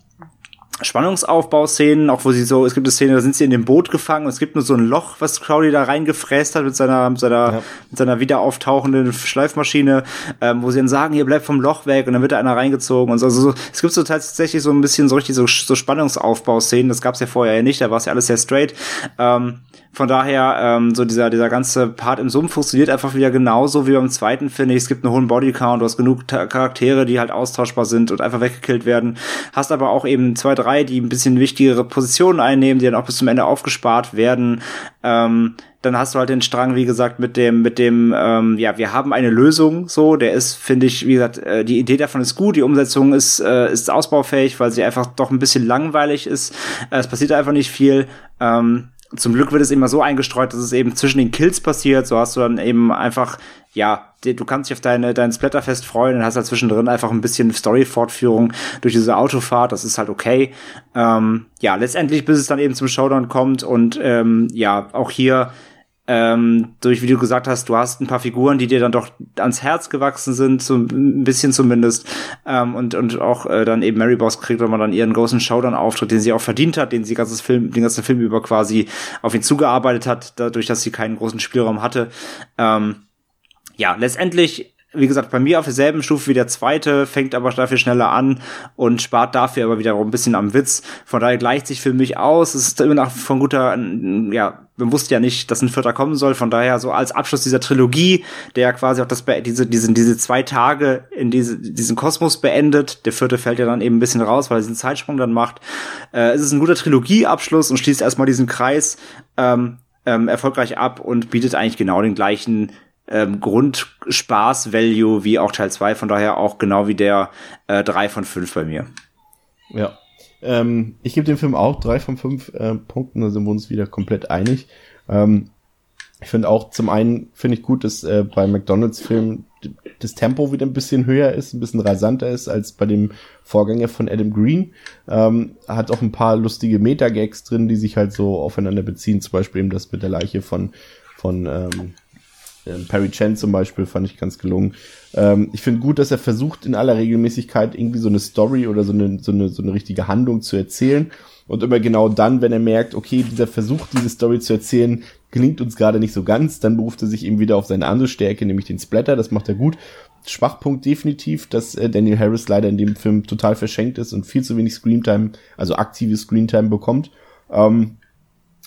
D: Spannungsaufbauszenen, auch wo sie so, es gibt eine Szene, da sind sie in dem Boot gefangen und es gibt nur so ein Loch, was Crowley da reingefräst hat mit seiner, mit seiner, ja. mit seiner wieder auftauchenden Schleifmaschine, ähm, wo sie dann sagen, hier bleibt vom Loch weg und dann wird da einer reingezogen und so. Also so, es gibt so tatsächlich so ein bisschen so richtig so, so Spannungsaufbauszenen, das gab's ja vorher ja nicht, da war es ja alles sehr straight. Ähm, Von daher, ähm, so dieser dieser ganze Part im Sumpf funktioniert einfach wieder genauso wie beim zweiten, finde ich. Es gibt einen hohen Bodycount, du hast genug ta- Charaktere, die halt austauschbar sind und einfach weggekillt werden. Hast aber auch eben zwei, drei, die ein bisschen wichtigere Positionen einnehmen, die dann auch bis zum Ende aufgespart werden. Ähm, dann hast du halt den Strang, wie gesagt, mit dem, mit dem, ähm, ja, wir haben eine Lösung, so, der ist, finde ich, wie gesagt, äh, die Idee davon ist gut, die Umsetzung ist, äh, ist ausbaufähig, weil sie einfach doch ein bisschen langweilig ist. Äh, es passiert einfach nicht viel. Ähm, Zum Glück wird es immer so eingestreut, dass es eben zwischen den Kills passiert. So hast du dann eben einfach, ja, du kannst dich auf deine, dein Splatterfest freuen und hast halt zwischendrin einfach ein bisschen Story-Fortführung durch diese Autofahrt. Das ist halt okay. Ähm, ja, letztendlich, bis es dann eben zum Showdown kommt und ähm, ja, auch hier ähm, durch, wie du gesagt hast, du hast ein paar Figuren, die dir dann doch ans Herz gewachsen sind, so ein bisschen zumindest, ähm, und und auch äh, dann eben Mary Boss kriegt, wenn man dann ihren großen Showdown-Auftritt, den sie auch verdient hat, den sie ganzes Film, den ganzen Film über quasi auf ihn zugearbeitet hat, dadurch, dass sie keinen großen Spielraum hatte. Ähm, ja, letztendlich, wie gesagt, bei mir auf derselben Stufe wie der zweite, fängt aber dafür schneller an und spart dafür aber wiederum ein bisschen am Witz. Von daher gleicht sich für mich aus. Es ist immer noch von guter, ja, man wusste ja nicht, dass ein vierter kommen soll. Von daher so als Abschluss dieser Trilogie, der ja quasi auch das, diese, diese, diese zwei Tage in diese, diesen Kosmos beendet. Der vierte fällt ja dann eben ein bisschen raus, weil er diesen Zeitsprung dann macht. Äh, es ist ein guter Trilogieabschluss und schließt erstmal diesen Kreis ähm, ähm, erfolgreich ab und bietet eigentlich genau den gleichen Ähm, Grundspaß-Value wie auch Teil zwei, von daher auch genau wie der äh, drei von fünf bei mir.
B: Ja, ähm, ich gebe dem Film auch drei von fünf äh, Punkten, da sind wir uns wieder komplett einig. Ähm, ich finde auch, zum einen finde ich gut, dass äh, bei McDonald's-Filmen das Tempo wieder ein bisschen höher ist, ein bisschen rasanter ist als bei dem Vorgänger von Adam Green. Ähm, hat auch ein paar lustige Meta-Gags drin, die sich halt so aufeinander beziehen, zum Beispiel eben das mit der Leiche von von ähm, Perry Chen zum Beispiel fand ich ganz gelungen. Ähm, ich finde gut, dass er versucht, in aller Regelmäßigkeit irgendwie so eine Story oder so eine, so eine, so eine richtige Handlung zu erzählen. Und immer genau dann, wenn er merkt, okay, dieser Versuch, diese Story zu erzählen, gelingt uns gerade nicht so ganz, dann beruft er sich eben wieder auf seine andere Stärke, nämlich den Splatter. Das macht er gut. Schwachpunkt definitiv, dass äh, Daniel Harris leider in dem Film total verschenkt ist und viel zu wenig Screentime, also aktive Screentime bekommt. Ähm,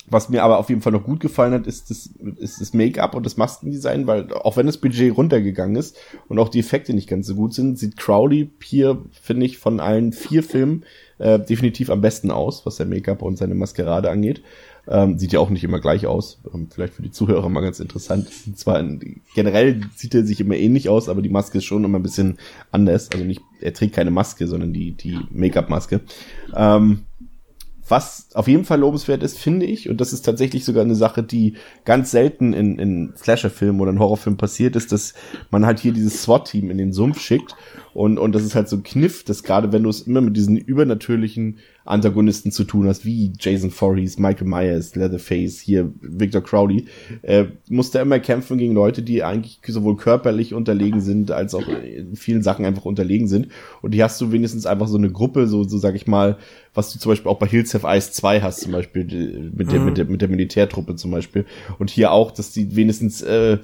B: Was mir aber auf jeden Fall noch gut gefallen hat, ist das, ist das Make-up und das Maskendesign, weil auch wenn das Budget runtergegangen ist und auch die Effekte nicht ganz so gut sind, sieht Crowley hier, finde ich, von allen vier Filmen äh, definitiv am besten aus, was sein Make-up und seine Maskerade angeht. Ähm, sieht ja auch nicht immer gleich aus. Ähm, vielleicht für die Zuhörer mal ganz interessant. Und zwar in, generell sieht er sich immer ähnlich aus, aber die Maske ist schon immer ein bisschen anders. Also nicht, er trägt keine Maske, sondern die, die Make-up-Maske. Ähm, Was auf jeden Fall lobenswert ist, finde ich, und das ist tatsächlich sogar eine Sache, die ganz selten in, in Slasher-Filmen oder in Horrorfilmen passiert ist, dass man halt hier dieses SWAT-Team in den Sumpf schickt und und das ist halt so ein Kniff, dass gerade wenn du es immer mit diesen übernatürlichen Antagonisten zu tun hast, wie Jason Voorhees, Michael Myers, Leatherface, hier Victor Crowley, äh, musst du immer kämpfen gegen Leute, die eigentlich sowohl körperlich unterlegen sind, als auch in vielen Sachen einfach unterlegen sind. Und die hast du wenigstens einfach so eine Gruppe, so, so sag ich mal, was du zum Beispiel auch bei Hills Have Eyes zwei hast, zum Beispiel, mit der, mhm. mit der, mit der Militärtruppe zum Beispiel. Und hier auch, dass die wenigstens, äh,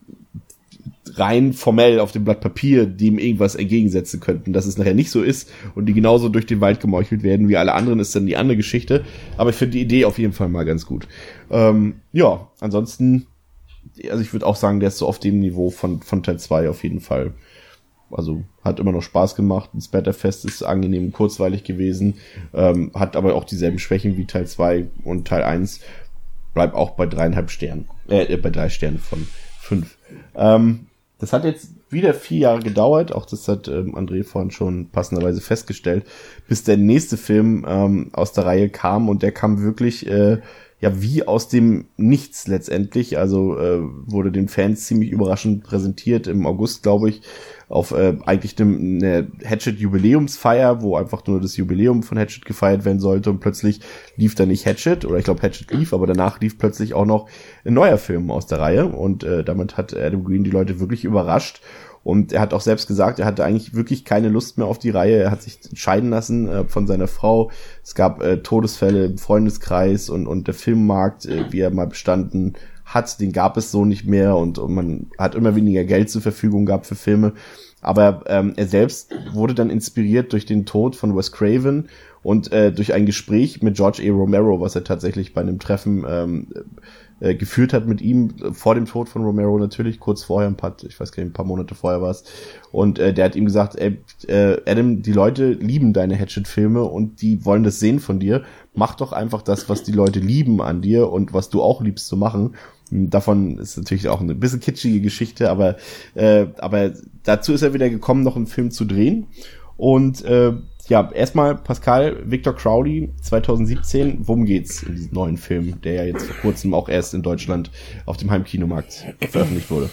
B: rein formell auf dem Blatt Papier dem irgendwas entgegensetzen könnten, dass es nachher nicht so ist und die genauso durch den Wald gemeuchelt werden wie alle anderen, ist dann die andere Geschichte. Aber ich finde die Idee auf jeden Fall mal ganz gut. Ähm, ja, ansonsten, also ich würde auch sagen, der ist so auf dem Niveau von von Teil zwei auf jeden Fall. Also hat immer noch Spaß gemacht. Das Splatterfest ist angenehm und kurzweilig gewesen, ähm, hat aber auch dieselben Schwächen wie Teil zwei und Teil eins. Bleibt auch bei dreieinhalb Sternen, äh, bei drei Sternen von fünf. Ähm, das hat jetzt wieder vier Jahre gedauert, auch das hat ähm, André vorhin schon passenderweise festgestellt, bis der nächste Film ähm, aus der Reihe kam und der kam wirklich äh, ja wie aus dem Nichts letztendlich, also äh, wurde den Fans ziemlich überraschend präsentiert im August, glaube ich, auf äh, eigentlich eine Hatchet-Jubiläumsfeier, wo einfach nur das Jubiläum von Hatchet gefeiert werden sollte und plötzlich lief da nicht Hatchet, oder ich glaube Hatchet lief, aber danach lief plötzlich auch noch ein neuer Film aus der Reihe und äh, damit hat Adam Green die Leute wirklich überrascht und er hat auch selbst gesagt, er hatte eigentlich wirklich keine Lust mehr auf die Reihe, er hat sich scheiden lassen äh, von seiner Frau, es gab äh, Todesfälle im Freundeskreis und und der Filmmarkt, äh, wie er mal bestanden hat, den gab es so nicht mehr und, und man hat immer weniger Geld zur Verfügung gehabt für Filme. Aber ähm, er selbst wurde dann inspiriert durch den Tod von Wes Craven und äh, durch ein Gespräch mit George A. Romero, was er tatsächlich bei einem Treffen ähm, äh, geführt hat mit ihm, vor dem Tod von Romero natürlich, kurz vorher, ein paar, ich weiß gar nicht, ein paar Monate vorher war es. Und äh, der hat ihm gesagt, ey, äh, Adam, die Leute lieben deine Hatchet-Filme und die wollen das sehen von dir. Mach doch einfach das, was die Leute lieben an dir und was du auch liebst zu machen. Davon ist natürlich auch eine bisschen kitschige Geschichte, aber äh, aber dazu ist er wieder gekommen, noch einen Film zu drehen. Und äh, ja, erstmal Pascal, Victor Crowley, zwanzig siebzehn, worum geht's in diesem neuen Film, der ja jetzt vor kurzem auch erst in Deutschland auf dem Heimkinomarkt veröffentlicht wurde?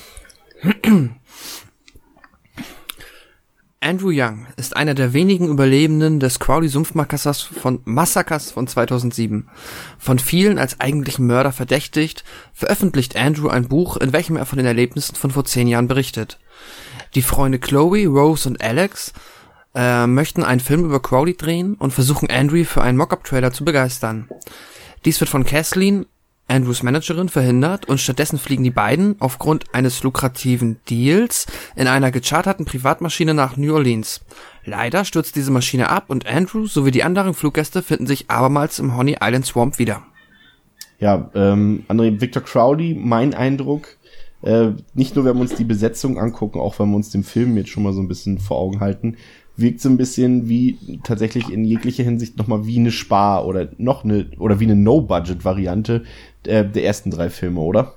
C: Andrew Young ist einer der wenigen Überlebenden des Crowley-Sumpfmassakers von, Massakers von zweitausendsieben. Von vielen als eigentlichen Mörder verdächtigt, veröffentlicht Andrew ein Buch, in welchem er von den Erlebnissen von vor zehn Jahren berichtet. Die Freunde Chloe, Rose und Alex äh, möchten einen Film über Crowley drehen und versuchen Andrew für einen Mock-up-Trailer zu begeistern. Dies wird von Kathleen, Andrews Managerin, verhindert und stattdessen fliegen die beiden aufgrund eines lukrativen Deals in einer gecharterten Privatmaschine nach New Orleans. Leider stürzt diese Maschine ab und Andrew sowie die anderen Fluggäste finden sich abermals im Honey Island Swamp wieder.
B: Ja, ähm, André, Victor Crowley, mein Eindruck, äh, nicht nur wenn wir uns die Besetzung angucken, auch wenn wir uns den Film jetzt schon mal so ein bisschen vor Augen halten, wirkt so ein bisschen wie tatsächlich in jeglicher Hinsicht nochmal wie eine Spar oder noch eine oder wie eine No-Budget-Variante der, der ersten drei Filme, oder?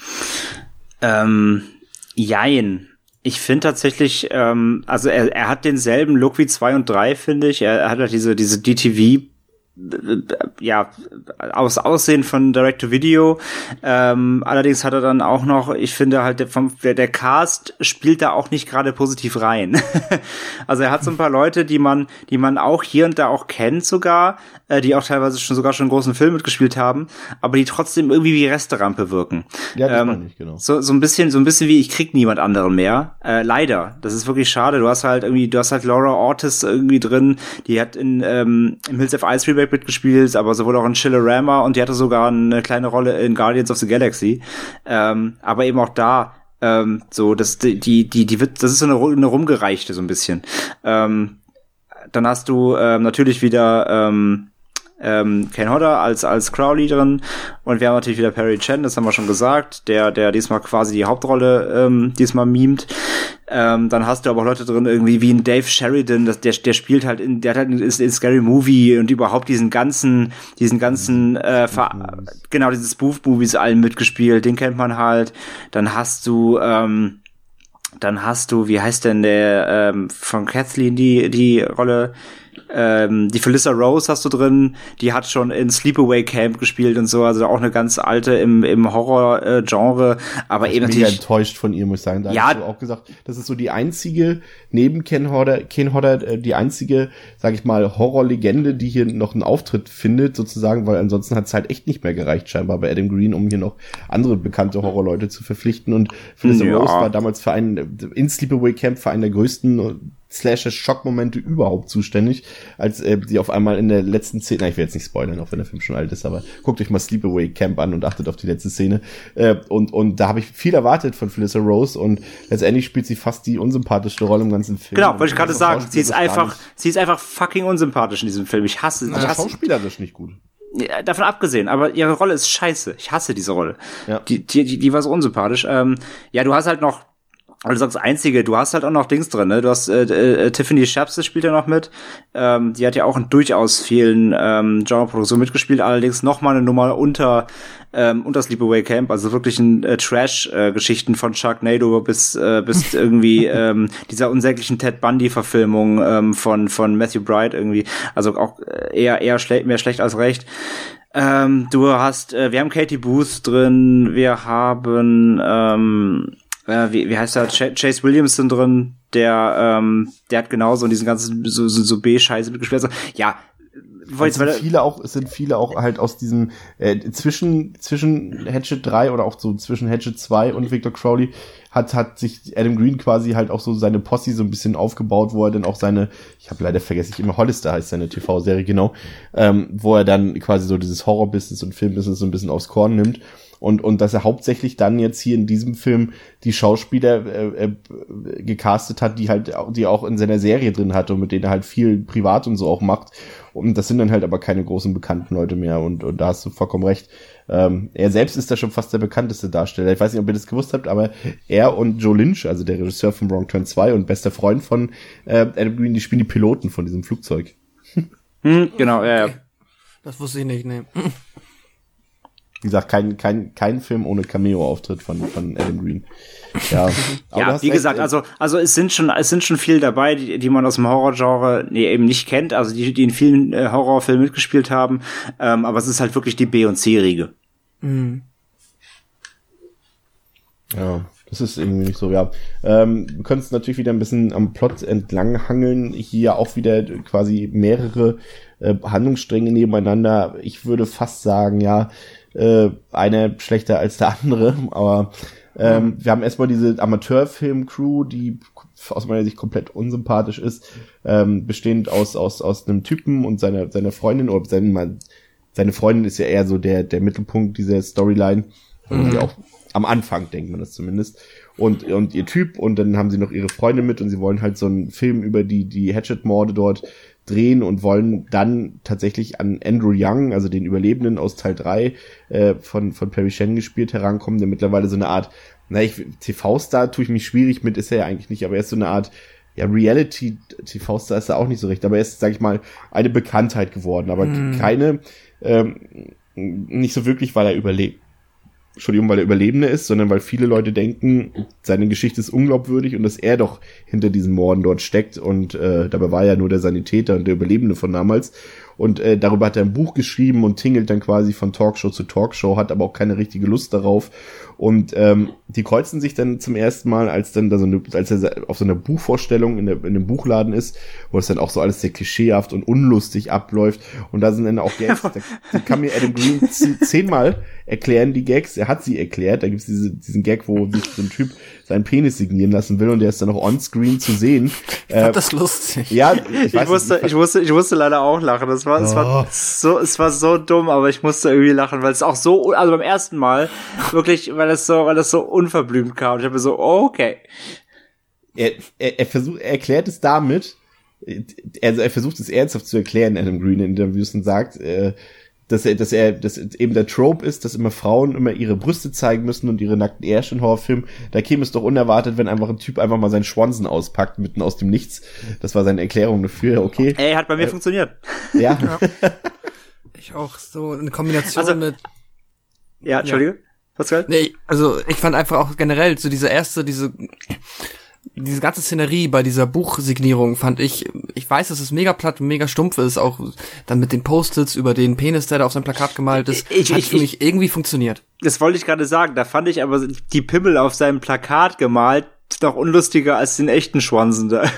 D: Ähm, jein. Ich finde tatsächlich, ähm, also er, er hat denselben Look wie zwei und drei, finde ich. Er, er hat halt diese, diese D T V, ja, aus Aussehen von Direct-to-Video. Ähm, allerdings hat er dann auch noch, ich finde halt, der, vom, der, der Cast spielt da auch nicht gerade positiv rein. Also er hat so ein paar Leute, die man, die man auch hier und da auch kennt sogar, äh, die auch teilweise schon sogar schon einen großen Film mitgespielt haben, aber die trotzdem irgendwie wie Resterampe wirken.
B: Ja, das
D: ähm,
B: meine ich, genau.
D: So, so ein bisschen, so ein bisschen wie ich krieg niemand anderen mehr. Äh, leider. Das ist wirklich schade. Du hast halt irgendwie, du hast halt Laura Ortiz irgendwie drin, die hat in, ähm, im Hills Have Eyes Remake mitgespielt, aber sowohl auch in Chillerama und die hatte sogar eine kleine Rolle in Guardians of the Galaxy. Ähm, aber eben auch da, ähm, so, das, die, die, die wird, das ist so eine, eine rumgereichte, so ein bisschen. Ähm, dann hast du, ähm, natürlich wieder, ähm, ähm, Kane Hodder als als Crowley drin und wir haben natürlich wieder Perry Chen, das haben wir schon gesagt, der der diesmal quasi die Hauptrolle ähm, diesmal mimt. Ähm, dann hast du aber auch Leute drin, irgendwie wie ein Dave Sheridan, das, der, der spielt halt in, der hat halt ist in Scary Movie und überhaupt diesen ganzen, diesen ganzen, äh, Ver- genau, diese Spoof-Movies allen mitgespielt, den kennt man halt. Dann hast du, ähm, dann hast du, wie heißt denn der, ähm, von Kathleen die, die Rolle, ähm, die Felissa Rose hast du drin, die hat schon in Sleepaway Camp gespielt und so, also auch eine ganz alte im, im Horror-Genre, aber eben
B: natürlich. Ich bin
D: natürlich
B: enttäuscht von ihr, muss ich sagen. Da
D: ja,
B: hast du auch gesagt, das ist so die einzige, neben Ken Hodder, Ken Hodder, die einzige, sag ich mal, Horrorlegende, die hier noch einen Auftritt findet, sozusagen, weil ansonsten hat es halt echt nicht mehr gereicht, scheinbar bei Adam Green, um hier noch andere bekannte Horrorleute zu verpflichten. Und Felissa
D: ja.
B: Rose war damals für einen, in Sleepaway Camp für einen der größten Slasher-Schockmomente überhaupt zuständig, als äh, die auf einmal in der letzten Szene, na, ich will jetzt nicht spoilern, auch wenn der Film schon alt ist, aber guckt euch mal Sleepaway Camp an und achtet auf die letzte Szene. Äh, und und da habe ich viel erwartet von Felissa Rose und letztendlich spielt sie fast die unsympathischste Rolle im ganzen Film.
D: Genau, wollte ich gerade sagen, sie ist
B: das
D: einfach, sie ist einfach fucking unsympathisch in diesem Film. Ich hasse, ich
B: aber
D: hasse
B: schauspielerisch nicht gut.
D: Ja, davon abgesehen, aber ihre Rolle ist scheiße. Ich hasse diese Rolle.
B: Ja.
D: Die, die, die, die war so unsympathisch. Ähm, ja, du hast halt noch, also du sagst einzige, du hast halt auch noch Dings drin, ne? Du hast äh, äh, Tiffany Shapps spielt ja noch mit. Ähm, die hat ja auch in durchaus vielen ähm, Genreproduktionen mitgespielt, allerdings noch mal eine Nummer unter ähm, unter Sleepaway Camp, also wirklich ein äh, Trash-Geschichten äh, von Sharknado bis äh, bis irgendwie ähm, dieser unsäglichen Ted Bundy-Verfilmung ähm, von von Matthew Bright irgendwie, also auch eher eher schlecht, mehr schlecht als recht. Ähm, du hast, äh, wir haben Katie Booth drin, wir haben ähm, Äh, wie, wie heißt der? Ch- Chase Williamson drin, der, ähm, der hat genauso in diesen ganzen so, so, so B-Scheiße mitgespielt. Also, ja,
B: es sind viele auch, es sind viele auch halt aus diesem äh, zwischen zwischen Hatchet drei oder auch so zwischen Hatchet zwei und Victor Crowley hat hat sich Adam Green quasi halt auch so seine Posse so ein bisschen aufgebaut, wo er dann auch seine, ich habe leider vergessen, ich immer Hollister heißt seine T V-Serie genau, ähm, wo er dann quasi so dieses Horror-Business und Film-Business so ein bisschen aufs Korn nimmt. Und, und dass er hauptsächlich dann jetzt hier in diesem Film die Schauspieler äh, äh, gecastet hat, die halt, die auch in seiner Serie drin hatte und mit denen er halt viel privat und so auch macht. Und das sind dann halt aber keine großen bekannten Leute mehr. Und, und da hast du vollkommen recht. Ähm, er selbst ist da schon fast der bekannteste Darsteller. Ich weiß nicht, ob ihr das gewusst habt, aber er und Joe Lynch, also der Regisseur von Wrong Turn zwei und bester Freund von äh, Adam Green, die spielen die Piloten von diesem Flugzeug.
D: Hm, genau, ja, ja.
C: Das wusste ich nicht, ne.
B: Wie gesagt, kein, kein, kein Film ohne Cameo-Auftritt von, von Adam Green. Ja, aber
D: ja wie gesagt, also, also es sind schon, es sind schon viel dabei, die, die man aus dem Horrorgenre nee, eben nicht kennt, also die, die in vielen äh, Horrorfilmen mitgespielt haben, ähm, aber es ist halt wirklich die B- und C-Riege.
C: Mhm.
B: Ja, das ist irgendwie nicht so, ja. Ähm, wir können es natürlich wieder ein bisschen am Plot entlang hangeln. Hier auch wieder quasi mehrere äh, Handlungsstränge nebeneinander. Ich würde fast sagen, ja, äh, einer schlechter als der andere, aber ähm, mhm. wir haben erstmal diese Amateurfilm-Crew, die aus meiner Sicht komplett unsympathisch ist, ähm, bestehend aus aus aus einem Typen und seiner seiner Freundin, oder seine, seine Freundin ist ja eher so der der Mittelpunkt dieser Storyline, mhm. die auch am Anfang denkt man das zumindest, und und ihr Typ, und dann haben sie noch ihre Freundin mit und sie wollen halt so einen Film über die die Hatchet-Morde dort drehen und wollen dann tatsächlich an Andrew Young, also den Überlebenden aus Teil drei äh, von von Perry Shen gespielt, herankommen, der mittlerweile so eine Art, na, ich T V-Star tue ich mich schwierig mit, ist er ja eigentlich nicht, aber er ist so eine Art, ja, Reality-T V-Star ist er auch nicht so recht, aber er ist, sag ich mal, eine Bekanntheit geworden, aber mm. keine, ähm, nicht so wirklich, weil er überlebt. Entschuldigung, weil er Überlebende ist, sondern weil viele Leute denken, seine Geschichte ist unglaubwürdig und dass er doch hinter diesen Morden dort steckt, und äh, dabei war er nur der Sanitäter und der Überlebende von damals, und äh, darüber hat er ein Buch geschrieben und tingelt dann quasi von Talkshow zu Talkshow, hat aber auch keine richtige Lust darauf, und ähm, die kreuzen sich dann zum ersten Mal, als dann da so eine, als er auf so einer Buchvorstellung in, der, in einem Buchladen ist, wo es dann auch so alles sehr klischeehaft und unlustig abläuft, und da sind dann auch Gags, da, die kann mir Adam Green z- zehnmal erklären, die Gags, er hat sie erklärt, da gibt's diese, diesen Gag, wo sich so ein Typ seinen Penis signieren lassen will, und der ist dann auch on-screen zu sehen.
C: Ich fand äh, das lustig.
B: Ja, ich,
D: ich musste, nicht, ich, ich musste, ich musste leider auch lachen. Das war, oh. es war so, es war so dumm, aber ich musste irgendwie lachen, weil es auch so, also beim ersten Mal wirklich, weil es so, weil es so unverblümt kam. Ich habe mir so, oh, okay.
B: Er, er, er versucht, er erklärt es damit, er, er versucht es ernsthaft zu erklären, Adam Green in Interviews, und sagt, äh, dass er, dass er, dass eben der Trope ist, dass immer Frauen immer ihre Brüste zeigen müssen und ihre nackten Ärsche in Horrorfilmen. Da käme es doch unerwartet, wenn einfach ein Typ einfach mal seinen Schwanzen auspackt, mitten aus dem Nichts. Das war seine Erklärung dafür, okay.
D: Ey, hat bei mir
B: äh,
D: funktioniert.
B: Ja.
C: ja. Ich auch so eine Kombination
D: also,
C: mit...
D: Ja, Entschuldige. Ja. Pascal?
C: Nee, also ich fand einfach auch generell so diese erste, diese... Diese ganze Szenerie bei dieser Buchsignierung fand ich, ich weiß, dass es mega platt und mega stumpf ist, auch dann mit den Post-its über den Penis, der da auf seinem Plakat gemalt ist,
D: ich,
C: hat
D: ich,
C: für mich ich, irgendwie funktioniert.
D: Das wollte ich gerade sagen, da fand ich aber die Pimmel auf seinem Plakat gemalt noch unlustiger als den echten Schwanzen da.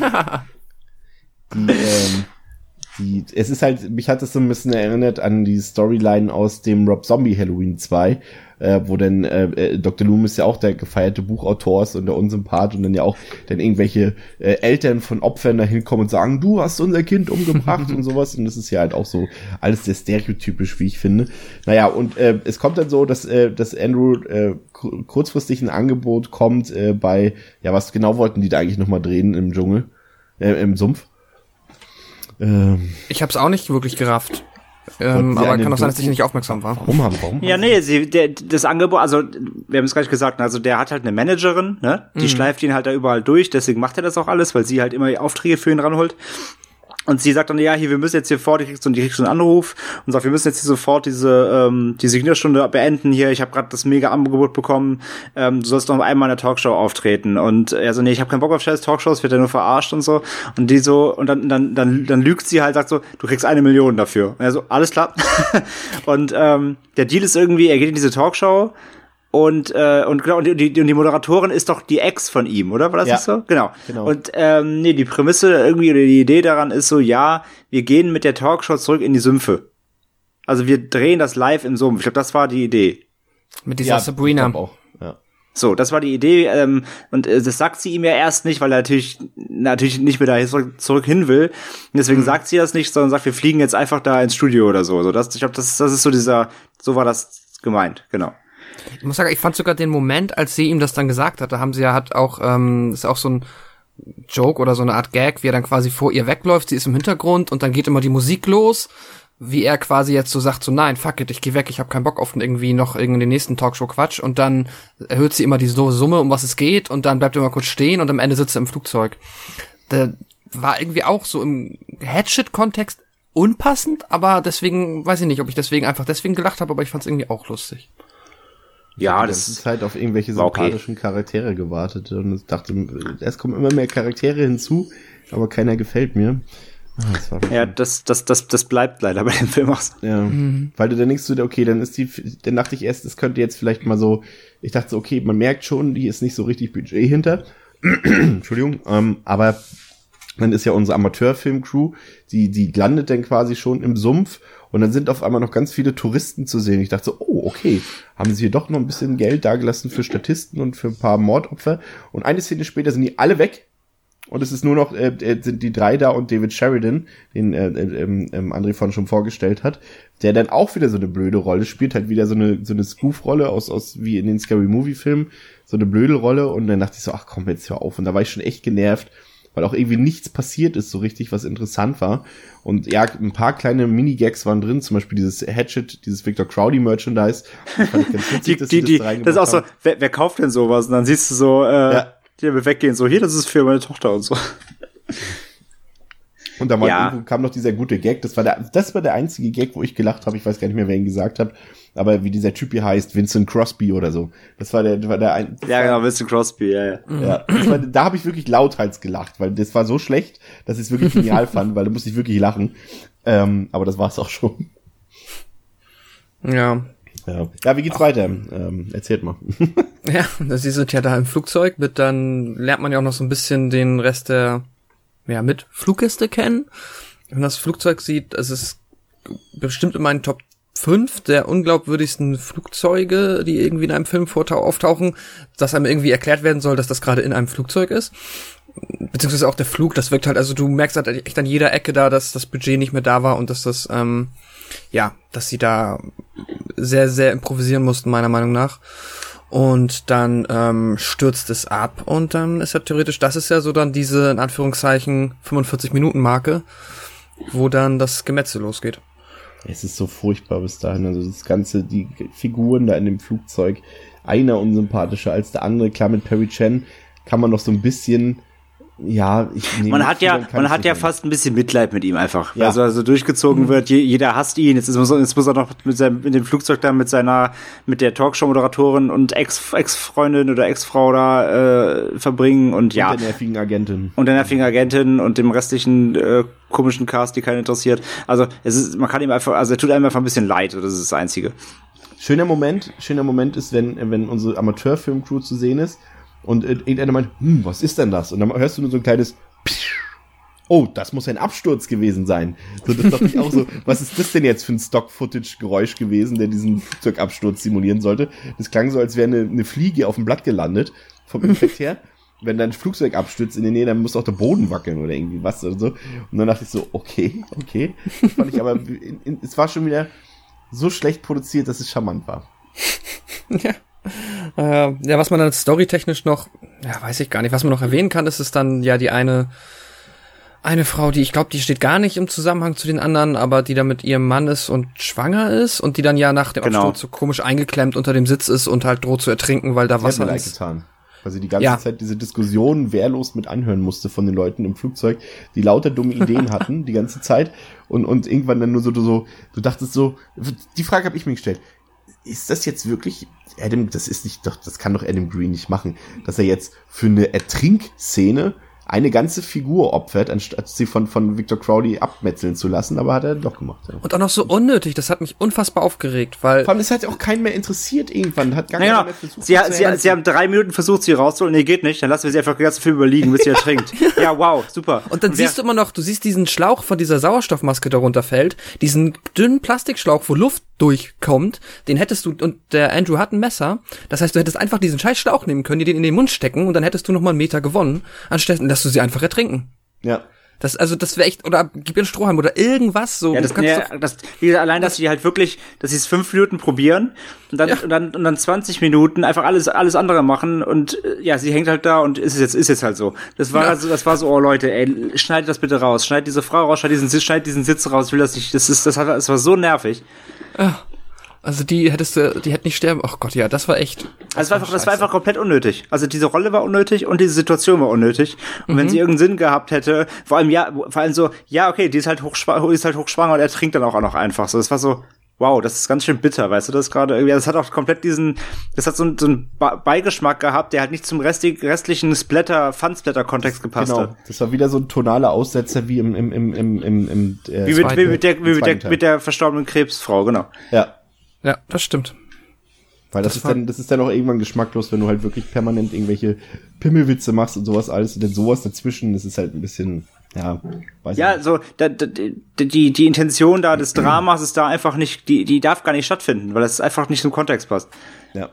B: die, ähm, die, es ist halt, mich hat es so ein bisschen erinnert an die Storyline aus dem Rob Zombie Halloween zwei, äh, wo dann äh, Doktor Loomis ja auch der gefeierte Buchautor ist und der Unsympath und dann ja auch dann irgendwelche äh, Eltern von Opfern da hinkommen und sagen, du hast unser Kind umgebracht und sowas, und das ist ja halt auch so alles sehr stereotypisch, wie ich finde. Naja, und äh, es kommt dann so, dass äh, dass Andrew äh, kurzfristig ein Angebot kommt äh, bei, ja, was genau wollten die da eigentlich nochmal drehen im Dschungel, äh, im Sumpf? Ähm,
C: ich hab's auch nicht wirklich gerafft. Ähm, aber kann auch sein, dass ich nicht aufmerksam war.
B: Warum haben warum?
D: Ja, nee, sie, der, das Angebot, also wir haben es gleich gesagt, also der hat halt eine Managerin, ne? Die mhm. schleift ihn halt da überall durch, deswegen macht er das auch alles, weil sie halt immer Aufträge für ihn ranholt. Und sie sagt dann, ja, hier, wir müssen jetzt hier fort, die kriegst so, die kriegst so einen Anruf und sagt, wir müssen jetzt hier sofort diese ähm, die Signierstunde beenden hier, ich habe gerade das mega Angebot bekommen, ähm, du sollst noch einmal in der Talkshow auftreten. Und er so, nee, ich habe keinen Bock auf scheiß Talkshows, wird ja nur verarscht und so. Und die so, und dann dann dann dann lügt sie halt, sagt so, du kriegst eine Million dafür. Und er so, alles klar. Und ähm, der Deal ist irgendwie, er geht in diese Talkshow, Und, äh, und genau, und die, und die Moderatorin ist doch die Ex von ihm, oder? War das
B: ja,
D: nicht so? Genau.
B: genau.
D: Und ähm, nee, die Prämisse irgendwie oder die Idee daran ist so, ja, wir gehen mit der Talkshow zurück in die Sümpfe. Also wir drehen das live im Sumpf. Ich glaube, das war die Idee.
C: Mit dieser
B: ja,
C: Sabrina.
B: auch. Ja.
D: So, das war die Idee. Ähm, und äh, das sagt sie ihm ja erst nicht, weil er natürlich natürlich nicht mehr da zurück, zurück hin will. Und deswegen mhm. sagt sie das nicht, sondern sagt, wir fliegen jetzt einfach da ins Studio oder so. So, das, ich glaube, das, das ist so dieser, so war das gemeint, genau.
C: Ich muss sagen, ich fand sogar den Moment, als sie ihm das dann gesagt hat, da haben sie ja hat auch, ähm, ist auch so ein Joke oder so eine Art Gag, wie er dann quasi vor ihr wegläuft, sie ist im Hintergrund und dann geht immer die Musik los, wie er quasi jetzt so sagt, so nein, fuck it, ich geh weg, ich habe keinen Bock auf irgendwie noch irgendeinen nächsten Talkshow-Quatsch, und dann erhöht sie immer die Summe, um was es geht, und dann bleibt er immer kurz stehen und am Ende sitzt er im Flugzeug. Der war irgendwie auch so im Hatchet-Kontext unpassend, aber deswegen, weiß ich nicht, ob ich deswegen einfach deswegen gelacht habe, aber ich fand es irgendwie auch lustig.
D: Ja,
B: das ist halt auf irgendwelche
D: okay.
B: sympathischen Charaktere gewartet und ich dachte, es kommen immer mehr Charaktere hinzu, aber keiner gefällt mir. Ah, das war
D: ja, das, das, das, das bleibt leider bei dem Film auch.
B: Ja, mhm. Weil du dann denkst du, okay, dann ist die, dann dachte ich erst, es könnte jetzt vielleicht mal so, ich dachte so, okay, man merkt schon, die ist nicht so richtig Budget hinter. Entschuldigung, ähm, aber dann ist ja unsere Amateurfilm-Crew, die, die landet dann quasi schon im Sumpf. Und dann sind auf einmal noch ganz viele Touristen zu sehen. Ich dachte so, oh, okay, haben sie hier doch noch ein bisschen Geld dagelassen für Statisten und für ein paar Mordopfer. Und eine Szene später sind die alle weg. Und es ist nur noch, äh, sind die drei da und David Sheridan, den äh, äh, äh, André von schon vorgestellt hat, der dann auch wieder so eine blöde Rolle spielt, halt wieder so eine so eine Spoof-Rolle aus, aus wie in den Scary Movie-Filmen, so eine blöde Rolle. Und dann dachte ich so, ach komm, jetzt hör auf. Und da war ich schon echt genervt, weil auch irgendwie nichts passiert ist so richtig, was interessant war. Und ja, ein paar kleine Mini-Gags waren drin, zum Beispiel dieses Hatchet, dieses Victor Crowley-Merchandise. Das fand ich ganz witzig,
D: die,
B: dass
D: die,
B: die
D: das die, Das ist auch so, wer, wer kauft denn sowas? Und dann siehst du so, äh, ja. die wird weggehen, so, hier, das ist für meine Tochter und so.
B: Und da war
D: ja.
B: irgendwo kam noch dieser gute Gag, das war der, das war der einzige Gag, wo ich gelacht habe, ich weiß gar nicht mehr, wer ihn gesagt hat, aber wie dieser Typ hier heißt, Vincent Crosby oder so. Das war der, das war der ein.
D: Ja, genau, Vincent Crosby, ja, ja.
B: ja das war, da habe ich wirklich lauthals gelacht, weil das war so schlecht, dass ich es wirklich genial fand, weil da musste ich wirklich lachen. Ähm, aber das war's auch schon.
C: Ja.
B: Ja, ja wie geht's Ach. weiter? Ähm, erzählt mal.
C: Ja, sie sind ja da im Flugzeug, mit dann lernt man ja auch noch so ein bisschen den Rest der, ja, mit Fluggäste kennen. Wenn man das Flugzeug sieht, es ist bestimmt in meinen Top fünf der unglaubwürdigsten Flugzeuge, die irgendwie in einem Film auftauchen, dass einem irgendwie erklärt werden soll, dass das gerade in einem Flugzeug ist. Beziehungsweise auch der Flug, das wirkt halt, also du merkst halt echt an jeder Ecke da, dass das Budget nicht mehr da war und dass das, ähm, ja, dass sie da sehr, sehr improvisieren mussten, meiner Meinung nach. Und dann ähm, stürzt es ab und dann ist ja theoretisch, das ist ja so dann diese, in Anführungszeichen, fünfundvierzig-Minuten-Marke, wo dann das Gemetzel losgeht.
B: Es ist so furchtbar bis dahin, also das Ganze, die Figuren da in dem Flugzeug, einer unsympathischer als der andere. Klar, mit Perry Chen kann man noch so ein bisschen, ja, ich nehme
D: Man hat ja, man hat ja
B: nehmen.
D: fast ein bisschen Mitleid mit ihm einfach,
B: Ja.
D: weil so also durchgezogen mhm. wird, je, jeder hasst ihn, jetzt, ist, jetzt muss er noch mit seinem, mit dem Flugzeug da mit seiner, mit der Talkshow-Moderatorin und Ex, Ex-Freundin oder Ex-Frau da äh, verbringen und ja.
B: Und der nervigen Agentin.
D: Und der nervigen Agentin und dem restlichen äh, komischen Cast, die keinen interessiert. Also es ist, man kann ihm einfach, also er tut einem einfach ein bisschen leid, das ist das Einzige.
B: Schöner Moment, schöner Moment ist, wenn, wenn unsere Amateurfilmcrew zu sehen ist und äh, irgendeiner meint, hm, was ist denn das? Und dann hörst du nur so ein kleines Psch. Oh, das muss ein Absturz gewesen sein. So, das dachte ich auch so, was ist das denn jetzt für ein Stock-Footage-Geräusch gewesen, der diesen Flugzeugabsturz simulieren sollte? Das klang so, als wäre eine, eine Fliege auf dem Blatt gelandet, vom Effekt her. Wenn dann ein Flugzeug abstürzt in der Nähe, dann muss auch der Boden wackeln oder irgendwie was oder so. Und dann dachte ich so, okay, okay. Das fand ich aber, in, in, es war schon wieder so schlecht produziert, dass es charmant war.
C: Ja. Äh, ja, was man dann storytechnisch noch, ja, weiß ich gar nicht, was man noch erwähnen kann, ist es dann ja die eine eine Frau, die, ich glaube, die steht gar nicht im Zusammenhang zu den anderen, aber die da mit ihrem Mann ist und schwanger ist und die dann ja nach dem
D: Genau.
C: Absturz so komisch eingeklemmt unter dem Sitz ist und halt droht zu ertrinken, weil da
B: Sie hat mir
C: Wasser
B: leid
C: ist.
B: getan. Weil sie die ganze
C: Ja.
B: Zeit diese Diskussion wehrlos mit anhören musste von den Leuten im Flugzeug, die lauter dumme Ideen hatten, die ganze Zeit. Und, und irgendwann dann nur so, so, du dachtest so, die Frage habe ich mir gestellt. Ist das jetzt wirklich Adam, das ist nicht, doch, das kann doch Adam Green nicht machen, dass er jetzt für eine Ertrinkszene eine ganze Figur opfert, anstatt sie von, von Victor Crowley abmetzeln zu lassen, aber hat er doch gemacht. Ja.
C: Und auch noch so unnötig, das hat mich unfassbar aufgeregt, weil...
B: Vor allem, es hat auch keinen mehr interessiert irgendwann, hat gar
D: Ja,
B: keiner
D: genau.
B: mehr versucht.
D: Sie,
B: zu
D: sie,
B: ernst.
D: sie haben drei Minuten versucht, sie rauszuholen. Nee, geht nicht. Dann lassen wir sie einfach den ganzen Film überliegen, bis sie ertrinkt. Ja, wow, super.
C: Und dann siehst du immer noch, du siehst diesen Schlauch von dieser Sauerstoffmaske, der runterfällt, diesen dünnen Plastikschlauch, wo Luft durchkommt, den hättest du, und der Andrew hat ein Messer, das heißt, du hättest einfach diesen scheiß Schlauch nehmen können, dir den in den Mund stecken und dann hättest du noch mal einen Meter gewonnen, anstatt dass du sie einfach ertrinken.
B: Ja.
C: Das, also, das wäre echt, oder gib ihr einen Strohhalm oder irgendwas so.
D: Ja, das,
C: Du kannst
D: ja, das, wie gesagt, allein, dass sie halt wirklich, dass sie es fünf Minuten probieren und dann,
C: Ja.
D: und dann, und dann zwanzig Minuten einfach alles, alles andere machen und, äh, ja, sie hängt halt da und ist es jetzt, ist jetzt halt so. Das war
C: Ja.
D: also, das war so, oh Leute, ey, schneidet das bitte raus, schneidet diese Frau raus, schneidet diesen Sitz, schneidet diesen Sitz raus, ich will das nicht, das ist, das hat, das war so nervig.
C: Also die hättest du, die hätte nicht sterben. Ach Gott, ja, das war echt.
D: Also, das war einfach, das war einfach komplett unnötig. Also, diese Rolle war unnötig und diese Situation war unnötig. Und mhm. wenn sie irgendeinen Sinn gehabt hätte, vor allem, ja, vor allem so, ja, okay, die ist halt hochschwanger, ist halt hochschwanger und er trinkt dann auch noch einfach so. Das war so, wow, das ist ganz schön bitter, weißt du, das gerade irgendwie, das hat auch komplett diesen, das hat so, so einen Beigeschmack gehabt, der halt nicht zum resti- restlichen Splatter, Fun-Splatter-Kontext gepasst
B: Genau,
D: hat.
B: das war wieder so ein tonaler Aussetzer wie im, im, im, im, im, im äh,
D: Wie mit,
C: zweite-
D: wie mit der, wie mit
B: zweiten
D: der,
B: Teil.
D: mit der verstorbenen Krebsfrau, genau.
B: Ja.
C: Ja, das stimmt.
B: Weil das,
C: Das
B: ist
C: war-
B: dann, das ist dann auch irgendwann geschmacklos, wenn du halt wirklich permanent irgendwelche Pimmelwitze machst und sowas alles und dann sowas dazwischen, das ist halt ein bisschen, ja, weiß
D: Ja,
B: ich nicht.
D: so, da, da, die, die Intention da des Dramas ist da einfach nicht, die, die darf gar nicht stattfinden, weil das einfach nicht zum Kontext passt.
B: Ja.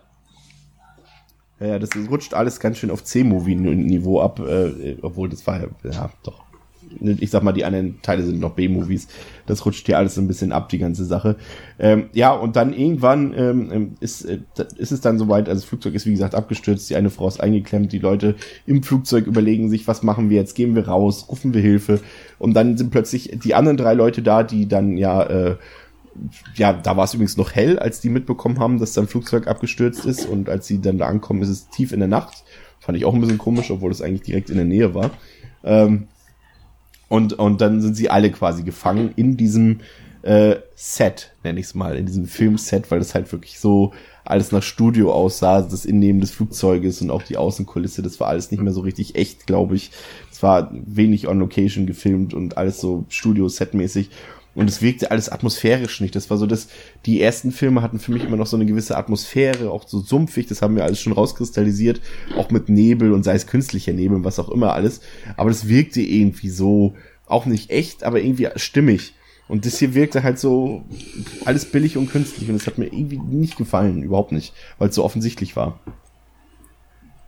B: Ja, ja, das rutscht alles ganz schön auf C-Movie-Niveau ab, äh, obwohl das war ja, ja, doch. Ich sag mal, die anderen Teile sind noch B-Movies. Das rutscht hier alles ein bisschen ab, die ganze Sache. Ähm, ja, und dann irgendwann ähm, ist, äh, ist es dann soweit, also das Flugzeug ist wie gesagt abgestürzt, die eine Frau ist eingeklemmt, die Leute im Flugzeug überlegen sich, was machen wir jetzt, gehen wir raus, rufen wir Hilfe. Und dann sind plötzlich die anderen drei Leute da, die dann ja, äh, ja, da war es übrigens noch hell, als die mitbekommen haben, dass dann Flugzeug abgestürzt ist. Und als sie dann da ankommen, ist es tief in der Nacht. Fand ich auch ein bisschen komisch, obwohl es eigentlich direkt in der Nähe war. Ähm, Und, und dann sind sie alle quasi gefangen in diesem äh, Set, nenne ich es mal, in diesem Filmset, weil das halt wirklich so alles nach Studio aussah, das Innenleben des Flugzeuges und auch die Außenkulisse, das war alles nicht mehr so richtig echt, glaube ich. Es war wenig on Location gefilmt und alles so Studio-Set-mäßig. Und es wirkte alles atmosphärisch nicht. Das war so, dass die ersten Filme hatten für mich immer noch so eine gewisse Atmosphäre, auch so sumpfig, das haben wir alles schon rauskristallisiert, auch mit Nebel und sei es künstlicher Nebel, was auch immer alles. Aber das wirkte irgendwie so, auch nicht echt, aber irgendwie stimmig. Und das hier wirkte halt so alles billig und künstlich und das hat mir irgendwie nicht gefallen, überhaupt nicht, weil es so offensichtlich war.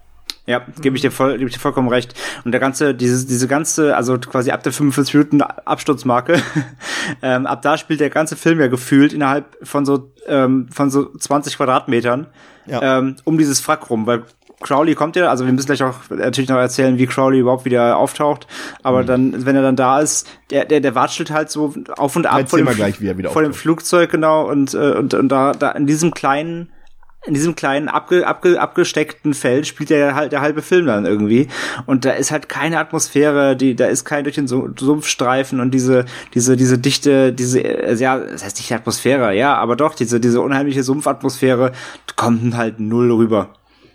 D: Ja, gebe ich dir voll, gebe ich dir vollkommen recht. Und der ganze, diese, diese ganze, also quasi ab der fünfundvierzig Minuten Absturzmarke, ähm, ab da spielt der ganze Film ja gefühlt innerhalb von so, ähm, von so zwanzig Quadratmetern, ja. ähm, um dieses Wrack rum, weil Crowley kommt ja, also wir müssen gleich auch natürlich noch erzählen, wie Crowley überhaupt wieder auftaucht, aber mhm. dann, wenn er dann da ist, der, der, der watschelt halt so auf und ab vor dem,
B: gleich, wie er wieder
D: vor dem Flugzeug, genau, und, äh, und, und da, da in diesem kleinen, in diesem kleinen abge, abge, abgesteckten Feld spielt der halt der halbe Film dann irgendwie und da ist halt keine Atmosphäre, die da ist kein durch den Sumpfstreifen und diese diese diese dichte diese ja das heißt nicht Atmosphäre, ja, aber doch diese diese unheimliche Sumpfatmosphäre kommt halt null rüber.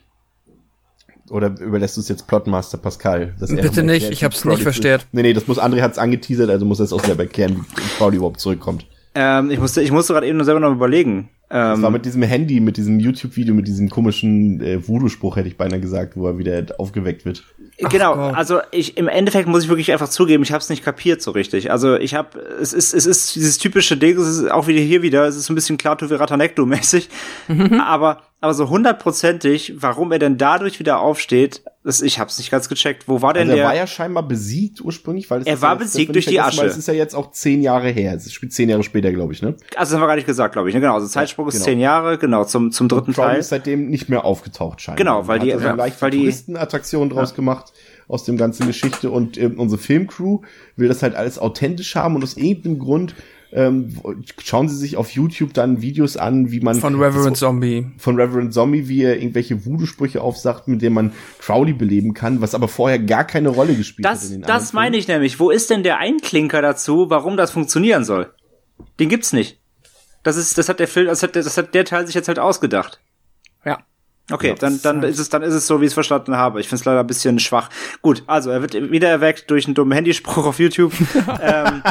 B: Oder überlässt du es jetzt Plotmaster Pascal? Dass er
C: Bitte nicht, ich hab's nicht verstanden.
B: Nee, nee, das muss André hat's angeteasert, also muss er es auch selber erklären, wie Crowley überhaupt zurückkommt.
D: Ähm, ich musste ich musste gerade eben noch selber noch überlegen.
B: Das war mit diesem Handy, mit diesem YouTube-Video, mit diesem komischen äh, Voodoo-Spruch, hätte ich beinahe gesagt, wo er wieder aufgeweckt wird.
D: Genau, also ich im Endeffekt muss ich wirklich einfach zugeben, ich habe es nicht kapiert so richtig. Also ich habe, es ist es ist dieses typische Ding, es ist auch wieder hier wieder, es ist ein bisschen Klaatu Viratanekto-mäßig, mhm. aber aber so hundertprozentig, warum er denn dadurch wieder aufsteht, das, ich hab's nicht ganz gecheckt. Wo war denn
B: also er
D: der?
B: Er war ja scheinbar besiegt ursprünglich, weil es
D: er war
B: ja jetzt,
D: besiegt durch die Asche.
B: Es ist ja jetzt auch zehn Jahre her. Es spielt zehn Jahre später, glaube ich, ne?
D: Also das haben wir gar nicht gesagt, glaube ich. Ne? Genau, also Zeitsprung ja, genau. ist zehn Jahre, genau zum zum dritten Teil.
B: Und ist seitdem nicht mehr aufgetaucht scheinbar.
D: Genau, weil die,
B: hat also leicht
D: weil die
B: Touristenattraktion draus ja. gemacht aus dem ganzen Geschichte und äh, unsere Filmcrew will das halt alles authentisch haben und aus irgendeinem Grund Ähm, schauen Sie sich auf YouTube dann Videos an, wie man
C: von Reverend das, Zombie
B: von Reverend Zombie, wie er irgendwelche Voodoo-Sprüche aufsagt, mit denen man Crowley beleben kann, was aber vorher gar keine Rolle gespielt
D: das,
B: hat in den
D: Das meine ich nämlich. Wo ist denn der Einklinker dazu, warum das funktionieren soll? Den gibt's nicht. Das ist, das hat der Film, das hat, das hat der Teil sich jetzt halt ausgedacht.
C: Ja.
D: Okay, ja, dann, dann ist es, dann ist es so, wie ich es verstanden habe. Ich finde es leider ein bisschen schwach. Gut, also er wird wieder erweckt durch einen dummen Handyspruch auf YouTube. ähm,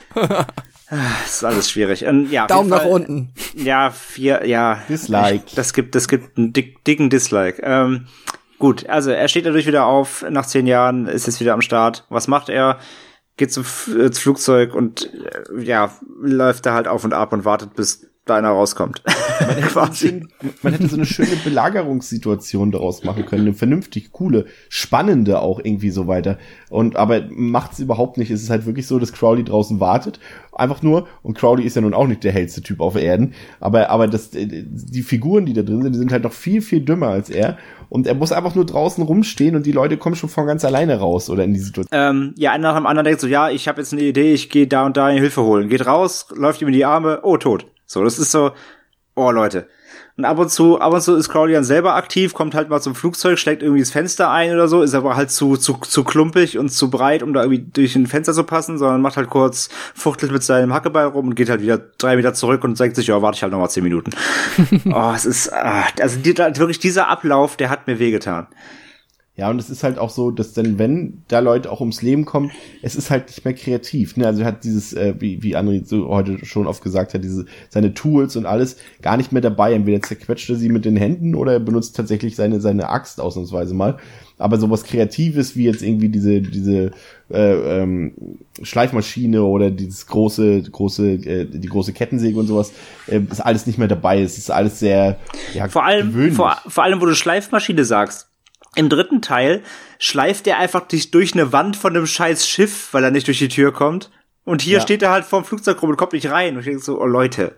D: Das ist alles schwierig. Und, ja,
C: Daumen nach
D: Fall,
C: unten.
D: Ja, vier, ja.
B: Dislike.
D: Ich, das gibt, das gibt einen dick, dicken Dislike. Ähm, gut, also er steht natürlich wieder auf. Nach zehn Jahren ist jetzt wieder am Start. Was macht er? Geht zum äh, Flugzeug und äh, ja, läuft da halt auf und ab und wartet, bis da einer rauskommt.
B: Man hätte, so schön, man hätte so eine schöne Belagerungssituation daraus machen können, eine vernünftig coole, spannende auch irgendwie so weiter. Und aber macht es überhaupt nicht. Es ist halt wirklich so, dass Crowley draußen wartet, einfach nur. Und Crowley ist ja nun auch nicht der hellste Typ auf Erden, aber aber das die Figuren, die da drin sind, die sind halt noch viel viel dümmer als er. Und er muss einfach nur draußen rumstehen und die Leute kommen schon von ganz alleine raus oder in die Situation.
D: Ähm, ja, einer nach dem anderen denkt so, ja, ich habe jetzt eine Idee, ich gehe da und da in Hilfe holen. Geht raus, läuft ihm in die Arme, oh, tot. So, das ist so, oh, Leute. Und ab und zu, ab und zu ist Crowley dann selber aktiv, kommt halt mal zum Flugzeug, schlägt irgendwie das Fenster ein oder so, ist aber halt zu, zu, zu klumpig und zu breit, um da irgendwie durch ein Fenster zu passen, sondern macht halt kurz, fuchtelt mit seinem Hackeball rum und geht halt wieder drei Meter zurück und sagt sich, ja, warte ich halt noch mal zehn Minuten. Oh, es ist, ah, also die, wirklich dieser Ablauf, der hat mir wehgetan.
B: Ja, und es ist halt auch so, dass dann, wenn da Leute auch ums Leben kommen, es ist halt nicht mehr kreativ, ne? Also er hat dieses, äh, wie, wie André so heute schon oft gesagt hat, diese, seine Tools und alles gar nicht mehr dabei. Entweder zerquetscht er sie mit den Händen oder er benutzt tatsächlich seine, seine Axt ausnahmsweise mal. Aber sowas Kreatives wie jetzt irgendwie diese, diese, äh, ähm, Schleifmaschine oder dieses große, große, äh, die große Kettensäge und sowas, äh, ist alles nicht mehr dabei. Es ist alles sehr, ja,
D: vor allem, gewöhnlich. Vor, vor allem, wo du Schleifmaschine sagst. Im dritten Teil schleift er einfach dich durch eine Wand von einem scheiß Schiff, weil er nicht durch die Tür kommt. Und hier ja. steht er halt vorm Flugzeug rum und kommt nicht rein. Und ich denke so, oh Leute,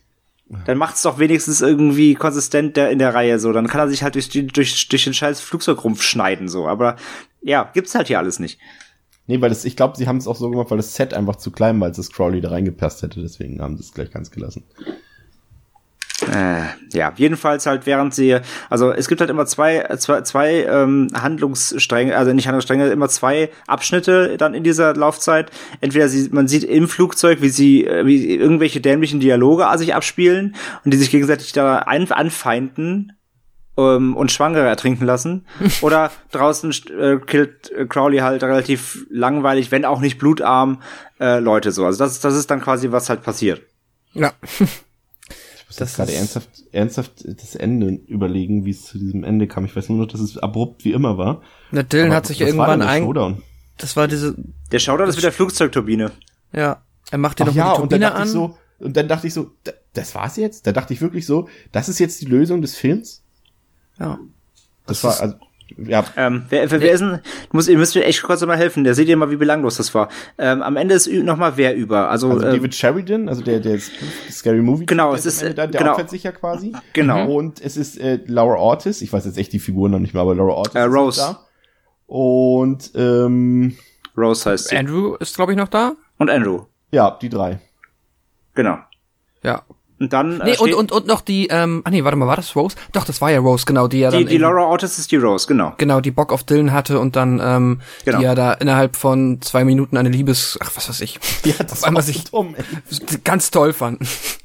D: dann macht's doch wenigstens irgendwie konsistent der in der Reihe so. Dann kann er sich halt durch, die, durch, durch den scheiß Flugzeugrumpf schneiden so. Aber ja, gibt's halt hier alles nicht.
B: Nee, weil das, ich glaube, sie haben es auch so gemacht, weil das Set einfach zu klein war, als das Crowley da reingepasst hätte. Deswegen haben sie es gleich ganz gelassen.
D: Äh, ja, jedenfalls halt während sie, also es gibt halt immer zwei, zwei, zwei ähm, Handlungsstränge, also nicht Handlungsstränge, immer zwei Abschnitte dann in dieser Laufzeit. Entweder sie, man sieht im Flugzeug, wie sie, wie irgendwelche dämlichen Dialoge sich abspielen und die sich gegenseitig da ein, anfeinden ähm, und Schwangere ertrinken lassen. Oder draußen äh, killt Crowley halt relativ langweilig, wenn auch nicht blutarm, äh, Leute so. Also das, das ist dann quasi, was halt passiert.
C: Ja.
B: Ich muss gerade ernsthaft, ernsthaft das Ende überlegen, wie es zu diesem Ende kam. Ich weiß nur noch, dass es abrupt wie immer war.
C: Na, Dylan hat sich irgendwann ein... Das war diese...
D: Der Showdown ist mit der Flugzeugturbine.
C: Ja, er macht den
B: noch
C: ja,
B: die Turbine
C: an.
B: So, und dann dachte ich so, das war's jetzt? Da dachte ich wirklich so, das ist jetzt die Lösung des Films?
C: Ja.
B: Das, das war, also, Ja.
D: Ähm, wer, wer, wer ist denn, muss, ihr müsst mir echt kurz mal helfen, der seht ihr mal, wie belanglos das war. Ähm, am Ende ist nochmal wer über, also,
B: also
D: äh,
B: David Sheridan, also der, der Scary Movie.
D: Genau,
B: der
D: es ist,
B: da, der
D: genau.
B: opfert sich ja quasi.
D: Genau.
B: Und es ist äh, Laura Ortiz, ich weiß jetzt echt die Figuren noch nicht mehr, aber Laura Ortiz
D: äh,
B: ist
D: Rose.
B: da. Und, ähm,
D: Rose heißt sie.
C: Andrew ist, glaube ich, noch da.
D: Und Andrew.
B: ja, die drei.
D: Genau.
C: Ja.
D: Und dann,
C: Nee,
D: äh,
C: und,
D: steht-
C: und, und noch die, ähm, ah nee, warte mal, war das Rose? Doch, das war ja Rose, genau, die ja dann
D: die, die
C: eben-
D: Laura Ortiz ist die Rose, genau.
C: genau, die Bock auf Dylan hatte und dann, ähm,
D: Genau.
C: die ja da innerhalb von zwei Minuten eine Liebes, ach, was weiß ich,
B: Ja, das
C: auf einmal
B: war so
C: sich
B: dumm, ey.
C: ganz toll fanden.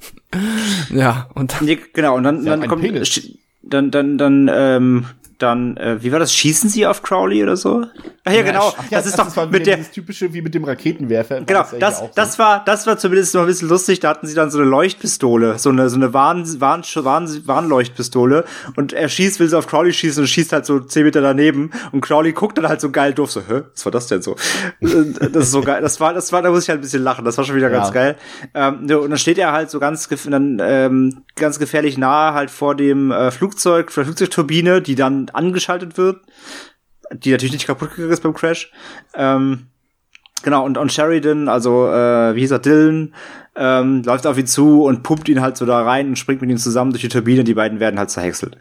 C: Ja, und dann,
D: Nee, genau, und dann,
B: Sie hat
D: dann
B: einen
D: kommt,
B: Penis.
D: sch- dann, dann, dann, ähm, dann, äh, wie war das? Schießen sie auf Crowley oder so? Ach ja, genau.
B: Ach ja,
D: das ist doch
B: war
D: mit
B: wieder
D: der,
B: dieses typische wie mit dem Raketenwerfer.
D: genau,
B: War ja
D: das,
B: hier auch
D: das
B: so.
D: war, das war zumindest noch ein bisschen lustig. Da hatten sie dann so eine Leuchtpistole, so eine, so eine Warn, Warn, Warn, Warnleuchtpistole. Und er schießt, will sie auf Crowley schießen und schießt halt so zehn Meter daneben. Und Crowley guckt dann halt so geil doof, so, hä, was war das denn so? Das ist so geil. Das war, das war, da muss ich halt ein bisschen lachen. Das war schon wieder
B: Ja.
D: ganz geil. Ähm, und dann steht er halt so ganz, gef- dann, ähm, ganz gefährlich nahe halt vor dem äh, Flugzeug, vor der Flugzeugturbine, die dann angeschaltet wird, die natürlich nicht kaputt gegangen ist beim Crash. Ähm, genau, und, und Sheridan, also äh, wie hieß er, Dylan, ähm, läuft auf ihn zu und pumpt ihn halt so da rein und springt mit ihm zusammen durch die Turbine. Die beiden werden halt zerhäckselt.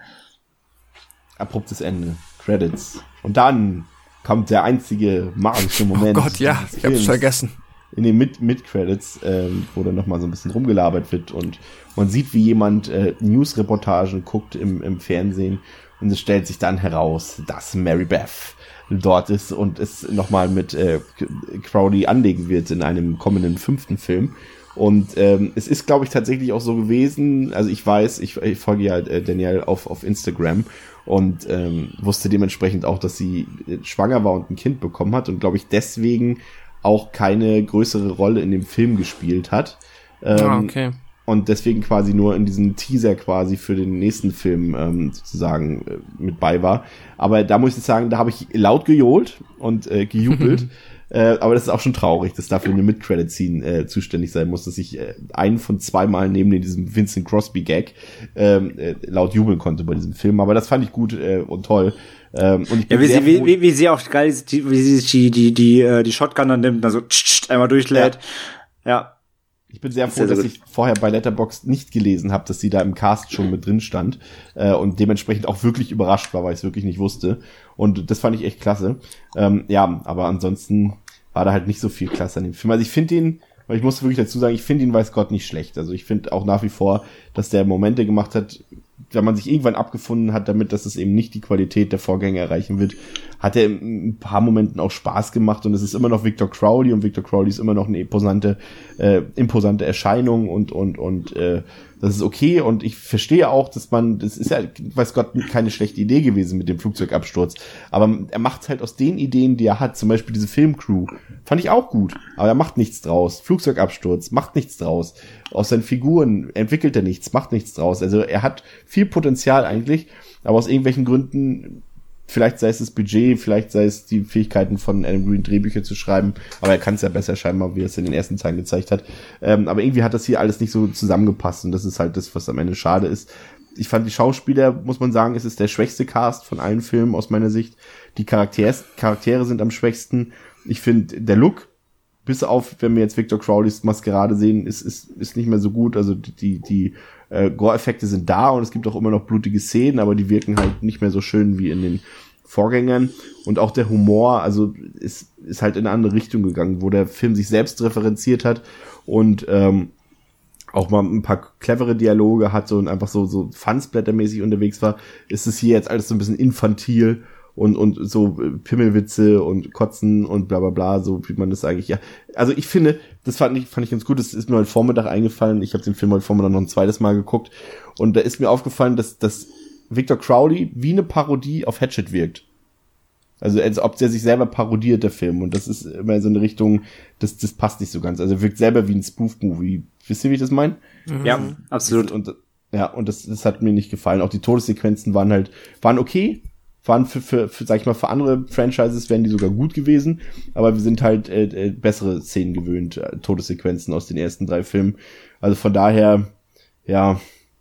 B: Abruptes Ende. Credits. Und dann kommt der einzige magische Moment.
C: oh Gott, ja,
B: dieses
C: ich hab's
B: Films.
C: vergessen.
B: In den Mid- Mid-Credits, ähm, wo dann nochmal so ein bisschen rumgelabert wird und man sieht, wie jemand äh, News-Reportagen guckt im, im Fernsehen und es stellt sich dann heraus, dass Mary Beth dort ist und es nochmal mit äh, Crowley anlegen wird in einem kommenden fünften Film. Und ähm, es ist, glaube ich, tatsächlich auch so gewesen, also ich weiß, ich, ich folge ja äh, Danielle auf, auf Instagram und ähm, wusste dementsprechend auch, dass sie äh, schwanger war und ein Kind bekommen hat und, glaube ich, deswegen auch keine größere Rolle in dem Film gespielt hat. Ähm,
C: Ah, okay.
B: Und deswegen quasi nur in diesem Teaser quasi für den nächsten Film ähm, sozusagen äh, mit bei war. Aber da muss ich sagen, da habe ich laut gejohlt und äh, gejubelt. äh, aber das ist auch schon traurig, dass dafür eine Mid-Credit-Scene äh, zuständig sein muss, dass ich äh, einen von zwei Mal neben diesem Vincent Crosby-Gag ähm, äh, laut jubeln konnte bei diesem Film. Aber das fand ich gut äh, und toll. Ähm, und ich bin
D: Ja, wie
B: sehr
D: sie, wie,
B: froh-
D: wie, wie sie auch geil, ist, die, wie sie sich die, die, die, äh, die Shotgun dann nimmt, dann so tsch, tsch, einmal durchlädt. Ja.
B: Ich bin sehr froh,
D: Sehr, sehr
B: dass
D: gut.
B: ich vorher bei Letterboxd nicht gelesen habe, dass sie da im Cast schon mit drin stand äh, und dementsprechend auch wirklich überrascht war, weil ich es wirklich nicht wusste. Und das fand ich echt klasse. Ähm, ja, aber ansonsten war da halt nicht so viel klasse an dem Film. Also ich finde ihn, weil ich muss wirklich dazu sagen, ich finde ihn weiß Gott nicht schlecht. Also ich finde auch nach wie vor, dass der Momente gemacht hat, wenn man sich irgendwann abgefunden hat damit, dass es eben nicht die Qualität der Vorgänger erreichen wird, hat er in ein paar Momenten auch Spaß gemacht und es ist immer noch Victor Crowley und Victor Crowley ist immer noch eine imposante, äh, imposante Erscheinung und, und, und, äh, das ist okay und ich verstehe auch, dass man, das ist ja, weiß Gott, keine schlechte Idee gewesen mit dem Flugzeugabsturz, aber er macht halt aus den Ideen, die er hat, zum Beispiel diese Filmcrew, fand ich auch gut, aber er macht nichts draus. Flugzeugabsturz, macht nichts draus. Aus seinen Figuren entwickelt er nichts, macht nichts draus. Also er hat viel Potenzial eigentlich, aber aus irgendwelchen Gründen, vielleicht sei es das Budget, vielleicht sei es die Fähigkeiten von Adam Green, Drehbücher zu schreiben, aber er kann es ja besser scheinbar, wie er es in den ersten Teilen gezeigt hat. Ähm, aber irgendwie hat das hier alles nicht so zusammengepasst und das ist halt das, was am Ende schade ist. Ich fand die Schauspieler, muss man sagen, es ist der schwächste Cast von allen Filmen aus meiner Sicht. Die Charakters, Charaktere sind am schwächsten. Ich finde, der Look, bis auf, wenn wir jetzt Victor Crowleys Maskerade sehen, ist, ist, ist nicht mehr so gut. Also die, die äh, Gore-Effekte sind da und es gibt auch immer noch blutige Szenen, aber die wirken halt nicht mehr so schön wie in den Vorgängern. Und auch der Humor, also ist, ist halt in eine andere Richtung gegangen, wo der Film sich selbst referenziert hat und ähm, auch mal ein paar clevere Dialoge hatte und einfach so, so Fansblättermäßig unterwegs war, ist es hier jetzt alles so ein bisschen infantil und, und so Pimmelwitze und Kotzen und bla bla bla, so wie man das eigentlich, ja. Also ich finde, das fand ich, fand ich ganz gut, das ist mir heute Vormittag eingefallen, ich habe den Film heute Vormittag noch ein zweites Mal geguckt und da ist mir aufgefallen, dass, dass Victor Crowley wie eine Parodie auf Hatchet wirkt. Also als ob der sich selber parodiert, der Film. Und das ist immer so eine Richtung, das, das passt nicht so ganz. Also er wirkt selber wie ein Spoof-Movie. Wisst ihr, wie ich das meine?
D: Ja, absolut.
B: Und, ja, und das, das hat mir nicht gefallen. Auch die Todessequenzen waren halt, waren okay. Waren für, für, für, sag ich mal, für andere Franchises wären die sogar gut gewesen. Aber wir sind halt äh, äh, bessere Szenen gewöhnt, äh, Todessequenzen aus den ersten drei Filmen. Also von daher, ja,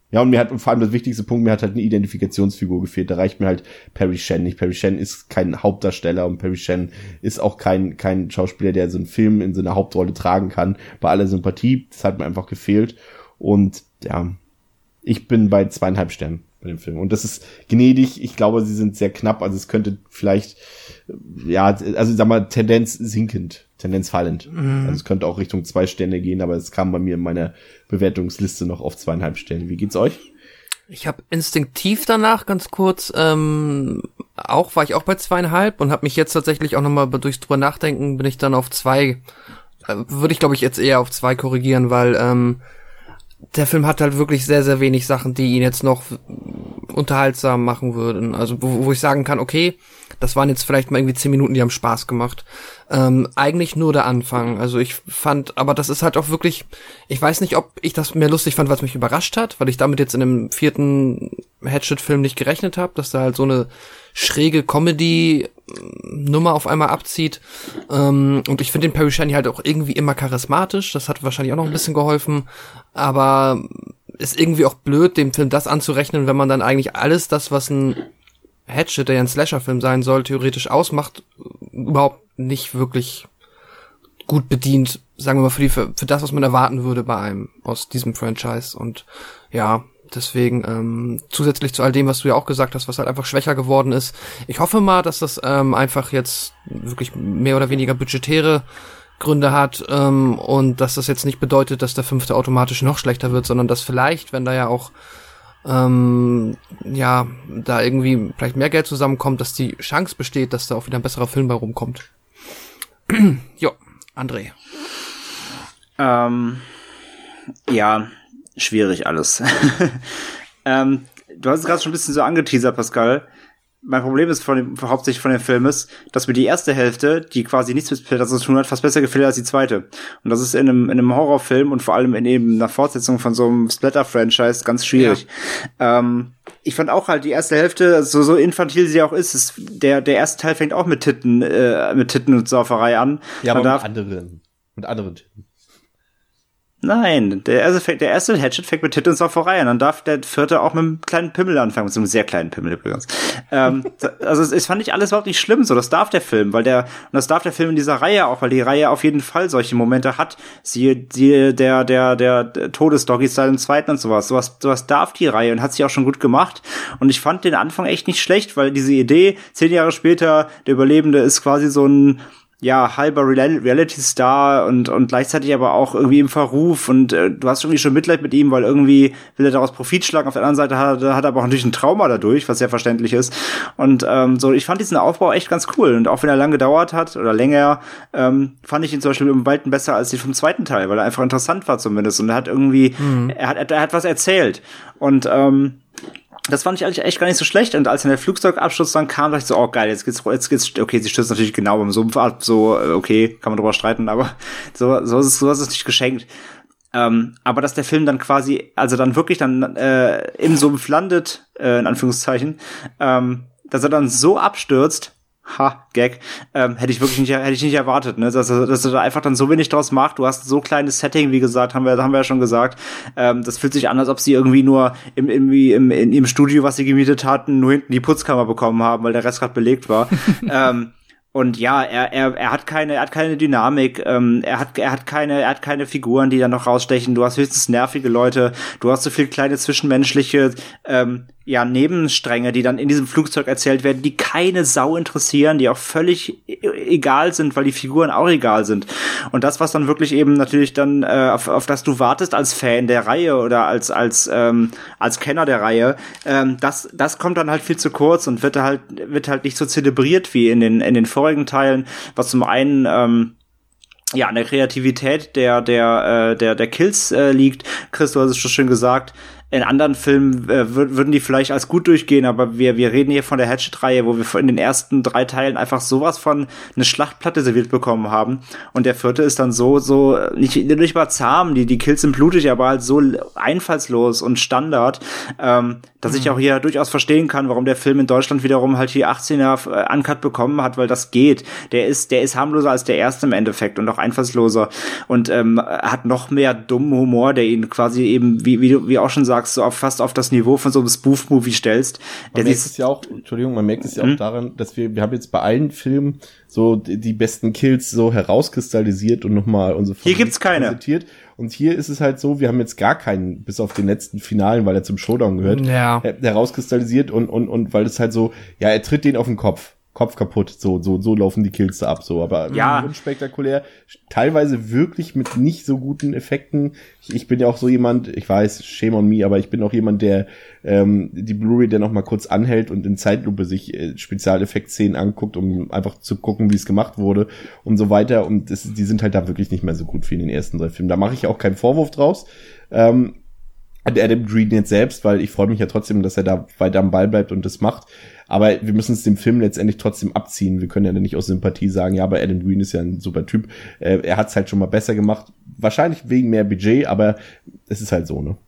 B: Ja, und mir hat vor allem das wichtigste Punkt, mir hat halt eine Identifikationsfigur gefehlt. Da reicht mir halt Perry Shen nicht. Perry Shen ist kein Hauptdarsteller und Perry Shen ist auch kein kein Schauspieler, der so einen Film in so einer Hauptrolle tragen kann. Bei aller Sympathie, das hat mir einfach gefehlt. Und ja, ich bin bei zweieinhalb Sternen bei dem Film. Und das ist gnädig. Ich glaube, sie sind sehr knapp. Also es könnte vielleicht, ja, also ich sag mal, Tendenz sinkend, Tendenz fallend. Mhm. Also es könnte auch Richtung zwei Sterne gehen, aber es kam bei mir in meiner Bewertungsliste noch auf zweieinhalb Sterne. Wie geht's euch?
C: Ich habe instinktiv danach ganz kurz, ähm, auch war ich auch bei zweieinhalb und habe mich jetzt tatsächlich auch nochmal durchs drüber nachdenken, bin ich dann auf zwei, äh, würde ich glaube ich jetzt eher auf zwei korrigieren, weil ähm, der Film hat halt wirklich sehr, sehr wenig Sachen, die ihn jetzt noch unterhaltsam machen würden. Also wo, wo ich sagen kann, okay, das waren jetzt vielleicht mal irgendwie zehn Minuten, die haben Spaß gemacht. Ähm, eigentlich nur der Anfang. Also ich fand, aber das ist halt auch wirklich, ich weiß nicht, ob ich das mehr lustig fand, was mich überrascht hat, weil ich damit jetzt in dem vierten Hatchet-Film nicht gerechnet habe, dass da halt so eine schräge Comedy-Nummer auf einmal abzieht. Ähm, und ich finde den Perry Shen halt auch irgendwie immer charismatisch. Das hat wahrscheinlich auch noch ein bisschen geholfen. Aber ist irgendwie auch blöd, dem Film das anzurechnen, wenn man dann eigentlich alles das, was ein Hatchet, der ja ein Slasher-Film sein soll, theoretisch ausmacht, überhaupt nicht wirklich gut bedient, sagen wir mal, für, die, für, für das, was man erwarten würde bei einem aus diesem Franchise. Und ja, deswegen ähm, zusätzlich zu all dem, was du ja auch gesagt hast, was halt einfach schwächer geworden ist. Ich hoffe mal, dass das ähm, einfach jetzt wirklich mehr oder weniger budgetäre Gründe hat ähm, und dass das jetzt nicht bedeutet, dass der fünfte automatisch noch schlechter wird, sondern dass vielleicht, wenn da ja auch ähm, ja, da irgendwie vielleicht mehr Geld zusammenkommt, dass die Chance besteht, dass da auch wieder ein besserer Film bei rumkommt. Jo, André.
D: Ähm, ja, schwierig alles. ähm, du hast es gerade schon ein bisschen so angeteasert, Pascal. Mein Problem ist von dem, hauptsächlich von dem Film ist, dass mir die erste Hälfte, die quasi nichts mit Splatter zu tun hat, fast besser gefällt als die zweite. Und das ist in einem, in einem Horrorfilm und vor allem in eben einer Fortsetzung von so einem Splatter-Franchise ganz schwierig. Ja. Ähm, ich fand auch halt die erste Hälfte, so, so infantil sie auch ist, ist der, der erste Teil fängt auch mit Titten, äh, mit Titten und Sauferei an.
B: Ja, aber
D: darf,
B: mit anderen, mit anderen Titten.
D: Nein, der erste, der erste Hatchet fängt mit Titten und Sauferei an. Dann darf der vierte auch mit einem kleinen Pimmel anfangen, mit so einem sehr kleinen Pimmel übrigens. ähm, also es fand ich alles überhaupt nicht schlimm, so das darf der Film, weil der, und das darf der Film in dieser Reihe auch, weil die Reihe auf jeden Fall solche Momente hat. Siehe, siehe der, der, der, der Todesdoggy-Style im zweiten und sowas. Sowas, sowas darf die Reihe und hat sie auch schon gut gemacht. Und ich fand den Anfang echt nicht schlecht, weil diese Idee, zehn Jahre später, der Überlebende ist quasi so ein, ja, halber Reality-Star und und gleichzeitig aber auch irgendwie im Verruf und äh, du hast irgendwie schon Mitleid mit ihm, weil irgendwie will er daraus Profit schlagen. Auf der anderen Seite hat, hat er aber auch natürlich ein Trauma dadurch, was sehr verständlich ist. Und ähm, so, ich fand diesen Aufbau echt ganz cool. Und auch wenn er lange gedauert hat oder länger, ähm, fand ich ihn zum Beispiel im Weiten besser als die vom zweiten Teil, weil er einfach interessant war zumindest. Und er hat irgendwie, mhm. er hat er hat was erzählt. Und ähm, das fand ich eigentlich echt gar nicht so schlecht. Und als dann der Flugzeugabsturz dann kam, dachte ich so, oh geil, jetzt geht's, jetzt geht's, okay, sie stürzt natürlich genau beim Sumpf ab, so, okay, kann man drüber streiten, aber so, so ist es, so ist es nicht geschenkt. Ähm, aber dass der Film dann quasi, also dann wirklich dann äh, im Sumpf landet, äh, in Anführungszeichen, ähm, dass er dann so abstürzt, ha, Gag, ähm, hätte ich wirklich nicht, hätte ich nicht erwartet, ne, dass er, dass er da einfach dann so wenig draus macht. Du hast so kleines Setting, wie gesagt, haben wir, haben wir ja schon gesagt. Ähm, das fühlt sich an, als ob sie irgendwie nur im, irgendwie im, in, im Studio, was sie gemietet hatten, nur hinten die Putzkammer bekommen haben, weil der Rest gerade belegt war. ähm, Und ja, er er er hat keine er hat keine Dynamik, ähm, er hat er hat keine er hat keine Figuren, die dann noch rausstechen. Du hast höchstens nervige Leute, du hast so viel kleine zwischenmenschliche ähm, ja Nebenstränge, die dann in diesem Flugzeug erzählt werden, die keine Sau interessieren, die auch völlig egal sind, weil die Figuren auch egal sind. Und das, was dann wirklich eben natürlich dann äh, auf, auf das du wartest als Fan der Reihe oder als als ähm, als Kenner der Reihe, ähm, das das kommt dann halt viel zu kurz und wird halt wird halt nicht so zelebriert wie in den in den vorigen Teilen, was zum einen ähm, ja an der Kreativität der der äh, der der Kills äh, liegt. Chris, du hast es schon schön gesagt. In anderen Filmen äh, würden die vielleicht als gut durchgehen, aber wir wir reden hier von der Hatchet-Reihe, wo wir in den ersten drei Teilen einfach sowas von eine Schlachtplatte serviert bekommen haben. Und der vierte ist dann so so nicht nicht mal zahm, die die Kills sind blutig, aber halt so einfallslos und Standard, ähm, Dass ich auch hier durchaus verstehen kann, warum der Film in Deutschland wiederum halt hier achtzehner äh, Uncut bekommen hat, weil das geht. Der ist, der ist harmloser als der erste im Endeffekt und auch einfallsloser und ähm, hat noch mehr dummen Humor, der ihn quasi eben, wie wie du wie auch schon sagst, so auf, fast auf das Niveau von so einem Spoof-Movie stellst.
B: Man
D: Der
B: merkt es ja auch, Entschuldigung, man merkt es ja auch daran, dass wir, wir haben jetzt bei allen Filmen so die, die besten Kills so herauskristallisiert und nochmal unsere
D: Hier gibt's keine.
B: Präsentiert. Und hier ist es halt so, wir haben jetzt gar keinen, bis auf den letzten Finalen, weil er zum Showdown gehört,
C: Ja.
B: herauskristallisiert und, und, und weil es halt so, ja, er tritt den auf den Kopf. Kopf kaputt, so, so, so laufen die Kills da ab, so, aber
D: Ja.
B: unspektakulär, teilweise wirklich mit nicht so guten Effekten. Ich, ich bin ja auch so jemand, ich weiß, shame on me, aber ich bin auch jemand, der ähm, die Blu-ray dann noch mal kurz anhält und in Zeitlupe sich äh, Spezialeffektszenen anguckt, um einfach zu gucken, wie es gemacht wurde und so weiter. Und das, die sind halt da wirklich nicht mehr so gut wie in den ersten drei Filmen. Da mache ich auch keinen Vorwurf draus. Ähm, Adam Green jetzt selbst, weil ich freue mich ja trotzdem, dass er da weiter am Ball bleibt und das macht. Aber wir müssen es dem Film letztendlich trotzdem abziehen. Wir können ja nicht aus Sympathie sagen, ja, aber Adam Green ist ja ein super Typ. Äh, er hat es halt schon mal besser gemacht. Wahrscheinlich wegen mehr Budget, aber es ist halt so, ne?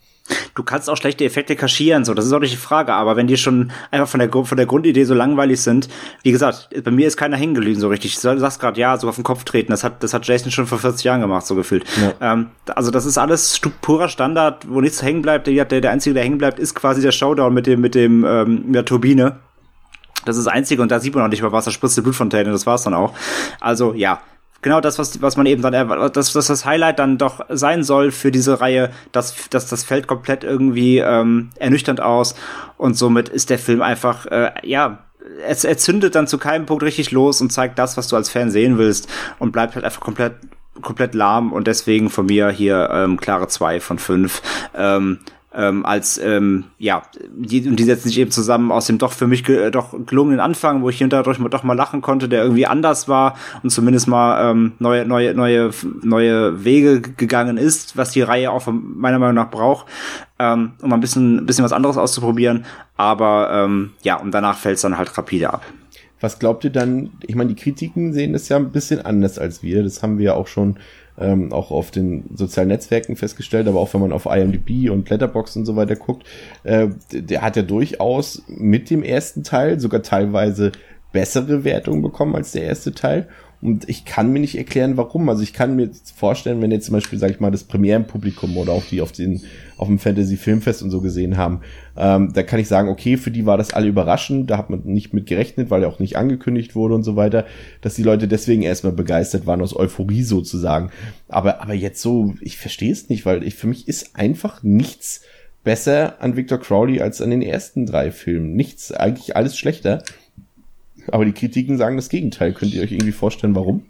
D: Du kannst auch schlechte Effekte kaschieren, so, das ist auch nicht die Frage, aber wenn die schon einfach von der, von der Grundidee so langweilig sind, wie gesagt, bei mir ist keiner hängen geblieben so richtig. Du sagst gerade, ja, so auf den Kopf treten, das hat, das hat Jason schon vor vierzig Jahren gemacht, so gefühlt. Ja. Ähm, also das ist alles stu- purer Standard, wo nichts hängen bleibt. Der, der, der Einzige, der hängen bleibt, ist quasi der Showdown mit dem, mit dem, ähm, mit der Turbine. Das ist das Einzige und da sieht man noch nicht mal was, da spritzt die Blutfontäne, das war's dann auch. Also, ja. Genau das, was, was man eben dann, dass das, das Highlight dann doch sein soll für diese Reihe, dass, dass das fällt komplett irgendwie ähm, ernüchternd aus und somit ist der Film einfach, äh, ja, es, er zündet dann zu keinem Punkt richtig los und zeigt das, was du als Fan sehen willst und bleibt halt einfach komplett, komplett lahm und deswegen von mir hier ähm, klare zwei von fünf. Ähm, Ähm, als, ähm, ja, die, und die setzen sich eben zusammen aus dem doch für mich ge- doch gelungenen Anfang, wo ich hinterher doch mal lachen konnte, der irgendwie anders war und zumindest mal ähm, neue, neue, neue, neue Wege gegangen ist, was die Reihe auch von meiner Meinung nach braucht, ähm, um mal ein bisschen, ein bisschen was anderes auszuprobieren, aber ähm, ja, und danach fällt es dann halt rapide ab.
B: Was glaubt ihr dann, ich meine, die Kritiken sehen das ja ein bisschen anders als wir, das haben wir ja auch schon ähm, auch auf den sozialen Netzwerken festgestellt, aber auch wenn man auf I M D B und Letterboxd und so weiter guckt, äh, der hat ja durchaus mit dem ersten Teil sogar teilweise bessere Wertungen bekommen als der erste Teil. Und ich kann mir nicht erklären, warum. Also ich kann mir vorstellen, wenn jetzt zum Beispiel, sag ich mal, das Premierenpublikum oder auch die auf den auf dem Fantasy-Filmfest und so gesehen haben, ähm, da kann ich sagen, okay, für die war das alle überraschend, da hat man nicht mit gerechnet, weil er auch nicht angekündigt wurde und so weiter, dass die Leute deswegen erstmal begeistert waren, aus Euphorie sozusagen. Aber aber jetzt so, ich verstehe es nicht, weil ich für mich ist einfach nichts besser an Victor Crowley als an den ersten drei Filmen. Nichts, eigentlich alles schlechter. Aber die Kritiken sagen das Gegenteil. Könnt ihr euch irgendwie vorstellen, warum?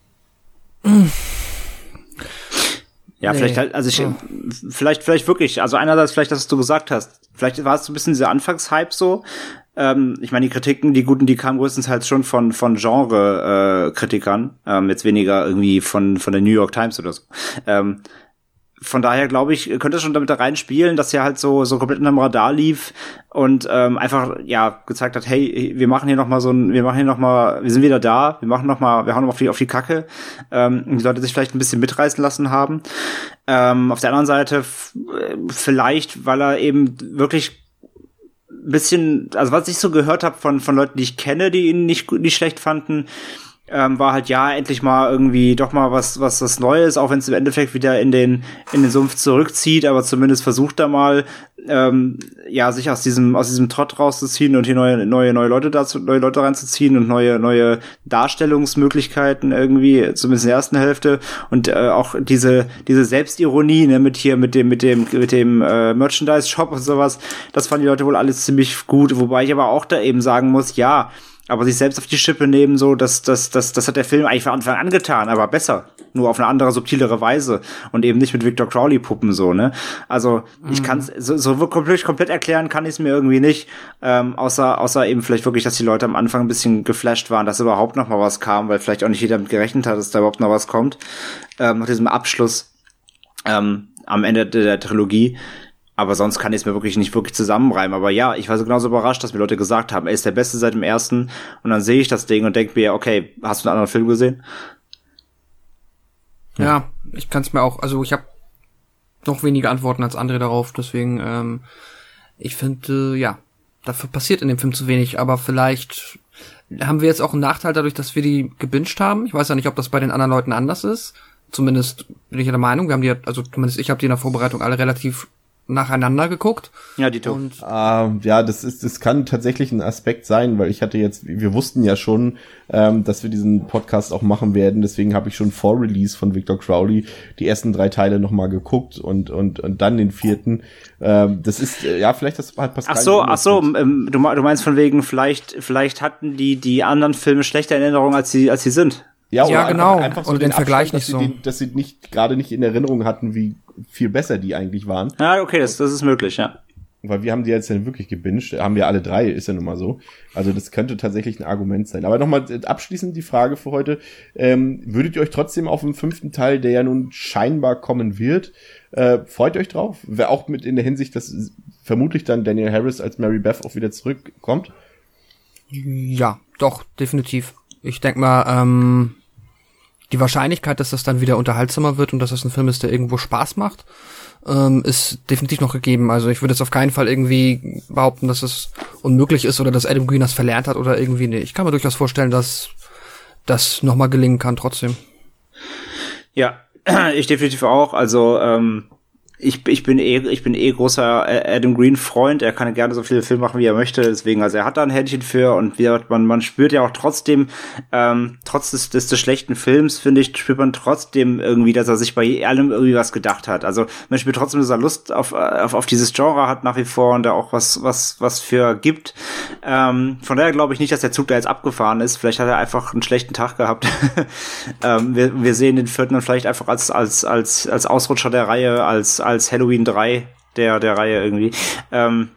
D: Ja, nee. vielleicht halt, also ich, oh. vielleicht, vielleicht wirklich, also einerseits vielleicht, das, was du gesagt hast, vielleicht war es so ein bisschen dieser Anfangshype so, ähm, ich meine, die Kritiken, die guten, die kamen größtenteils schon von, von Genre-Kritikern, äh, ähm, jetzt weniger irgendwie von, von der New York Times oder so, ähm, von daher glaube ich, könnte es schon damit da reinspielen, dass er halt so so komplett unterm Radar lief und ähm, einfach ja gezeigt hat, hey, wir machen hier noch mal so ein, wir machen hier noch mal, wir sind wieder da, wir machen noch mal, wir hauen noch mal auf die auf die Kacke, ähm, und die Leute sich vielleicht ein bisschen mitreißen lassen haben. Ähm, auf der anderen Seite f- vielleicht, weil er eben wirklich ein bisschen, also was ich so gehört habe von von Leuten, die ich kenne, die ihn nicht nicht schlecht fanden. Ähm, war halt ja endlich mal irgendwie doch mal was was was Neues, auch wenn es im Endeffekt wieder in den in den Sumpf zurückzieht, aber zumindest versucht er mal ähm, ja sich aus diesem aus diesem Trott rauszuziehen und hier neue neue neue Leute dazu neue Leute reinzuziehen und neue neue Darstellungsmöglichkeiten irgendwie, zumindest in der ersten Hälfte und äh, auch diese diese Selbstironie, ne, mit hier mit dem mit dem mit dem äh, Merchandise Shop und sowas, das fanden die Leute wohl alles ziemlich gut, wobei ich aber auch da eben sagen muss, ja, aber sich selbst auf die Schippe nehmen, so, das, das, das, das hat der Film eigentlich von Anfang an getan, aber besser. Nur auf eine andere, subtilere Weise. Und eben nicht mit Victor Crowley-Puppen, so, ne? Also, mhm. ich kann's, so, so komplett, komplett erklären kann ich es mir irgendwie nicht. Ähm, außer, außer eben vielleicht wirklich, dass die Leute am Anfang ein bisschen geflasht waren, dass überhaupt noch mal was kam, weil vielleicht auch nicht jeder damit gerechnet hat, dass da überhaupt noch was kommt. Ähm, nach diesem Abschluss, ähm, am Ende der, der Trilogie. Aber sonst kann ich es mir wirklich nicht wirklich zusammenreimen. Aber ja, ich war so genauso überrascht, dass mir Leute gesagt haben, er ist der Beste seit dem ersten. Und dann sehe ich das Ding und denke mir, okay, hast du einen anderen Film gesehen?
C: Ja, ja, ich kann es mir auch, also ich habe noch weniger Antworten als andere darauf. Deswegen, ähm, Ich finde, äh, ja, dafür passiert in dem Film zu wenig, aber vielleicht haben wir jetzt auch einen Nachteil dadurch, dass wir die gebinged haben. Ich weiß ja nicht, ob das bei den anderen Leuten anders ist. Zumindest bin ich der Meinung, wir haben die, also zumindest ich habe die in der Vorbereitung alle relativ nacheinander geguckt.
D: Ja, die
C: und
B: ähm, ja, das ist, das kann tatsächlich ein Aspekt sein, weil ich hatte jetzt, wir wussten ja schon, ähm, dass wir diesen Podcast auch machen werden, deswegen habe ich schon vor Release von Victor Crowley die ersten drei Teile nochmal geguckt und und und dann den vierten. Ähm, das ist, äh, ja, vielleicht das hat Pascal.
D: Ach so, ach so, ähm, du, du meinst von wegen, vielleicht vielleicht hatten die die anderen Filme schlechte Erinnerungen, als sie als sie sind.
B: Ja,
C: ja, genau.
B: Einfach, einfach so
C: oder den, den Vergleich
B: Abstand,
C: nicht so.
B: dass sie, den, dass sie nicht gerade nicht in Erinnerung hatten, wie viel besser die eigentlich waren.
D: Ja, okay, das, das ist möglich, ja.
B: Weil wir haben die jetzt ja wirklich gebinged, haben wir alle drei, ist ja nun mal so. Also das könnte tatsächlich ein Argument sein. Aber nochmal abschließend die Frage für heute. Ähm, würdet ihr euch trotzdem auf den fünften Teil, der ja nun scheinbar kommen wird, äh, freut euch drauf? Wäre auch mit in der Hinsicht, dass vermutlich dann Daniel Harris als Mary Beth auch wieder zurückkommt?
C: Ja, doch, definitiv. Ich denk mal, ähm, die Wahrscheinlichkeit, dass das dann wieder unterhaltsamer wird und dass das ein Film ist, der irgendwo Spaß macht, ähm, ist definitiv noch gegeben. Also ich würde jetzt auf keinen Fall irgendwie behaupten, dass es unmöglich ist oder dass Adam Green das verlernt hat oder irgendwie, nee. Ich kann mir durchaus vorstellen, dass das nochmal gelingen kann trotzdem.
D: Ja, ich definitiv auch. Also, ähm, Ich, ich bin eh, ich bin eh großer Adam Green Freund. Er kann gerne so viele Filme machen, wie er möchte. Deswegen, also er hat da ein Händchen für und wie man, man spürt ja auch trotzdem, ähm, trotz des, des, des schlechten Films, finde ich, spürt man trotzdem irgendwie, dass er sich bei allem irgendwie was gedacht hat. Also man spürt trotzdem, dass er Lust auf, auf, auf dieses Genre hat nach wie vor und da auch was, was, was für gibt. Ähm, von daher glaube ich nicht, dass der Zug da jetzt abgefahren ist. Vielleicht hat er einfach einen schlechten Tag gehabt. ähm, wir, wir sehen den vierten dann vielleicht einfach als, als, als, als Ausrutscher der Reihe, als, als Halloween drei der der Reihe irgendwie. Ähm,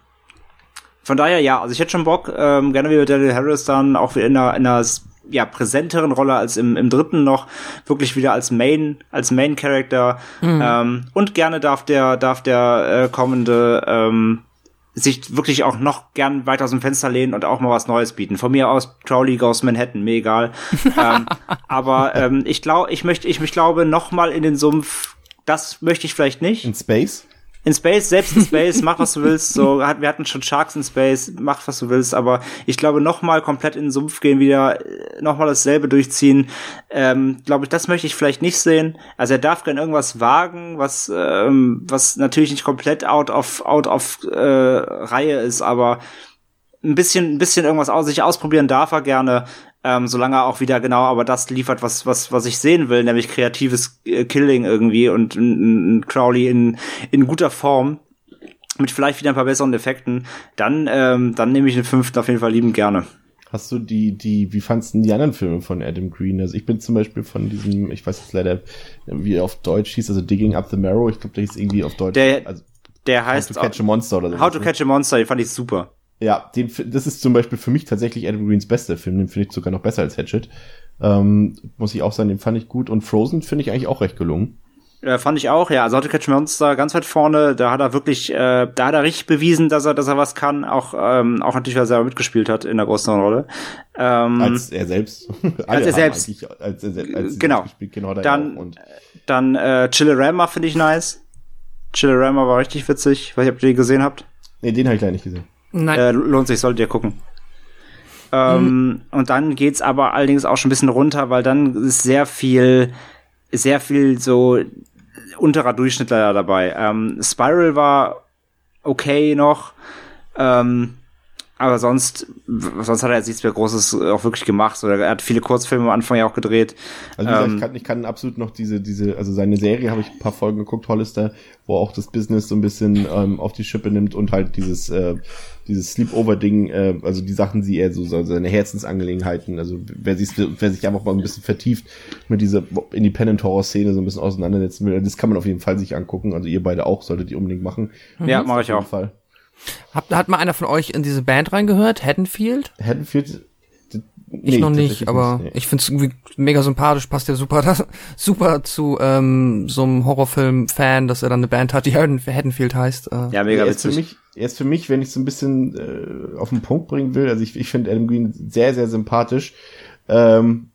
D: von daher, ja, also ich hätte schon Bock, ähm, gerne wie mit Daniel Harris dann auch wieder in einer, in einer ja, präsenteren Rolle als im, im dritten noch, wirklich wieder als Main, als Main Character. Mhm. Ähm, und gerne darf der, darf der äh, kommende ähm, sich wirklich auch noch gern weiter aus dem Fenster lehnen und auch mal was Neues bieten. Von mir aus Crowley Goes Manhattan, mir egal. ähm, aber ähm, ich glaube, ich möchte, ich, ich glaube, noch mal in den Sumpf. Das möchte ich vielleicht nicht.
B: In Space?
D: In Space, selbst in Space, mach was du willst. So, wir hatten schon Sharks in Space, mach was du willst. Aber ich glaube, nochmal komplett in den Sumpf gehen, wieder nochmal dasselbe durchziehen. Ähm, glaube ich, das möchte ich vielleicht nicht sehen. Also er darf gerne irgendwas wagen, was ähm, was natürlich nicht komplett out of out of äh, Reihe ist, aber ein bisschen ein bisschen irgendwas aus sich ausprobieren darf er gerne. Ähm, solange er auch wieder genau aber das liefert, was was was ich sehen will, nämlich kreatives äh, Killing irgendwie und ein, ein Crowley in in guter Form mit vielleicht wieder ein paar besseren Effekten, dann ähm, dann nehme ich den fünften auf jeden Fall liebend gerne.
B: Hast du die die wie fandst du die anderen Filme von Adam Green? Also ich bin zum Beispiel von diesem, ich weiß jetzt leider, wie er auf Deutsch hieß, also Digging Up the Marrow, ich glaube, der hieß irgendwie auf Deutsch.
D: Der,
B: also,
D: der heißt
B: How to Catch a Monster oder so.
D: How to Catch a Monster, den fand ich super.
B: Ja, den, das ist zum Beispiel für mich tatsächlich Adam Greens bester Film. Den finde ich sogar noch besser als Hatchet. Ähm, muss ich auch sagen, den fand ich gut. Und Frozen finde ich eigentlich auch recht gelungen.
D: Äh, fand ich auch, ja. Also How to Catch a Monster ganz weit vorne. Da hat er wirklich, äh, da hat er richtig bewiesen, dass er, dass er was kann. Auch, ähm, auch natürlich, weil er selber mitgespielt hat in der größeren Rolle. Ähm,
B: als er selbst.
D: als er selbst.
B: Als er, als
D: genau.
B: Gespielt, genau
D: dann,
B: und
D: dann äh, Chillerama finde ich nice. Chillerama war richtig witzig. Ich weiß nicht, ob ihr den gesehen habt.
B: Nee, den habe ich leider nicht gesehen.
C: Nein.
D: Äh, lohnt sich, solltet ihr gucken. Ähm, mhm. Und dann geht's aber allerdings auch schon ein bisschen runter, weil dann ist sehr viel, sehr viel so unterer Durchschnitt leider dabei. Ähm, Spiral war okay noch, ähm, aber sonst, sonst hat er jetzt nichts mehr Großes auch wirklich gemacht. Oder er hat viele Kurzfilme am Anfang ja auch gedreht.
B: Also wie gesagt,
D: ähm,
B: ich kann, ich kann absolut noch diese, diese, also seine Serie habe ich ein paar Folgen geguckt, Hollister, wo auch das Business so ein bisschen ähm, auf die Schippe nimmt und halt dieses, äh, dieses Sleepover-Ding, äh, also die Sachen, die er so, so seine Herzensangelegenheiten, also wer sich, wer sich einfach mal ein bisschen vertieft mit dieser Independent-Horror-Szene so ein bisschen auseinandersetzen will, das kann man auf jeden Fall sich angucken. Also ihr beide auch, solltet ihr unbedingt machen.
D: Ja, mhm. mache ich auch.
B: Auf jeden Fall.
C: Hat, hat mal einer von euch in diese Band reingehört? Haddonfield?
B: Haddonfield?
C: Ich nee, noch nicht, aber nicht, nee. Ich find's irgendwie mega sympathisch, passt ja super, das, super zu ähm, so einem Horrorfilm-Fan, dass er dann eine Band hat, die Haddonfield heißt. Äh.
D: Ja, mega
B: er
D: witzig.
B: Ist für mich, er ist für mich, wenn ich so ein bisschen äh, auf den Punkt bringen will, also ich, ich finde Adam Green sehr, sehr sympathisch. Ähm,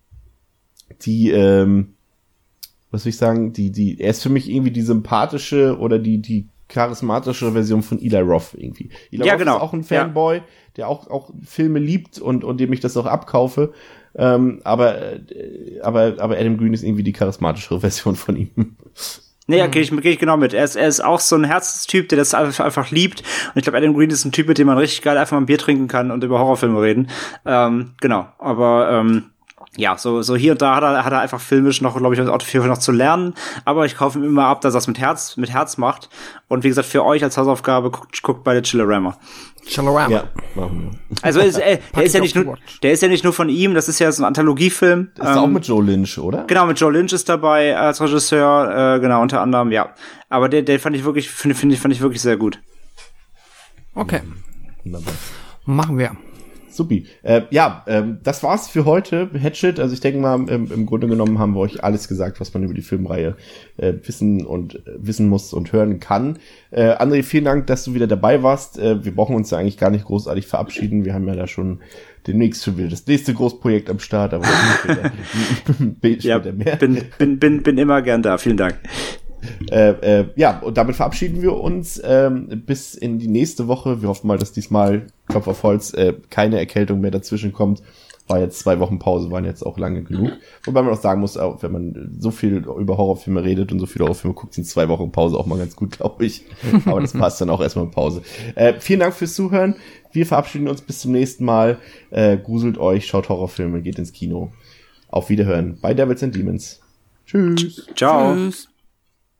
B: die, ähm, was soll ich sagen, die, die, er ist für mich irgendwie die sympathische oder die, die charismatischere Version von Eli Roth irgendwie. Eli
D: ja,
B: Roth
D: genau.
B: ist auch ein Fanboy, ja. der auch, auch Filme liebt und, und dem ich das auch abkaufe. Ähm, aber, äh, aber, aber Adam Green ist irgendwie die charismatischere Version von ihm.
D: Nee, ja, gehe ich, geh ich genau mit. Er ist, er ist auch so ein Herzenstyp, der das einfach, einfach liebt. Und ich glaube, Adam Green ist ein Typ, mit dem man richtig geil einfach mal ein Bier trinken kann und über Horrorfilme reden. Ähm, genau. Aber ähm, ja, so so hier und da hat er, hat er einfach filmisch noch, glaube ich, auch viel noch zu lernen. Aber ich kaufe ihm immer ab, dass er es mit Herz, mit Herz macht. Und wie gesagt, für euch als Hausaufgabe, guckt, guckt bei der Chillerama.
C: Chillerama.
B: Ja, machen wir.
D: Also ist, äh, der ist ja nicht nur, der ist ja nicht nur von ihm. Das ist ja so ein Anthologiefilm.
B: Ist ähm, auch mit Joe Lynch, oder?
D: Genau, mit Joe Lynch ist dabei als Regisseur, äh, genau, unter anderem, ja. Aber der, der fand ich wirklich, finde find ich, fand ich wirklich sehr gut.
C: Okay.
B: Wunderbar.
C: Machen wir.
B: Supi. Äh, ja, ähm, das war's für heute, Hatchet. Also ich denke mal, im, im Grunde genommen haben wir euch alles gesagt, was man über die Filmreihe äh, wissen und äh, wissen muss und hören kann. Äh, André, vielen Dank, dass du wieder dabei warst. Äh, wir brauchen uns ja eigentlich gar nicht großartig verabschieden. Wir haben ja da schon demnächst schon wieder das nächste Großprojekt am Start, aber später, später
D: ja,
B: mehr.
D: Bin, bin, bin, bin immer gern da. Vielen Dank.
B: Äh, äh, ja, und damit verabschieden wir uns ähm, bis in die nächste Woche. Wir hoffen mal, dass diesmal, Klopf auf Holz, äh, keine Erkältung mehr dazwischen kommt. War jetzt zwei Wochen Pause, waren jetzt auch lange genug. Wobei man auch sagen muss, auch wenn man so viel über Horrorfilme redet und so viele Horrorfilme guckt, sind zwei Wochen Pause auch mal ganz gut, glaube ich. Aber das passt dann auch erstmal in Pause. Äh, vielen Dank fürs Zuhören. Wir verabschieden uns bis zum nächsten Mal. Äh, gruselt euch, schaut Horrorfilme, geht ins Kino. Auf Wiederhören bei Devils and Demons. Tschüss.
D: Ciao.
C: Tschüss.